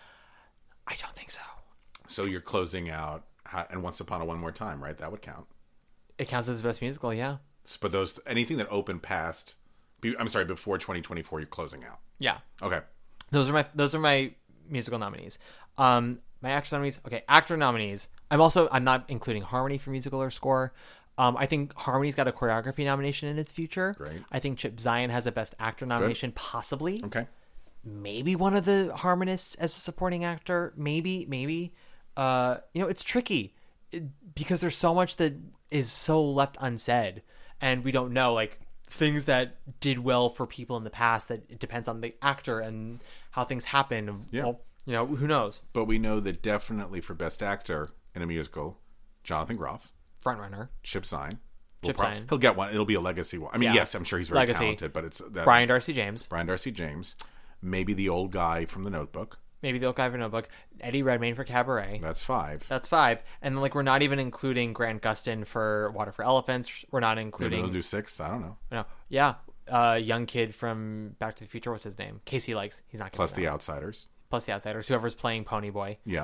S8: I don't think so.
S9: So you're closing out How- and Once Upon a One More Time, right? That would count.
S8: It counts as the best musical, yeah.
S9: But those anything that opened past, be- I'm sorry, before twenty twenty-four, you're closing out.
S8: Yeah.
S9: Okay.
S8: Those are my those are my musical nominees. Um, my actor nominees. Okay, actor nominees. I'm also I'm not including Harmony for musical or score. Um, I think Harmony's got a choreography nomination in its future.
S9: Great.
S8: I think Chip Zien has a best actor nomination, possibly.
S9: Okay.
S8: Maybe one of the harmonists as a supporting actor. Maybe, maybe. Uh, you know, it's tricky it, because there's so much that is so left unsaid, and we don't know like things that did well for people in the past. That it depends on the actor and how things happen.
S9: Yeah.
S8: Well, you know, who knows?
S9: But we know that definitely for Best Actor in a musical, Jonathan Groff.
S8: Frontrunner.
S9: Chip Zien. We'll
S8: Chip
S9: prob-
S8: Zien.
S9: He'll get one. It'll be a legacy one. I mean,
S8: Yeah.
S9: yes, I'm sure he's very
S8: Legacy.
S9: talented, but it's that,
S8: Brian Darcy James.
S9: Brian Darcy James. Maybe the old guy from The Notebook.
S8: Maybe the old guy for Notebook. Eddie Redmayne for Cabaret.
S9: That's five.
S8: That's five. And then, like, we're not even including Grant Gustin for Water for Elephants. We're not
S9: Maybe
S8: including...
S9: they'll do six. I don't know.
S8: No. Yeah. Uh, young kid from Back to the Future. What's his name? Casey Likes. He's not.
S9: Plus
S8: gonna
S9: The
S8: know.
S9: Outsiders.
S8: Plus the Outsiders. Whoever's playing Ponyboy.
S9: Yeah.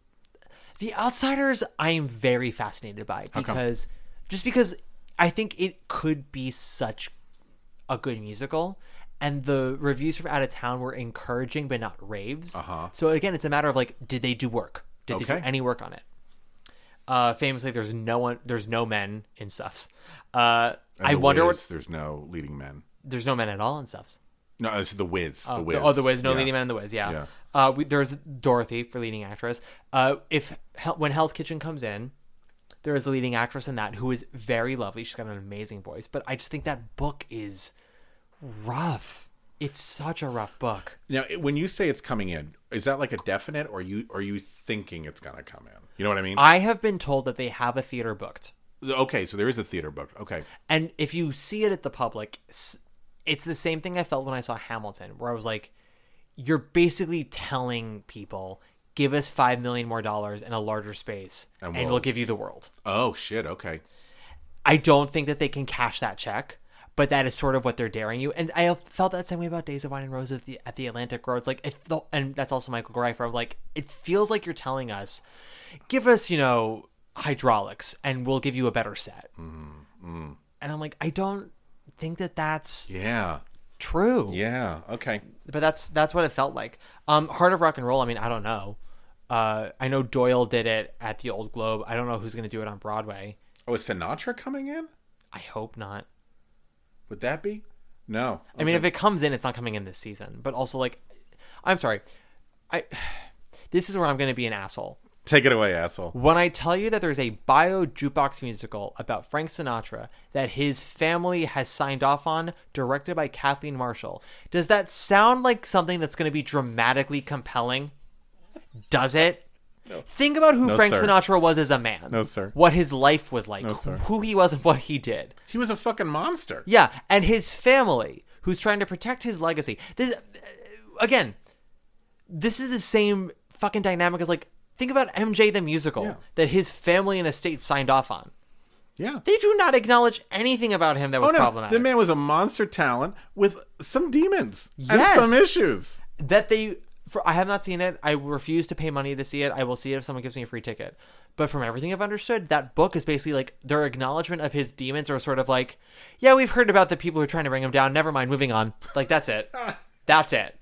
S8: The Outsiders, I am very fascinated by
S9: How come?
S8: because just because I think it could be such a good musical, and the reviews from Out of Town were encouraging but not raves.
S9: Uh-huh.
S8: So again, it's a matter of like, did they do work? Did they
S9: Okay.
S8: do any work on it? Uh, famously, there's no one, there's no men in Stuffs. Uh,
S9: And
S8: I
S9: The
S8: wonder
S9: Wiz,
S8: what.
S9: There's no leading men.
S8: There's no men at all in Stuffs.
S9: No, it's The Wiz.
S8: Oh,
S9: the Wiz.
S8: Oh, the Wiz. No
S9: Yeah.
S8: leading man in the Wiz. Yeah.
S9: Yeah.
S8: Uh, we, there's Dorothy for leading actress. Uh, if Hel- when Hell's Kitchen comes in, there is a leading actress in that who is very lovely. She's got an amazing voice. But I just think that book is rough. It's such a rough book.
S9: Now, it- when you say it's coming in, is that like a definite, or you or are you thinking it's gonna come in? You know what I mean?
S8: I have been told that they have a theater booked.
S9: Okay, so there is a theater book. Okay.
S8: And if you see it at the public, s- it's the same thing I felt when I saw Hamilton, where I was like, you're basically telling people, give us five million more dollars in a larger space,
S9: And
S8: and
S9: we'll-
S8: we'll give you the world.
S9: Oh shit. Okay.
S8: I don't think that they can cash that check, but that is sort of what they're daring you. And I felt that same way about Days of Wine and Rose at the, at the Atlantic, where it's like, it felt, and that's also Michael Greifer. I'm like, it feels like you're telling us, give us, you know, hydraulics, and we'll give you a better set.
S9: Mm-hmm.
S8: And I'm like, I don't think that that's
S9: Yeah.
S8: true.
S9: Yeah. Okay.
S8: But that's that's what it felt like. Um, Heart of Rock and Roll. I mean, I don't know. Uh, I know Doyle did it at the Old Globe. I don't know who's going to do it on Broadway.
S9: Oh, is Sinatra coming in?
S8: I hope not.
S9: Would that be? No.
S8: I mean, if it comes in, it's not coming in this season. But also, like, I'm sorry. I. This is where I'm going to be an asshole.
S9: Take it away, asshole.
S8: When I tell you that there's a bio jukebox musical about Frank Sinatra that his family has signed off on, directed by Kathleen Marshall, does that sound like something that's going to be dramatically compelling? Does it? No. Think about who
S9: No,
S8: Frank
S9: sir.
S8: Sinatra was as a man.
S9: No, sir.
S8: What his life was like.
S9: No, sir.
S8: Who he was and what he did.
S9: He was a fucking monster.
S8: Yeah, and his family, who's trying to protect his legacy. This, again, this is the same fucking dynamic as, like, think about M J the musical
S9: Yeah.
S8: that his family and estate signed off on.
S9: Yeah.
S8: They do not acknowledge anything about him that was
S9: Oh no,
S8: problematic.
S9: the man was a monster talent with some demons
S8: Yes.
S9: and some issues.
S8: That they, for, I have not seen it. I refuse to pay money to see it. I will see it if someone gives me a free ticket. But from everything I've understood, that book is basically like their acknowledgement of his demons are sort of like, yeah, we've heard about the people who are trying to bring him down. Never mind, moving on. Like, that's it. That's it.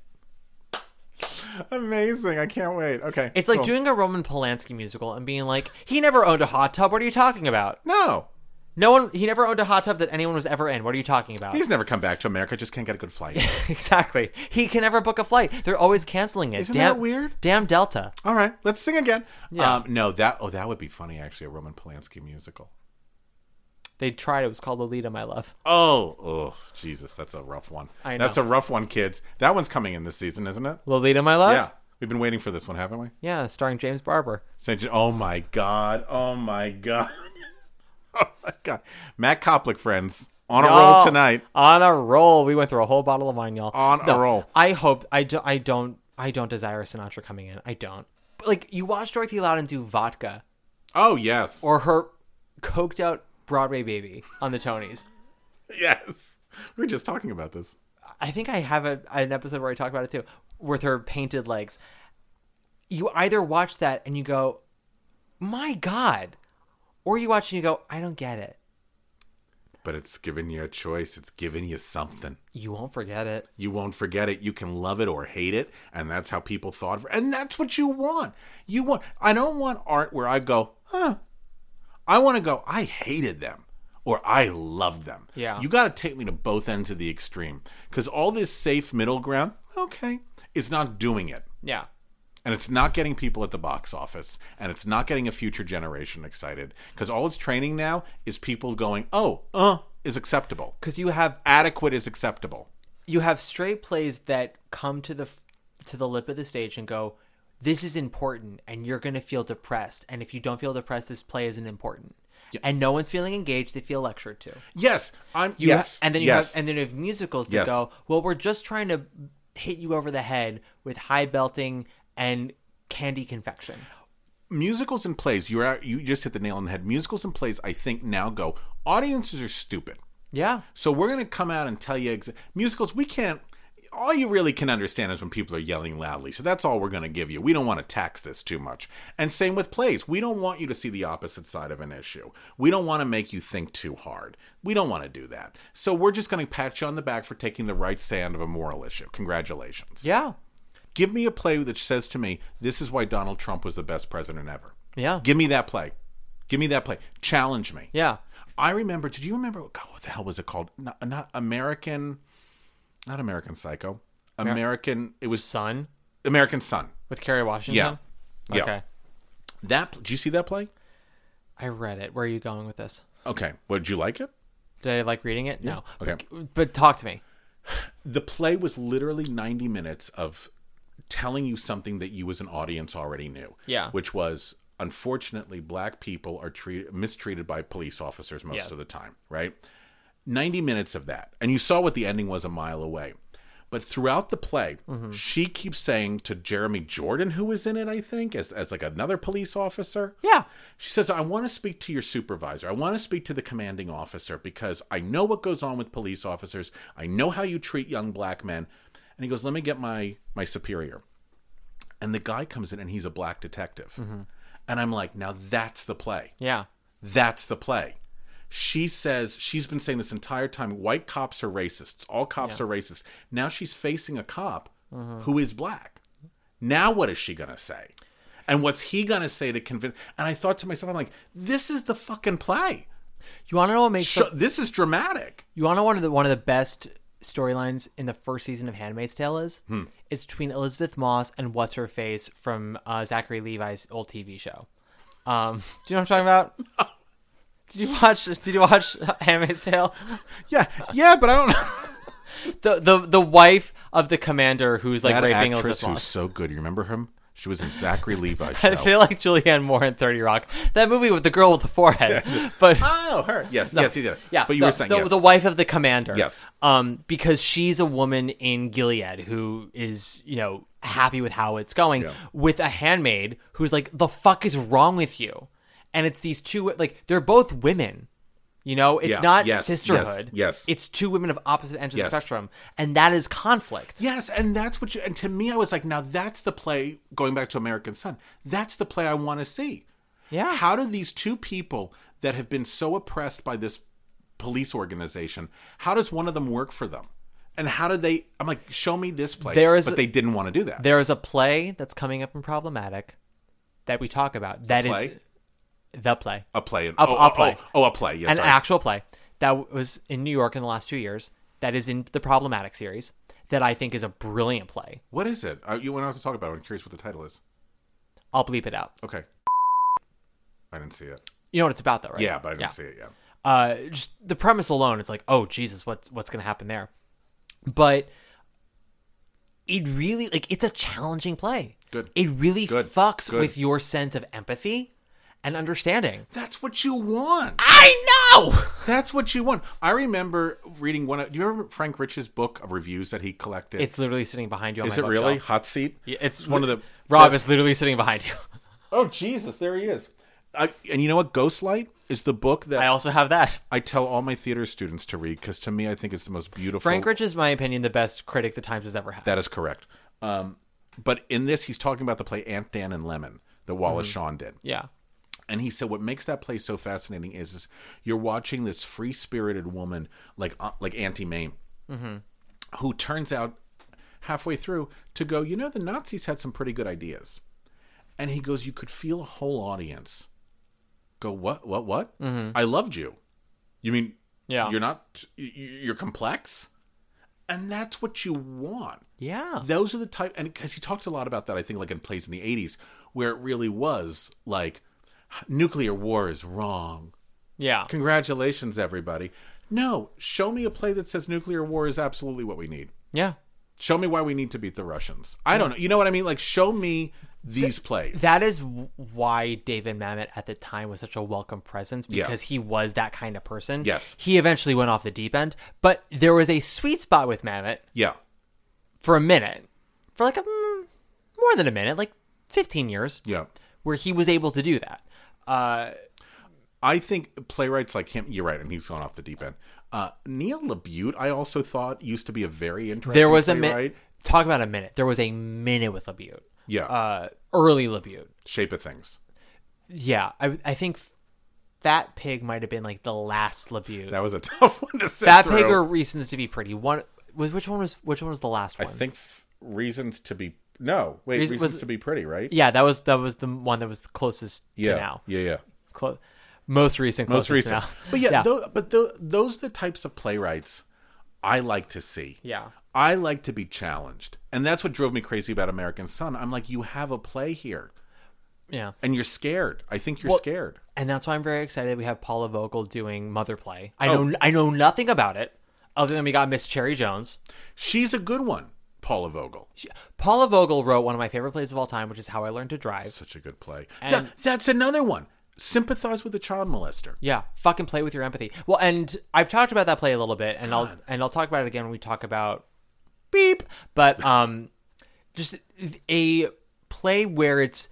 S9: Amazing. I can't wait. Okay.
S8: It's like
S9: cool.
S8: doing a Roman Polanski musical and being like, he never owned a hot tub. What are you talking about?
S9: No.
S8: No one, he never owned a hot tub that anyone was ever in. What are you talking about?
S9: He's never come back to America, just can't get a good flight.
S8: Exactly. He can never book a flight. They're always canceling it.
S9: Isn't
S8: damn,
S9: that weird?
S8: Damn Delta.
S9: All right, let's sing again.
S8: Yeah.
S9: Um, no, that oh that would be funny actually, a Roman Polanski musical.
S8: They tried. It was called Lolita, My Love.
S9: Oh, oh, Jesus, that's a rough one.
S8: I know.
S9: That's a rough one, kids. That one's coming in this season, isn't it?
S8: Lolita, My Love?
S9: Yeah. We've been waiting for this one, haven't we?
S8: Yeah, starring James Barber.
S9: Saint John- Oh my God. Oh my God. Oh my God. Matt Koplik, friends. On a
S8: Y'all,
S9: roll tonight.
S8: On a roll. We went through a whole bottle of wine, y'all.
S9: On a roll.
S8: I hope I, do, I don't I don't desire Sinatra coming in. I don't. But like, you watch Dorothy Loudon do Vodka
S9: Oh, yes.
S8: or her coked out Broadway Baby on the Tonys.
S9: Yes. We were just talking about this.
S8: I think I have a, an episode where I talk about it too, with her painted legs. You either watch that and you go, my God, or you watch and you go, I don't get it.
S9: But it's giving you a choice. It's giving you something.
S8: You won't forget it.
S9: You won't forget it. You can love it or hate it. And that's how people thought. Of, and that's what you want. You want. I don't want art where I go, huh. I want to go, I hated them. Or I loved them.
S8: Yeah.
S9: You got to take me to both ends of the extreme. Because all this safe middle ground, okay, is not doing it.
S8: Yeah.
S9: And it's not getting people at the box office. And it's not getting a future generation excited. Because all it's training now is people going, oh, uh, is acceptable.
S8: Because you have
S9: Adequate is acceptable.
S8: you have straight plays that come to the to the lip of the stage and go, this is important and you're going to feel depressed. And if you don't feel depressed, this play isn't important. Yeah. And no one's feeling engaged. They feel lectured to.
S9: Yes. I'm
S8: you
S9: yes.
S8: Ha- and then you
S9: yes.
S8: have and then you have musicals that
S9: yes.
S8: go, well, we're just trying to hit you over the head with high belting and candy confection.
S9: Musicals and plays, you're out, you just hit the nail on the head. Musicals and plays, I think now go, audiences are stupid.
S8: Yeah.
S9: So we're going to come out and tell you, exa- musicals, we can't, all you really can understand is when people are yelling loudly. So that's all we're going to give you. We don't want to tax this too much. And same with plays. We don't want you to see the opposite side of an issue. We don't want to make you think too hard. We don't want to do that. So we're just going to pat you on the back for taking the right stand of a moral issue. Congratulations.
S8: Yeah.
S9: Give me a play that says to me, this is why Donald Trump was the best president ever.
S8: Yeah.
S9: Give me that play. Give me that play. Challenge me.
S8: Yeah.
S9: I remember, did you remember, God, what the hell was it called? Not, not American, not American Psycho. American, it was
S8: Son?
S9: American Son.
S8: With Kerry Washington?
S9: Yeah.
S8: Okay.
S9: Yeah. That, did you see that play?
S8: I read it. Where are you going with this?
S9: Okay. Well, did you like it?
S8: Did I like reading it? No.
S9: Okay.
S8: But, but talk to me.
S9: The play was literally ninety minutes of telling you something that you as an audience already knew.
S8: Yeah.
S9: Which was, unfortunately, black people are treated, mistreated by police officers most
S8: yes.
S9: of the time, right? ninety minutes of that. And you saw what the ending was a mile away. But throughout the play, mm-hmm. she keeps saying to Jeremy Jordan, who is in it, I think, as, as like another police officer.
S8: Yeah.
S9: She says, I want to speak to your supervisor. I want to speak to the commanding officer because I know what goes on with police officers. I know how you treat young black men. And he goes, let me get my, my superior. And the guy comes in and he's a black detective. Mm-hmm. And I'm like, now that's the play.
S8: Yeah.
S9: That's the play. She says, she's been saying this entire time, white cops are racists. All cops yeah. are racist. Now she's facing a cop mm-hmm. who is black. Now what is she going to say? And what's he going to say to convince? And I thought to myself, I'm like, this is the fucking play.
S8: You want to know what makes...
S9: Sh-
S8: the-
S9: this is dramatic.
S8: You want to know one of the, one of the best storylines in the first season of Handmaid's Tale is? Hmm. It's between Elizabeth Moss and What's-Her-Face from uh, Zachary Levi's old T V show. Um, do you know what I'm talking about? No. Did you watch? Did you watch Handmaid's Tale?
S9: Yeah, yeah, but I don't know.
S8: the the the wife of the commander who's like
S9: that
S8: raping
S9: actress
S8: Elizabeth Moss.
S9: Who's so good. You remember him? She was in Zachary Levi's show.
S8: I feel like Julianne Moore in thirty Rock. That movie with the girl with the forehead. But
S9: oh, her. Yes,
S8: no,
S9: yes, he did.
S8: Yeah,
S9: but you
S8: the,
S9: were saying
S8: the,
S9: yes.
S8: the wife of the commander.
S9: Yes.
S8: Um, because she's a woman in Gilead who is, you know, happy with how it's going, yeah. with a handmaid who's like, the fuck is wrong with you? And it's these two, like, they're both women. You know, it's
S9: yeah,
S8: not
S9: yes,
S8: sisterhood.
S9: Yes, yes.
S8: It's two women of opposite ends of
S9: yes.
S8: the spectrum. And that is conflict.
S9: Yes, and that's what you... And to me, I was like, now that's the play, going back to American Son, that's the play I want to see.
S8: Yeah.
S9: How do these two people that have been so oppressed by this police organization, how does one of them work for them? And how do they... I'm like, show me this play.
S8: There is
S9: but
S8: a,
S9: they didn't want to do that.
S8: There is a play that's coming up in Problematic that we talk about. That is... The play.
S9: A play.
S8: A,
S9: oh,
S8: a play.
S9: Oh, oh, a play. Yes,
S8: An
S9: sorry.
S8: actual play that was in New York in the last two years. That is in the Problematic series. That I think is a brilliant play.
S9: What is it? Uh, you went on to talk about it. I'm curious what the title is.
S8: I'll bleep it out.
S9: Okay. I didn't see it.
S8: You know what it's about, though, right?
S9: Yeah, but I didn't
S8: yeah.
S9: see it yet.
S8: Uh, just the premise alone, it's like, oh, Jesus, what's, what's going to happen there? But it really, like, it's a challenging play.
S9: Good.
S8: It really
S9: Good.
S8: fucks
S9: Good.
S8: with your sense of empathy and understanding.
S9: That's what you want.
S8: I know!
S9: That's what you want. I remember reading one of... Do you remember Frank Rich's book of reviews that he collected?
S8: It's literally sitting behind you on
S9: Is
S8: my
S9: it really?
S8: bookshelf.
S9: Hot seat?
S8: Yeah, it's,
S9: it's one of the...
S8: Rob,
S9: best...
S8: it's literally sitting behind you.
S9: Oh, Jesus. There he is. I, and you know what? Ghostlight is the book that...
S8: I also have that.
S9: I tell all my theater students to read, because to me, I think it's the most beautiful...
S8: Frank Rich is, in my opinion, the best critic the Times has ever had.
S9: That is correct. Um, but in this, he's talking about the play Ant, Dan, and Lemon that Wallace mm-hmm. Shawn did.
S8: Yeah.
S9: And he said what makes that play so fascinating is, is you're watching this free-spirited woman like uh, like Auntie Mame, mm-hmm. who turns out halfway through to go, you know, the Nazis had some pretty good ideas. And he goes, you could feel a whole audience go, what, what, what? Mm-hmm. I loved you. You mean
S8: yeah.
S9: you're not, you're complex? And that's what you want.
S8: Yeah.
S9: Those are the type, and because he talked a lot about that, I think, like in plays in the eighties, where it really was like, nuclear war is wrong.
S8: Yeah.
S9: Congratulations, everybody. No, show me a play that says nuclear war is absolutely what we need.
S8: Yeah.
S9: Show me why we need to beat the Russians. I don't know. You know what I mean? Like, show me these plays.
S8: That is w- why David Mamet at the time was such a welcome presence, because
S9: Yeah.
S8: he was that kind of person.
S9: Yes.
S8: He eventually went off the deep end, but there was a sweet spot with Mamet
S9: yeah.
S8: for a minute, for like a, mm, more than a minute, like fifteen years,
S9: Yeah.
S8: where he was able to do that. Uh,
S9: I think playwrights like him, you're right, and he's gone off the deep end. Uh, Neil LaBute, I also thought, used to be a very interesting
S8: there was a
S9: playwright.
S8: minute. Talk about a minute. There was a minute with LaBute.
S9: Yeah.
S8: Uh, early LaBute.
S9: Shape of Things.
S8: Yeah, I, I think Fat Pig might have been like the last LaBute.
S9: That was a tough one to sit
S8: Fat
S9: through.
S8: Pig or Reasons to Be Pretty. One was which one was which one was the last
S9: I
S8: one?
S9: think f- Reasons to Be... No, wait,
S8: Reason-
S9: Reasons
S8: was-
S9: to Be Pretty, right?
S8: Yeah, that was that was the one that was closest
S9: Yeah.
S8: to now.
S9: Yeah, yeah.
S8: Clo- most recent,
S9: Most
S8: closest
S9: recent.
S8: to now.
S9: But yeah,
S8: yeah.
S9: Those, but tho- those are the types of playwrights I like to see.
S8: Yeah.
S9: I like to be challenged. And that's what drove me crazy about American Son. I'm like, you have a play here.
S8: yeah.
S9: And you're scared. I think you're
S8: Well,
S9: scared.
S8: And that's why I'm very excited we have Paula Vogel doing Mother Play. I
S9: Oh.
S8: know I know nothing about it other than we got Miss Cherry Jones.
S9: She's a good one, Paula Vogel.
S8: She, Paula Vogel wrote one of my favorite plays of all time, which is How I Learned to Drive.
S9: Such a good play.
S8: And-
S9: Th- that's another one. Sympathize with a child molester.
S8: Yeah, fucking play with your empathy. Well, and I've talked about that play a little bit, and I'll and I'll talk about it again when we talk about beep. But um, just a play where it's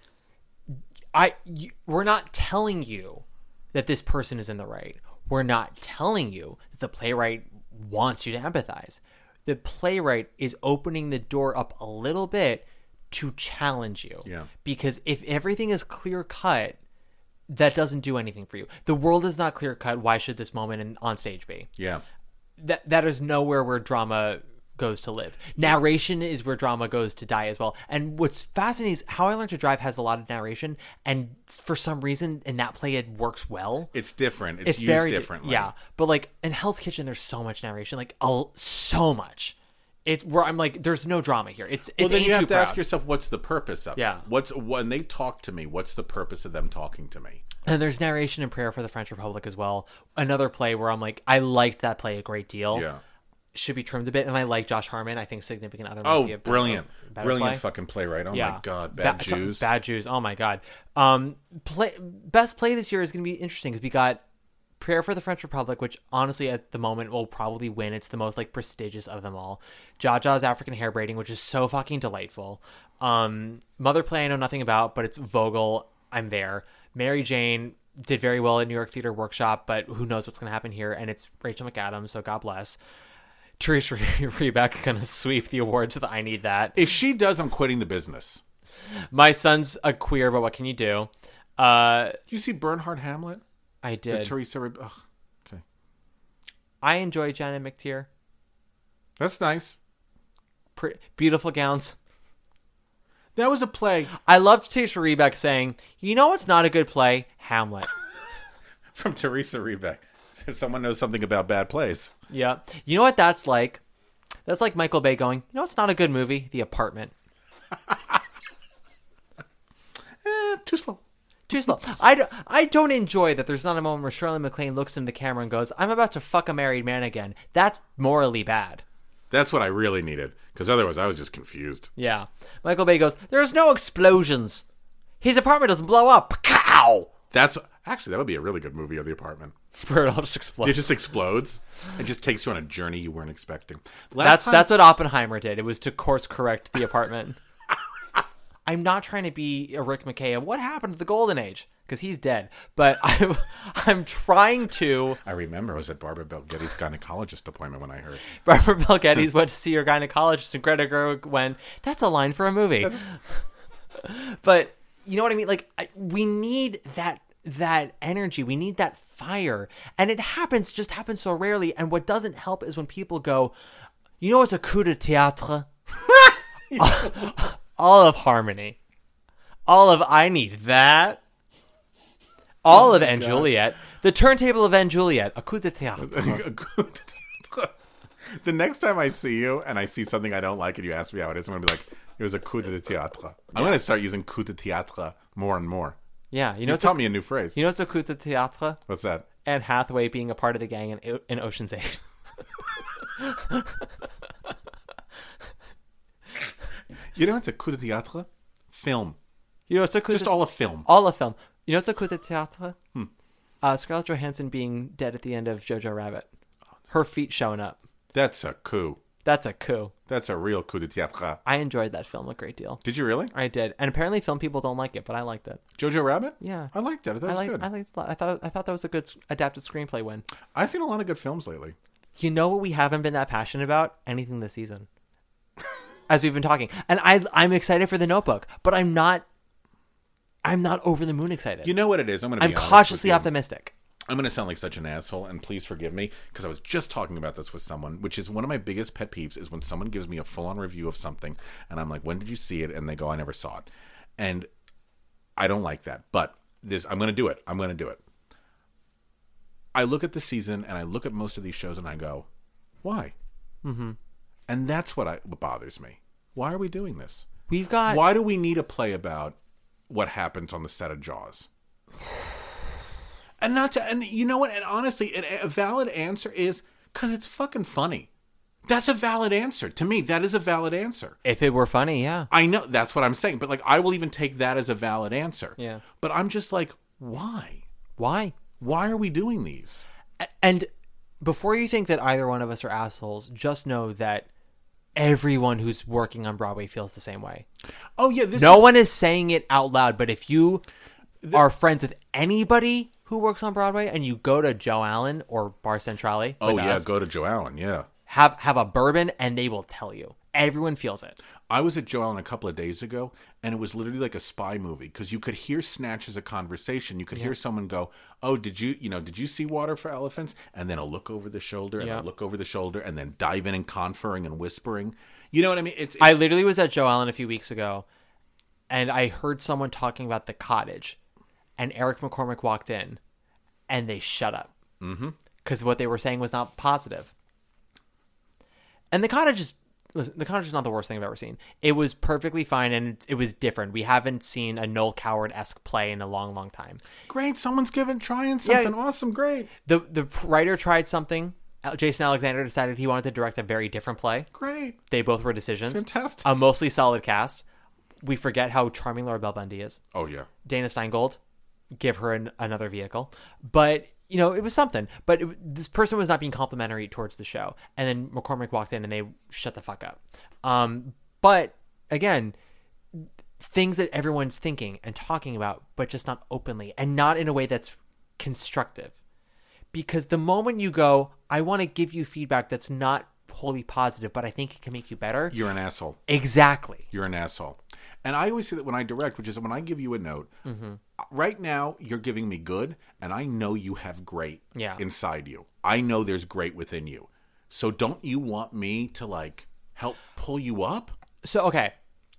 S8: I you, we're not telling you that this person is in the right. We're not telling you that the playwright wants you to empathize. The playwright is opening the door up a little bit to challenge you.
S9: Yeah.
S8: Because if everything is clear cut, that doesn't do anything for you. The world is not clear cut. Why should this moment in, on stage be?
S9: Yeah.
S8: That that is nowhere where drama goes to live. Narration is where drama goes to die as well. And what's fascinating is How I Learned to Drive has a lot of narration, and for some reason in that play it works well.
S9: It's different. It's,
S8: It's
S9: used
S8: very di-
S9: differently.
S8: Yeah, but like in Hell's Kitchen, there's so much narration, like oh, so much. It's where I'm like, there's no drama here. It's
S9: Well,
S8: it's
S9: then
S8: Ain't
S9: you have
S8: Too
S9: to
S8: Proud.
S9: ask yourself, what's the purpose of
S8: Yeah.
S9: it? What's when they talk to me? What's the purpose of them talking to me?
S8: And there's narration in Prayer for the French Republic as well. Another play where I'm like, I liked that play a great deal.
S9: Yeah.
S8: Should be trimmed a bit, and I like Josh Harmon. I think Significant Other. Might
S9: Oh,
S8: be a better-
S9: brilliant,
S8: better
S9: brilliant
S8: play.
S9: fucking playwright. Oh
S8: Yeah.
S9: my god, Bad
S8: Ba-
S9: Jews.
S8: Bad Jews. Oh my god. Um, play best play this year is going to be interesting because we got Prayer for the French Republic, which honestly at the moment will probably win. It's the most like prestigious of them all. Jaja's African Hair Braiding, which is so fucking delightful. Um, Mother Play I know nothing about, but it's Vogel. I'm there. Mary Jane did very well at New York Theater Workshop, but who knows what's going to happen here? And it's Rachel McAdams, so God bless. Teresa Rebeck gonna sweep the award to the I Need That.
S9: If she does, I'm quitting the business.
S8: My son's a queer, but what can you do? Uh,
S9: You see Bernhard Hamlet?
S8: I
S9: With
S8: did.
S9: Teresa Reb- Ugh, okay.
S8: I enjoy Janet McTeer.
S9: That's nice.
S8: Pre- beautiful gowns.
S9: That was a play
S8: I loved Teresa Rebeck saying, "You know what's not a good play? Hamlet."
S9: from Teresa Rebeck. If someone knows something about bad plays.
S8: Yeah. You know what that's like? That's like Michael Bay going, "You know what's not a good movie? The Apartment."
S9: Eh, too slow.
S8: Too slow. I, d- I don't enjoy that there's not a moment where Shirley MacLaine looks into the camera and goes, "I'm about to fuck a married man again." That's morally bad.
S9: That's what I really needed. Because otherwise I was just confused.
S8: Yeah. Michael Bay goes, "There's no explosions. His apartment doesn't blow up." Pow!
S9: That's actually, that would be a really good movie of The Apartment.
S8: Where it all just explodes.
S9: It just explodes. It just takes you on a journey you weren't expecting. Last
S8: That's
S9: time-
S8: that's what Oppenheimer did. It was to course correct The Apartment. I'm not trying to be a Rick McKay of what happened to the Golden Age, because he's dead. But I'm I'm trying to.
S9: I remember I was at Barbara Bel Geddes' gynecologist appointment when I heard.
S8: Barbara Bel Geddes went to see her gynecologist, and Greta Gerwig went, "That's a line for a movie." But you know what I mean? Like I, we need that that energy. We need that fire, and it happens. Just happens so rarely. And what doesn't help is when people go, "You know, it's a coup de théâtre." All of Harmony, all of I Need That, all
S9: Oh
S8: of And Juliet, the turntable of And Juliet, a coup de théâtre.
S9: The next time I see you and I see something I don't like and you ask me how it is, I'm going to be like, it was a coup de théâtre. I'm going to start using coup de théâtre more and more.
S8: Yeah, you
S9: You
S8: know,
S9: know,
S8: it's
S9: taught
S8: a,
S9: me a new phrase.
S8: you know, it's a coup de théâtre.
S9: What's that?
S8: Anne Hathaway being a part of the gang in, in Ocean's Eight.
S9: You know, it's a coup de théâtre film.
S8: You know, it's a coup
S9: Just
S8: de-
S9: all a film.
S8: all a film. You know, it's a coup de théâtre.
S9: Hmm.
S8: Uh, Scarlett Johansson being dead at the end of Jojo Rabbit. Her feet showing up.
S9: That's a coup.
S8: That's a coup.
S9: That's a real coup de théâtre.
S8: I enjoyed that film a great deal.
S9: Did you really?
S8: I did, and apparently, film people don't like it, but I liked it.
S9: Jojo Rabbit?
S8: Yeah,
S9: I liked that. I thought
S8: I
S9: it was
S8: liked.
S9: good.
S8: I liked it a lot. I thought. I thought that was a good s- adapted screenplay win.
S9: I've seen a lot of good films lately.
S8: You know what we haven't been that passionate about? Anything this season. As we've been talking, and I, I'm excited for The Notebook, but I'm not. I'm not over the moon excited.
S9: You know what it is? I'm going to be
S8: I'm
S9: honest
S8: cautiously
S9: with you.
S8: optimistic.
S9: I'm going to sound like such an asshole, and please forgive me, because I was just talking about this with someone, which is one of my biggest pet peeves, is when someone gives me a full-on review of something, and I'm like, when did you see it? And they go, I never saw it. And I don't like that, but this, I'm going to do it. I'm going to do it. I look at the season, and I look at most of these shows, and I go, why? Mm-hmm. And that's what, I, what bothers me. Why are we doing this?
S8: We've got...
S9: Why do we need a play about what happens on the set of Jaws? And not to, and you know what? And honestly, a, a valid answer is because it's fucking funny. That's a valid answer to me. That is a valid answer.
S8: If it were funny, yeah.
S9: I know that's what I'm saying, but like, I will even take that as a valid answer.
S8: Yeah.
S9: But I'm just like, why?
S8: Why?
S9: Why are we doing these?
S8: And before you think that either one of us are assholes, just know that everyone who's working on Broadway feels the same way.
S9: Oh yeah, this
S8: no
S9: is,
S8: one is saying it out loud, but if you the, are friends with anybody who works on Broadway and you go to Joe Allen or Bar Centrale,
S9: oh yeah,
S8: us,
S9: go to Joe Allen, yeah.
S8: Have have a bourbon and they will tell you. Everyone feels it.
S9: I was at Joe Allen a couple of days ago, and it was literally like a spy movie because you could hear snatches of conversation. You could yeah. hear someone go, "Oh, did you, you know, did you see Water for Elephants?" And then a look over the shoulder, and
S8: yeah.
S9: a look over the shoulder, and then dive in and conferring and whispering. You know what I mean? It's, it's
S8: I literally was at Joe Allen a few weeks ago, and I heard someone talking about The Cottage, and Eric McCormick walked in, and they shut up because mm-hmm. what they were saying was not positive. And The Cottage is. Listen, The Cottage is not the worst thing I've ever seen. It was perfectly fine, and it, it was different. We haven't seen a Noel Coward-esque play in a long, long time.
S9: Great. Someone's given trying something. Yeah, awesome. Great.
S8: The the writer tried something. Jason Alexander decided he wanted to direct a very different play.
S9: Great.
S8: They both were decisions.
S9: Fantastic.
S8: A mostly solid cast. We forget how charming Laura Bell Bundy is.
S9: Oh, yeah.
S8: Dana Steingold. Give her an, another vehicle. But... You know, it was something, but it, this person was not being complimentary towards the show. And then McCormick walked in and they shut the fuck up. Um, but again, things that everyone's thinking and talking about, but just not openly and not in a way that's constructive. Because the moment you go, I want to give you feedback that's not wholly positive, but I think it can make you better.
S9: You're an asshole.
S8: Exactly.
S9: You're an asshole. And I always say that when I direct, which is when I give you a note, mm-hmm. right now you're giving me good, and I know you have great
S8: yeah.
S9: inside you. I know there's great within you. So don't you want me to like help pull you up?
S8: So, okay.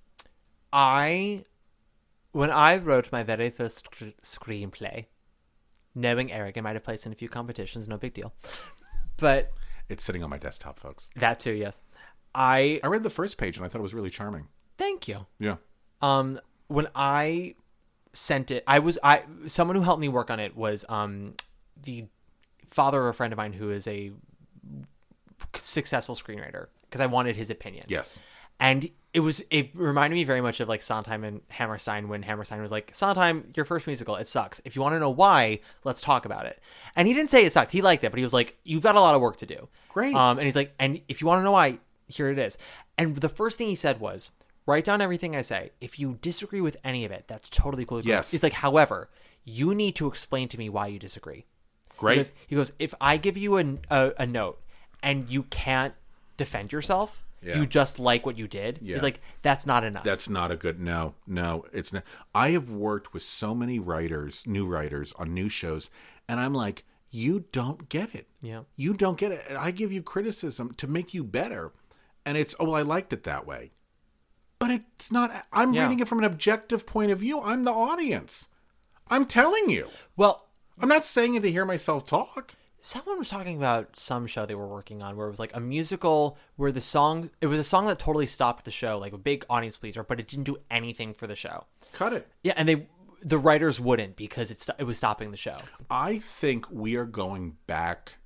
S8: I, when I wrote my very first sc- screenplay, knowing Eric, I might have placed in a few competitions, no big deal. But...
S9: It's sitting on my desktop, folks.
S8: That too, yes. I
S9: I read the first page and I thought it was really charming.
S8: Thank you.
S9: Yeah.
S8: Um, when I sent it, I was I someone who helped me work on it was um the father of a friend of mine who is a successful screenwriter because I wanted his opinion.
S9: Yes.
S8: And it was it reminded me very much of like Sondheim and Hammerstein when Hammerstein was like, Sondheim, your first musical, it sucks. If you want to know why, let's talk about it. And he didn't say it sucked. He liked it, but he was like, you've got a lot of work to do.
S9: Great.
S8: Um, and he's like, and if you want to know why, here it is. And the first thing he said was, write down everything I say. If you disagree with any of it, that's totally cool.
S9: Yes.
S8: He's like, however, you need to explain to me why you disagree.
S9: Great.
S8: He goes, he goes if I give you a, a, a note and you can't defend yourself, yeah. you just like what you did. Yeah. He's like, that's not enough.
S9: That's not a good, no, no, it's not. I have worked with so many writers, new writers on new shows, and I'm like, you don't get it.
S8: Yeah.
S9: You don't get it. I give you criticism to make you better. And it's, oh, well, I liked it that way. But it's not, I'm
S8: yeah.
S9: reading it from an objective point of view. I'm the audience. I'm telling you.
S8: Well,
S9: I'm not saying it to hear myself talk.
S8: Someone was talking about some show they were working on where it was like a musical where the song, it was a song that totally stopped the show, like a big audience pleaser, but it didn't do anything for the show.
S9: Cut it.
S8: Yeah, and they, the writers wouldn't because it, it was stopping the show.
S9: I think we are going back,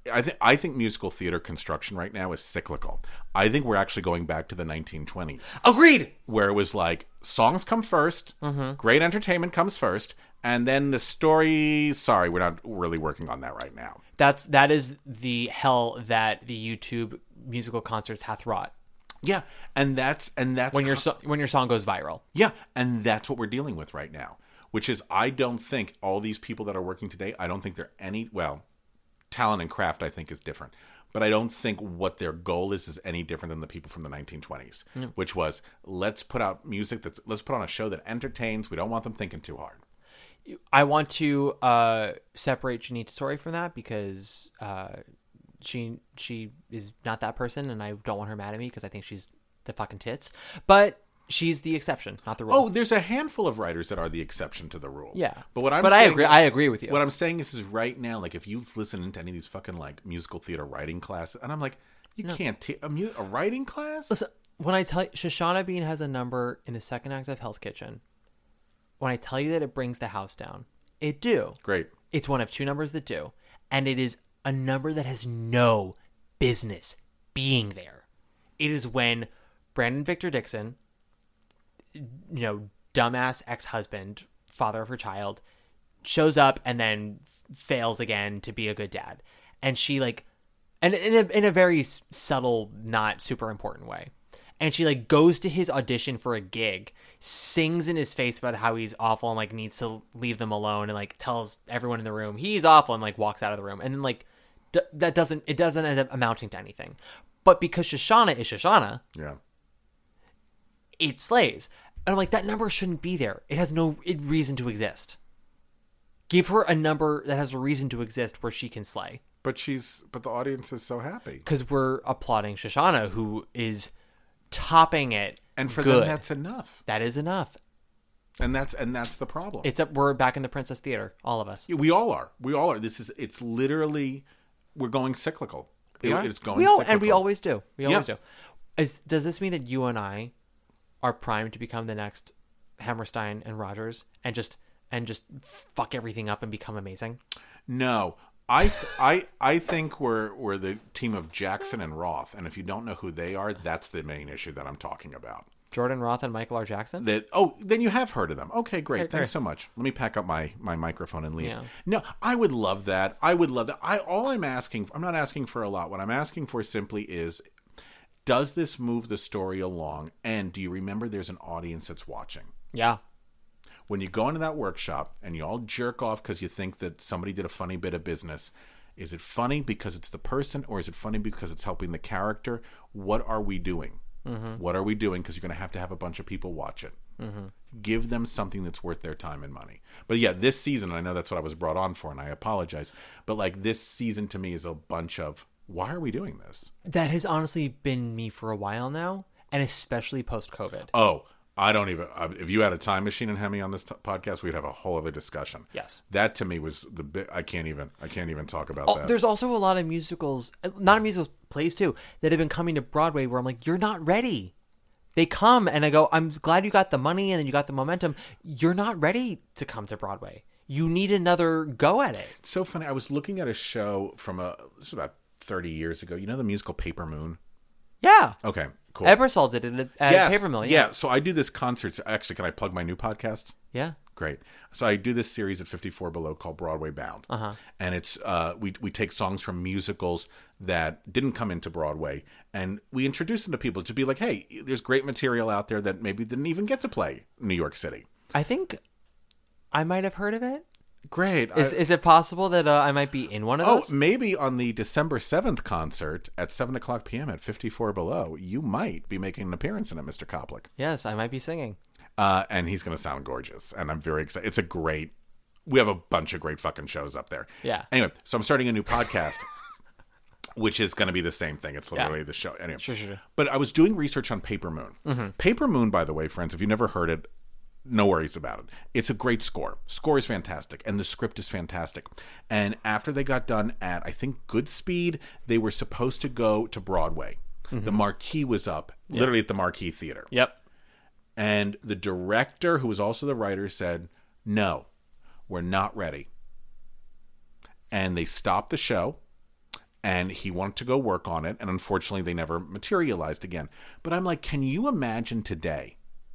S9: I think I think musical theater construction right now is cyclical. I think we're actually going back to the nineteen twenties.
S8: Agreed.
S9: Where it was like songs come first, mm-hmm. great entertainment comes first, and then the story. Sorry, we're not really working on that right now.
S8: That's that is the hell that the YouTube musical concerts hath wrought.
S9: Yeah, and that's and that's
S8: when your so- when your song goes viral.
S9: Yeah, and that's what we're dealing with right now. Which is, I don't think all these people that are working today, I don't think they're any, well, talent and craft I think is different. But I don't think what their goal is is any different than the people from the nineteen twenties. Mm. Which was, let's put out music that's, let's put on a show that entertains. We don't want them thinking too hard.
S8: I want to uh, separate Jeanine Tesori from that because uh, she she is not that person, and I don't want her mad at me because I think she's the fucking tits. But she's the exception, not the rule.
S9: Oh, there's a handful of writers that are the exception to the rule.
S8: Yeah,
S9: but what I'm
S8: but
S9: saying,
S8: I agree. I agree with you.
S9: What I'm saying is, is right now, like if you listen to any of these fucking like musical theater writing classes, and I'm like, you no. can't take a, mu- a writing class.
S8: Listen, when I tell you, Shoshana Bean has a number in the second act of Hell's Kitchen. When I tell you that it brings the house down, it do.
S9: Great.
S8: It's one of two numbers that do, and it is a number that has no business being there. It is when Brandon Victor Dixon, you know, dumbass ex-husband, father of her child, shows up and then f- fails again to be a good dad. And she like, and in a, in a very subtle, not super important way. And she like goes to his audition for a gig, sings in his face about how he's awful and like needs to leave them alone, and like tells everyone in the room he's awful and like walks out of the room. And then like d- that doesn't, it doesn't end up amounting to anything. But because Shoshana is Shoshana,
S9: yeah,
S8: it slays. And I'm like, that number shouldn't be there. It has no reason to exist. Give her a number that has a reason to exist where she can slay.
S9: But she's, but the audience is so happy.
S8: Because we're applauding Shoshana, who is topping it.
S9: And for
S8: good.
S9: them, that's enough.
S8: That is enough.
S9: And that's, and that's the problem.
S8: It's up, we're back in the Princess Theater, all of us.
S9: We all are. We all are. This is, it's literally, we're going cyclical.
S8: We
S9: it,
S8: are?
S9: It's going
S8: we all,
S9: cyclical.
S8: And we always do. We always
S9: yeah.
S8: do. Is, does this mean that you and I are primed to become the next Hammerstein and Rogers and just and just fuck everything up and become amazing?
S9: No. I th- I I think we're we're the team of Jackson and Roth, and if you don't know who they are, that's the main issue that I'm talking about.
S8: Jordan Roth and Michael R. Jackson?
S9: That oh, then you have heard of them. Okay, great.
S8: Hey,
S9: Thanks
S8: hey.
S9: so much. Let me pack up my, my microphone and leave.
S8: Yeah.
S9: No, I would love that. I would love that. I all I'm asking I'm not asking for a lot. What I'm asking for simply is, does this move the story along? And do you remember there's an audience that's watching?
S8: Yeah.
S9: When you go into that workshop and you all jerk off because you think that somebody did a funny bit of business, is it funny because it's the person, or is it funny because it's helping the character? What are we doing? Mm-hmm. What are we doing? Because you're going to have to have a bunch of people watch it. Mm-hmm. Give them something that's worth their time and money. But yeah, this season, I know that's what I was brought on for, and I apologize. But like this season to me is a bunch of, why are we doing this?
S8: That has honestly been me for a while now, and especially post-COVID.
S9: Oh, I don't even, uh, if you had a time machine and had me on this t- podcast, we'd have a whole other discussion.
S8: Yes.
S9: That to me was the bit, I can't even, I can't even talk about
S8: oh,
S9: that.
S8: There's also a lot of musicals, not musicals, plays too, that have been coming to Broadway where I'm like, you're not ready. They come and I go, I'm glad you got the money and then you got the momentum. You're not ready to come to Broadway. You need another go at it.
S9: It's so funny. I was looking at a show from a, this was about thirty years ago. You know the musical Paper Moon?
S8: Yeah.
S9: Okay, cool.
S8: Ebersol did it at
S9: yes,
S8: Paper Mill.
S9: Yeah. yeah, so I do this concert. Actually, can I plug my new podcast?
S8: Yeah.
S9: Great. So I do this series at fifty-four Below called Broadway Bound. Uh-huh. And it's uh, we we take songs from musicals that didn't come into Broadway, and we introduce them to people to be like, hey, there's great material out there that maybe didn't even get to play in New York City.
S8: I think I might have heard of it.
S9: Great.
S8: Is
S9: I,
S8: is it possible that uh, I might be in one of
S9: oh,
S8: those?
S9: Oh, maybe on the December seventh concert at seven o'clock p.m. at fifty-four Below, you might be making an appearance in it, Mister Koplik.
S8: Yes, I might be singing.
S9: Uh, and he's going to sound gorgeous. And I'm very excited. It's a great, we have a bunch of great fucking shows up there.
S8: Yeah.
S9: Anyway, so I'm starting a new podcast, which is going to be the same thing. It's literally
S8: yeah.
S9: the show. Anyway.
S8: Sure, sure, sure.
S9: But I was doing research on Paper Moon. Mm-hmm. Paper Moon, by the way, friends, if you've never heard it, no worries about it. It's a great score. Score is fantastic, and the script is fantastic. And after they got done at, I think, Goodspeed, they were supposed to go to Broadway. Mm-hmm. The marquee was up, yep. literally at the Marquee Theater.
S8: Yep.
S9: And the director, who was also the writer, said, no, we're not ready. And they stopped the show. and he wanted to go work on it, and unfortunately they never materialized again. But I'm like, can you imagine today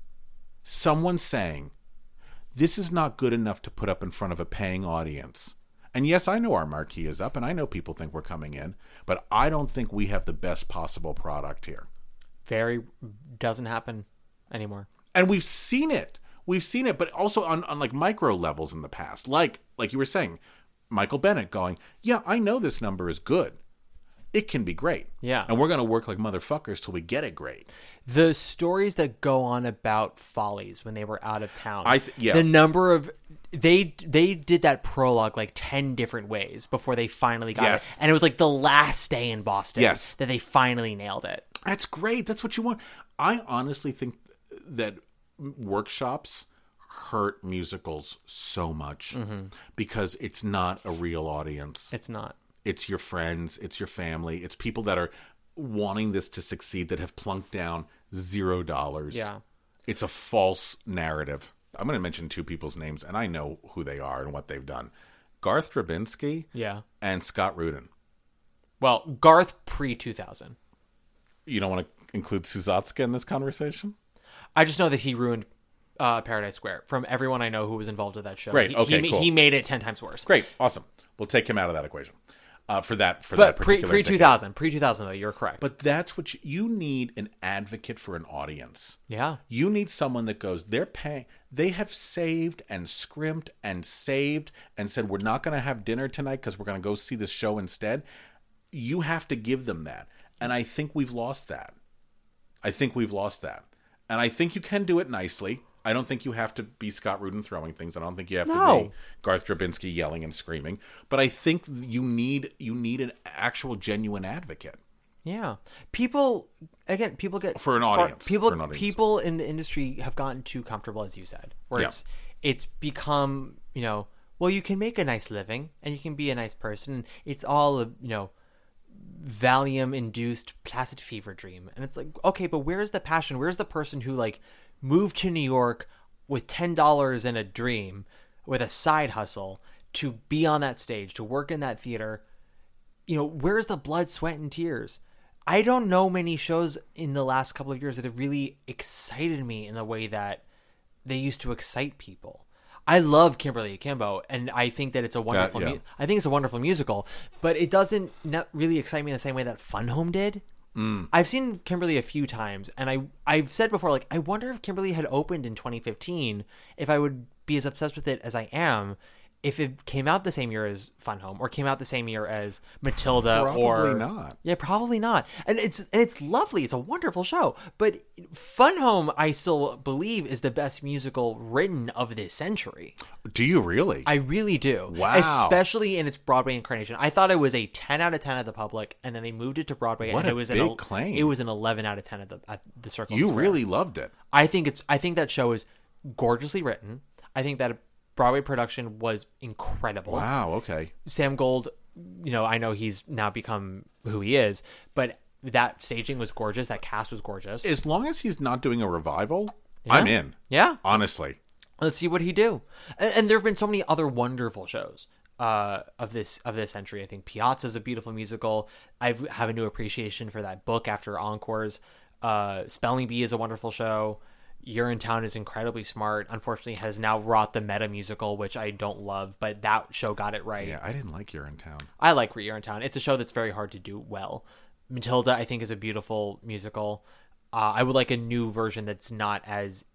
S9: someone saying, this is not good enough to put up in front of a paying audience? And yes, I know our marquee is up, and I know people think we're coming in, but I don't think we have the best possible product here.
S8: Very doesn't happen anymore.
S9: And we've seen it. We've seen it, but also on, on like micro levels in the past. Like like you were saying, Michael Bennett going, yeah, I know this number is good. It can be great.
S8: Yeah.
S9: And we're going to work like motherfuckers till we get it great.
S8: The stories that go on about Follies when they were out of town.
S9: I th- yeah.
S8: The number of they they did that prologue like ten different ways before they finally got
S9: Yes.
S8: it. And it was like the last day in Boston
S9: Yes.
S8: that they finally nailed it.
S9: That's great. That's what you want. I honestly think that workshops hurt musicals so much
S8: Mm-hmm.
S9: because it's not a real audience.
S8: It's not.
S9: It's your friends. It's your family. It's people that are wanting this to succeed that have plunked down zero dollars.
S8: Yeah.
S9: It's a false narrative. I'm going to mention two people's names, and I know who they are and what they've done. Garth Drabinsky
S8: Yeah.
S9: and Scott Rudin.
S8: Well, Garth pre two thousand.
S9: You don't want to include Suzatska in this conversation?
S8: I just know that he ruined uh, Paradise Square from everyone I know who was involved with that show.
S9: Great.
S8: He,
S9: Okay,
S8: he,
S9: cool.
S8: he made it ten times worse.
S9: Great. Awesome. We'll take him out of that equation. Uh, for that, for
S8: But
S9: that
S8: pre
S9: particular
S8: pre
S9: decade.
S8: two thousand, pre two thousand though, you're correct.
S9: But that's what you, you need, an advocate for an audience.
S8: yeah,
S9: You need someone that goes, they're paying, they have saved and scrimped and saved and said, we're not going to have dinner tonight because we're going to go see this show instead. You have to give them that. And I think we've lost that. I think we've lost that. And I think you can do it nicely. I don't think you have to be Scott Rudin throwing things. I don't think you have to
S8: No.
S9: be Garth Drabinsky yelling and screaming. But I think you need you need an actual genuine advocate.
S8: yeah. People again, people get
S9: For an
S8: far-
S9: audience,
S8: people,
S9: for an audience.
S8: people in the industry have gotten too comfortable, as you said, where
S9: Yeah.
S8: it's it's become, you know, well, you can make a nice living and you can be a nice person. It's all a, you know, Valium-induced placid fever dream, and it's like, okay, but where's the passion? Where's the person who like moved to New York with ten dollars and a dream, with a side hustle, to be on that stage, to work in that theater? You know, where's the blood, sweat, and tears? I don't know many shows in the last couple of years that have really excited me in the way that they used to excite people. I love Kimberly Akimbo, and I think that it's a wonderful.
S9: yeah.
S8: mu- I think it's a wonderful musical, but it doesn't not really excite me in the same way that Fun Home did.
S9: Mm.
S8: I've seen Kimberly a few times, and I I've said before, like, I wonder if Kimberly had opened in twenty fifteen, if I would be as obsessed with it as I am, if it came out the same year as Fun Home, or came out the same year as Matilda,
S9: Probably
S8: or
S9: not.
S8: Yeah, probably not. And it's and it's lovely. It's a wonderful show. But Fun Home, I still believe, is the best musical written of this century.
S9: Do you really?
S8: I really do.
S9: Wow.
S8: Especially in its Broadway incarnation. I thought it was a ten out of ten at the public, and then they moved it to Broadway,
S9: What
S8: and
S9: a
S8: it was
S9: big
S8: an el-
S9: claim.
S8: It was an eleven out of ten at the at the Circle.
S9: you
S8: Square.
S9: really loved it.
S8: I think it's I think that show is gorgeously written. I think that Broadway production was incredible.
S9: Wow. Okay.
S8: Sam Gold, you know, I know he's now become who he is, but that staging was gorgeous. That cast was gorgeous.
S9: As long as he's not doing a revival, I'm in.
S8: Yeah.
S9: Honestly.
S8: Let's see what he do. And, and there have been so many other wonderful shows uh, of this of this century. I think Piazza is a beautiful musical. I have a new appreciation for that book after Encores. Uh, Spelling Bee is a wonderful show. Urinetown is incredibly smart. Unfortunately, has now wrought the meta musical, which I don't love, but that show got it right.
S9: Yeah, I didn't like Urinetown.
S8: I like Urinetown. It's a show that's very hard to do well. Matilda, I think, is a beautiful musical. Uh, I would like a new version that's not as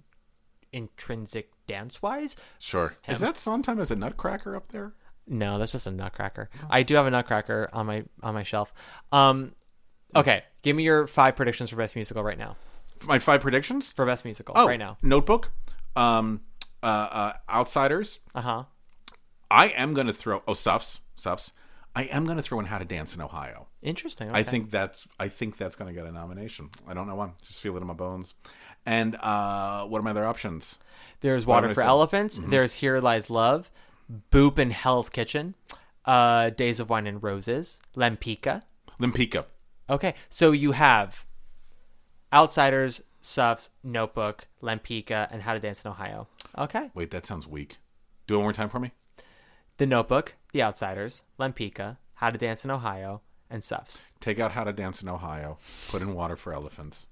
S8: intrinsic dance-wise.
S9: Sure.
S8: Him.
S9: Is that Sondheim as a Nutcracker up there?
S8: No, that's just a Nutcracker. I do have a Nutcracker on my on my shelf. Um, okay, give me your five predictions for best musical right now.
S9: My five predictions?
S8: For best musical
S9: Oh,
S8: right now.
S9: Notebook, um, uh, uh, Outsiders.
S8: Uh huh.
S9: I am going to throw, oh, Suffs, Suffs. I am going to throw in How to Dance in Ohio.
S8: Interesting.
S9: I
S8: okay.
S9: think that's I think that's going to get a nomination. I don't know why. Just feel it in my bones. And uh, what are my other options?
S8: There's
S9: What
S8: Water
S9: am I
S8: for
S9: saying?
S8: Elephants.
S9: Mhm.
S8: There's Here Lies Love. Boop and Hell's Kitchen. Uh, Days of Wine and Roses. Lempicka.
S9: Lempicka.
S8: Okay, so you have Outsiders, Suffs, Notebook, Lempicka, and How to Dance in Ohio. Okay.
S9: Wait, that sounds weak. Do it one more time for me.
S8: The Notebook, The Outsiders, Lempicka, How to Dance in Ohio, and Suffs.
S9: Take out How to Dance in Ohio. Put in Water for Elephants.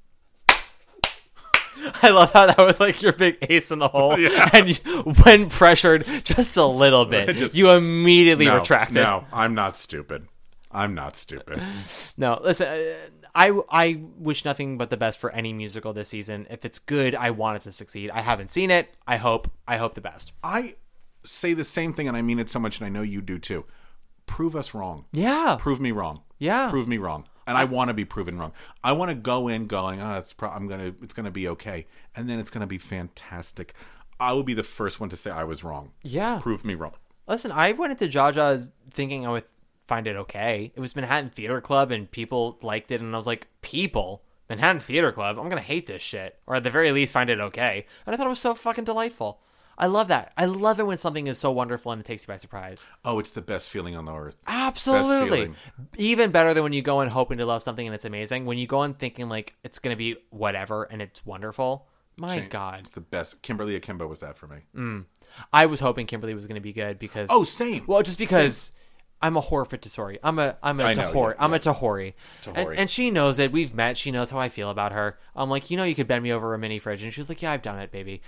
S8: I love how that was like your big ace in the hole.
S9: Yeah.
S8: And you, when pressured just a little bit,
S9: Just-
S8: you immediately
S9: no,
S8: retracted.
S9: No, I'm not stupid. I'm not stupid.
S8: No, listen, uh, I, I wish nothing but the best for any musical this season. If it's good, I want it to succeed. I haven't seen it. I hope. I hope the best.
S9: I say the same thing, and I mean it so much, and I know you do too. Prove us wrong.
S8: Yeah.
S9: Prove me wrong.
S8: Yeah.
S9: Prove me wrong. And I want to be proven wrong. I want to go in going, oh, it's pro- I'm gonna, it's gonna be okay, and then it's gonna be fantastic. I will be the first one to say I was wrong.
S8: Yeah.
S9: Prove me wrong.
S8: Listen, I went into Jaja thinking I would find it okay. It was Manhattan Theater Club, and people liked it, and I was like, people? Manhattan Theater Club? I'm gonna hate this shit, or at the very least, find it okay. And I thought it was so fucking delightful. I love that. I love it when something is so wonderful and it takes you by surprise.
S9: Oh, it's the best feeling on the earth.
S8: Absolutely.
S9: Best feeling.
S8: Even better than when you go in hoping to love something and it's amazing. When you go in thinking like it's going to be whatever and it's wonderful. My
S9: Shane,
S8: God.
S9: it's the best. Kimberly Akimbo was that for me.
S8: Mm. I was hoping Kimberly was going to be good because...
S9: Oh, same.
S8: Well, just because... Same. I'm a whore for Tesori. I'm a I'm a
S9: I know,
S8: Tahori.
S9: yeah,
S8: I'm
S9: yeah.
S8: a Tahori.
S9: Tahori.
S8: And, and she knows it. We've met. She knows how I feel about her. I'm like, you know, you could bend me over a mini fridge, and she's like, yeah, I've done it, baby.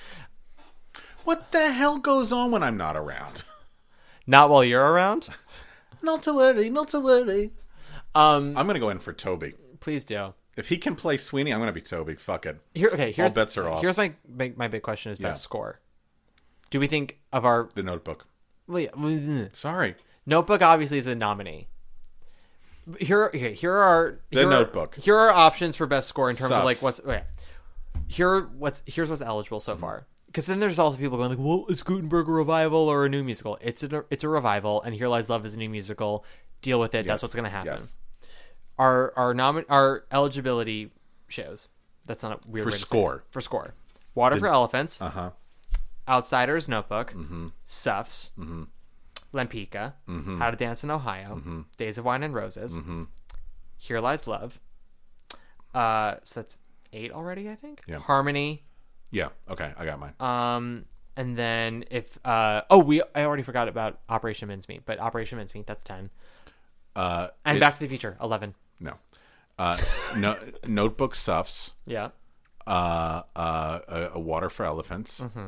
S9: What the hell goes on when I'm not around?
S8: Not while you're around.
S9: Not to worry. Not to worry.
S8: Um,
S9: I'm gonna go in for Toby.
S8: Please do.
S9: If he can play Sweeney, I'm gonna be Toby. Fuck it.
S8: Here, okay. Here's
S9: All bets are off.
S8: Here's my my, my big question: is
S9: Yeah.
S8: best score. Do we think of our
S9: The Notebook.
S8: wait,
S9: Sorry.
S8: Notebook? Obviously, is a nominee. Here, okay, here are
S9: The
S8: here are-
S9: Notebook.
S8: here are options for best score in terms of
S9: Suffs.
S8: like what's okay. Here, what's here's what's eligible so far. Because then there's also people going like, well, is Gutenberg a revival or a new musical? It's a it's a revival, and Here Lies Love is a new musical. Deal with it.
S9: Yes.
S8: That's what's going to happen.
S9: Yes.
S8: Our our nomin our eligibility shows. That's not a weird
S9: For
S8: way to
S9: score.
S8: say it. For score. Water for Elephants.
S9: Uh huh.
S8: Outsiders Notebook.
S9: Mm-hmm.
S8: Suffs.
S9: Mm-hmm.
S8: Lempicka.
S9: Mm-hmm.
S8: How to Dance in Ohio.
S9: Mm-hmm.
S8: Days of Wine and Roses.
S9: Mm-hmm.
S8: Here Lies Love. Uh, so that's eight already, I think.
S9: Yeah.
S8: Harmony.
S9: Yeah. Okay. I got mine.
S8: Um, and then if uh oh we I already forgot about Operation Mincemeat, but Operation Mincemeat, that's ten.
S9: Uh,
S8: And
S9: it-
S8: Back to the Future, eleven.
S9: No. Uh, no. Notebook Suffs.
S8: Yeah.
S9: Uh, uh, a, a Water for Elephants.
S8: Mm-hmm.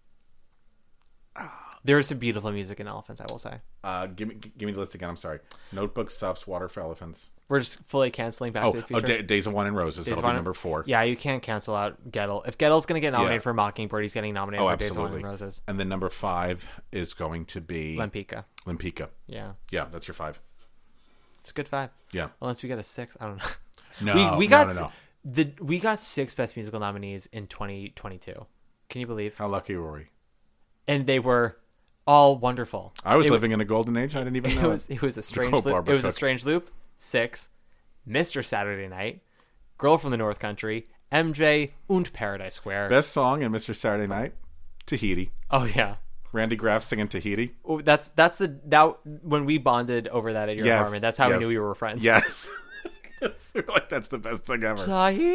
S8: There's some beautiful music in Elephants, I will say.
S9: Uh, give me, give me the list again. I'm sorry. Notebook Suffs, Water for Elephants.
S8: We're just fully canceling Back
S9: Oh,
S8: to the
S9: oh,
S8: Future.
S9: Da- Days of Wine and Roses.
S8: Days
S9: That'll
S8: of
S9: be
S8: Wine-
S9: number four.
S8: Yeah, you can't cancel out Gettle. If Gettle's going to get nominated
S9: Yeah.
S8: for Mockingbird, he's getting nominated
S9: Oh,
S8: for Days of Wine
S9: absolutely.
S8: and Roses.
S9: And then number five is going to be
S8: Lempicka.
S9: Lempicka.
S8: Yeah.
S9: Yeah, that's your five.
S8: It's a good five.
S9: Yeah.
S8: Unless we get a six. I don't know.
S9: No,
S8: we, we
S9: no,
S8: got
S9: no, no.
S8: the we got six Best Musical nominees in twenty twenty-two. Can you believe?
S9: How lucky were we?
S8: And they were all wonderful.
S9: I was
S8: It-
S9: living in a golden age. I didn't even
S8: It
S9: know
S8: was it was a strange
S9: quote
S8: loop.
S9: Barbara
S8: It was a
S9: Cook.
S8: strange loop. Six, Mister Saturday Night, Girl from the North Country, M J, und Paradise Square.
S9: Best song in Mister Saturday Night, Tahiti.
S8: Oh yeah.
S9: Randy Graff singing Tahiti.
S8: Oh, that's that's the that when we bonded over that at your
S9: Yes,
S8: apartment. That's how
S9: yes,
S8: we knew we were friends.
S9: Yes. We were like, that's the best thing ever.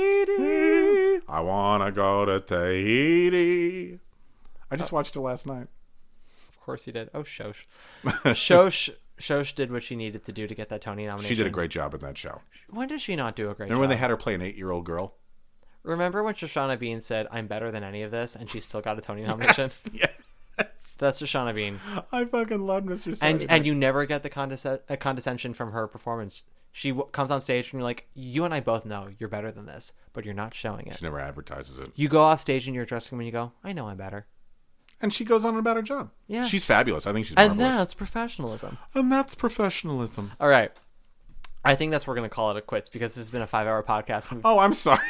S8: Tahiti.
S9: I want to go to Tahiti. I just watched it last night.
S8: Of course you did. Oh, Shosh. Shosh Shosh did what she needed to do to get that Tony nomination.
S9: She did a great job in that show.
S8: When did she not do a great
S9: Remember
S8: job?
S9: when they had her play an eight-year-old girl?
S8: Remember when Shoshana Bean said, "I'm better than any of this," and she still got a Tony nomination?
S9: Yes.
S8: That's Shoshana Bean.
S9: I fucking love Mister Saturday
S8: And
S9: Night.
S8: and you never get the condesc- uh, condescension from her performance. She w- comes on stage and you're like, you and I both know you're better than this, but you're not showing it.
S9: She never advertises it.
S8: You go off stage in your dressing room and you go, I know I'm better.
S9: And she goes on about her job.
S8: Yeah.
S9: She's fabulous. I think she's
S8: And
S9: marvelous.
S8: that's professionalism.
S9: And that's professionalism.
S8: All right. I think that's where we're going to call it a quits because this has been a five-hour podcast.
S9: Oh, I'm sorry.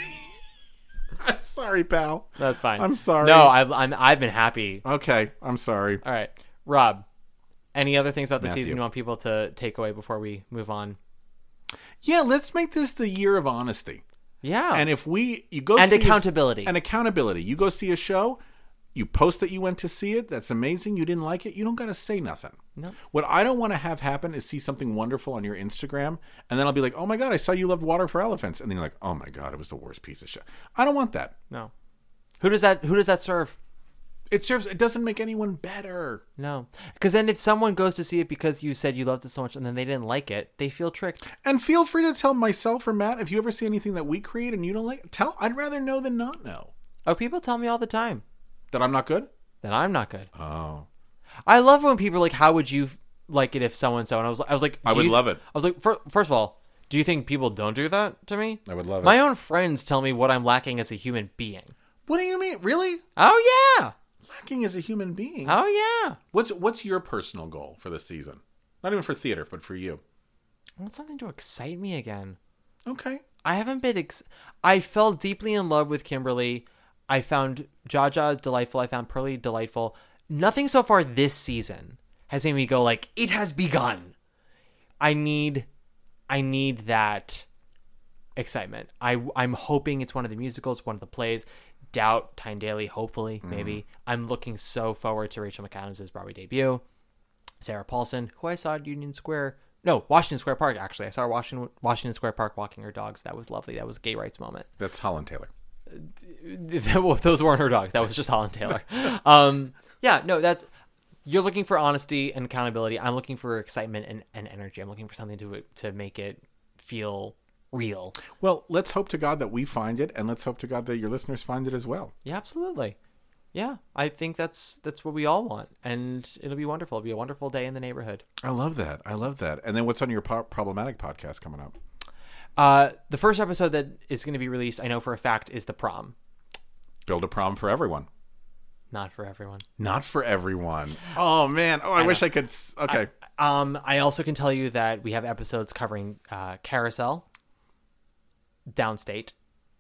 S9: I'm sorry, pal.
S8: That's fine.
S9: I'm sorry.
S8: No, I've, I'm, I've been happy.
S9: Okay, I'm sorry.
S8: All right. Rob, any other things about the
S9: Matthew.
S8: season you want people to take away before we move on?
S9: Yeah, let's make this the year of honesty.
S8: Yeah.
S9: And if we you go
S8: And
S9: see a-
S8: accountability.
S9: and accountability. You go see a show, you post that you went to see it. That's amazing. You didn't like it. You don't got to say nothing.
S8: No.
S9: What I don't want to have happen is see something wonderful on your Instagram, and then I'll be like, "Oh my god, I saw you loved Water for Elephants," and then you're like, "Oh my god, it was the worst piece of shit." I don't want that.
S8: No. Who does that? Who does that serve?
S9: It serves. It doesn't make anyone better.
S8: No. Because then if someone goes to see it because you said you loved it so much and then they didn't like it, they feel tricked.
S9: And feel free to tell myself or Matt if you ever see anything that we create and you don't like. Tell. I'd rather know than not know.
S8: Oh, people tell me all the time.
S9: That I'm not good?
S8: That I'm not good.
S9: Oh.
S8: I love when people are like, how would you like it if so-and-so? And I was, I was like...
S9: I would
S8: you,
S9: love it.
S8: I was like, for, first of all, do you think people don't do that to me?
S9: I would love it.
S8: My own friends tell me what I'm lacking as a human being.
S9: What do you mean? Really?
S8: Oh, yeah.
S9: Lacking as a human being?
S8: Oh, yeah.
S9: What's What's your personal goal for this season? Not even for theater, but for you.
S8: I want something to excite me again.
S9: Okay.
S8: I haven't been... Ex- I fell deeply in love with Kimberly. I found Jaja delightful. I found Pearly delightful. Nothing so far this season has made me go like, it has begun. I need... I need that excitement. I, I'm hoping it's one of the musicals, one of the plays. Doubt, Tyne Daly, hopefully, maybe. Mm. I'm looking so forward to Rachel McAdams' Broadway debut. Sarah Paulson, who I saw at Union Square. No, Washington Square Park, actually. I saw her Washington, Washington Square Park walking her dogs. That was lovely. That was a gay rights moment.
S9: That's Holland Taylor.
S8: Well, those weren't her dogs. That was just Holland Taylor. um, yeah, no, that's... You're looking for honesty and accountability. I'm looking for excitement and, and energy. I'm looking for something to to make it feel real.
S9: Well, let's hope to God that we find it, and let's hope to God that your listeners find it as well.
S8: Yeah, absolutely. Yeah, I think that's that's what we all want, and it'll be wonderful. It'll be a wonderful day in the neighborhood.
S9: I love that. I love that. And then what's on your po- Problematic podcast coming up?
S8: Uh, the first episode that is going to be released, I know for a fact, is The Prom.
S9: Build a prom for everyone.
S8: Not for everyone.
S9: Not for everyone. Oh, man. Oh, I, I wish I could. Okay.
S8: I, um, I also can tell you that we have episodes covering uh, Carousel, Downstate,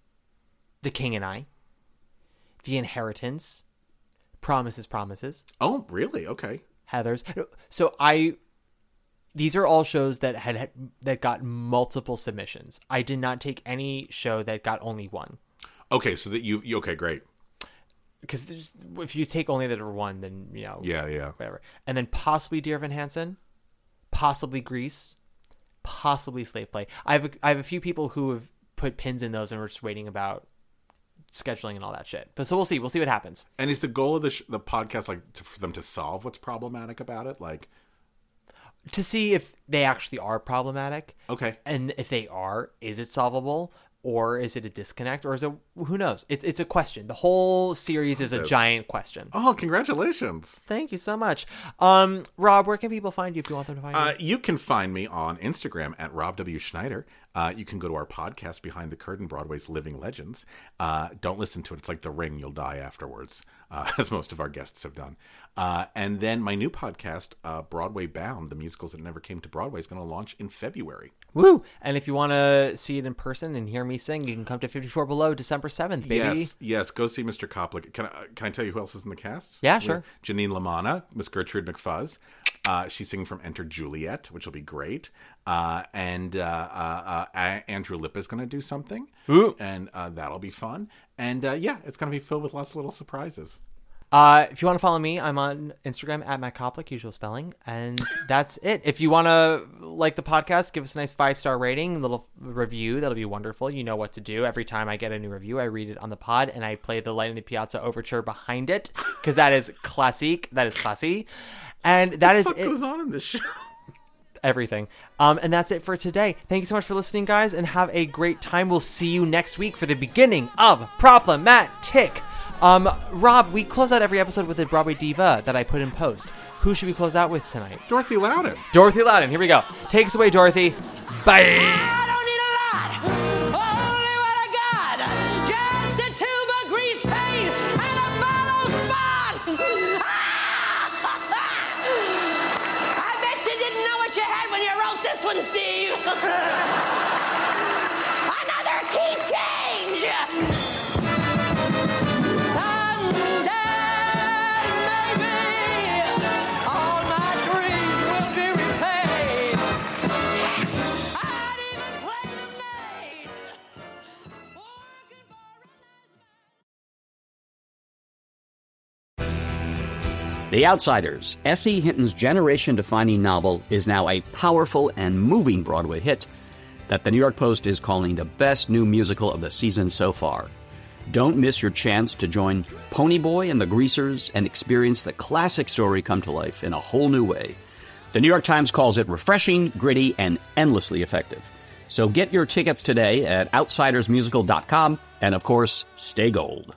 S8: The King and I, The Inheritance, Promises, Promises.
S9: Oh, really? Okay.
S8: Heathers. So I... These are all shows that had that got multiple submissions. I did not take any show that got only one.
S9: Okay, so that you... Okay, great.
S8: Because if you take only the number one, then, you know.
S9: Yeah, yeah.
S8: Whatever. And then possibly Dear Evan Hansen, possibly Grease, possibly Slave Play. I have a, I have a few people who have put pins in those and we're just waiting about scheduling and all that shit. But so we'll see. We'll see what happens.
S9: And is the goal of the sh- the podcast like to, for them to solve what's problematic about it? Like,
S8: to see if they actually are problematic.
S9: Okay.
S8: And if they are, is it solvable? Or is it a disconnect? Or is it, who knows? It's it's a question. The whole series is a giant question.
S9: Oh, congratulations.
S8: Thank you so much. Um, Rob, where can people find you if you want them to find
S9: uh,
S8: you?
S9: You can find me on Instagram at Rob W. Schneider. Uh, you can go to our podcast, Behind the Curtain, Broadway's Living Legends. Uh, don't listen to it. It's like The Ring. You'll die afterwards, uh, as most of our guests have done. Uh, and then my new podcast, uh, Broadway Bound, the musicals that never came to Broadway, is going to launch in February.
S8: Woo! And if you want to see it in person and hear me sing, you can come to fifty-four Below December seventh, baby.
S9: Yes, yes. Go see Mister Koplik. Can I, can I tell you who else is in the cast?
S8: Yeah, sure.
S9: Janine Lamanna, Miss Gertrude McFuzz. Uh, she's singing from Enter Juliet, which will be great. Uh, and uh, uh, uh, Andrew Lippa is going to do something.
S8: Ooh.
S9: And uh, that'll be fun. And uh, yeah, it's going to be filled with lots of little surprises.
S8: Uh, if you want to follow me, I'm on Instagram at Matt Koplik, usual spelling, and that's it. If you want to like the podcast, give us a nice five-star rating, a little review. That'll be wonderful. You know what to do. Every time I get a new review, I read it on the pod, and I play the Light in the Piazza overture behind it, because that is classique. That is classy. And that is
S9: what
S8: it.
S9: goes on in this show?
S8: Everything. Um, and that's it for today. Thank you so much for listening, guys, and have a great time. We'll see you next week for the beginning of Problematic. Um, Rob, we close out every episode with a Broadway diva that I put in post. Who should we close out with tonight?
S9: Dorothy Loudon.
S8: Dorothy Loudon. Here we go. Take us away, Dorothy. Bye.
S7: I don't need a lot, only what I got. Just a tube of grease paint and a follow spot. I bet you didn't know what you had when you wrote this one, Steve. Another key change.
S3: The Outsiders, S E. Hinton's generation-defining novel, is now a powerful and moving Broadway hit that the New York Post is calling the best new musical of the season so far. Don't miss your chance to join Ponyboy and the Greasers and experience the classic story come to life in a whole new way. The New York Times calls it refreshing, gritty, and endlessly effective. So get your tickets today at outsiders musical dot com, and of course, stay gold.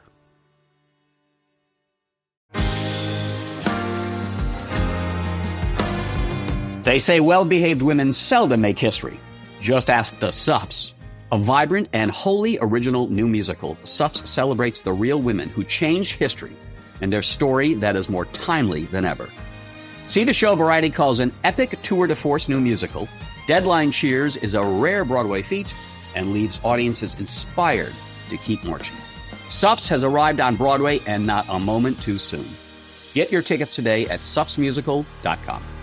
S3: They say well-behaved women seldom make history. Just ask the Sups. A vibrant and wholly original new musical, Sups celebrates the real women who changed history and their story that is more timely than ever. See the show Variety calls an epic tour de force new musical. Deadline cheers is a rare Broadway feat and leaves audiences inspired to keep marching. Sups has arrived on Broadway and not a moment too soon. Get your tickets today at sups musical dot com.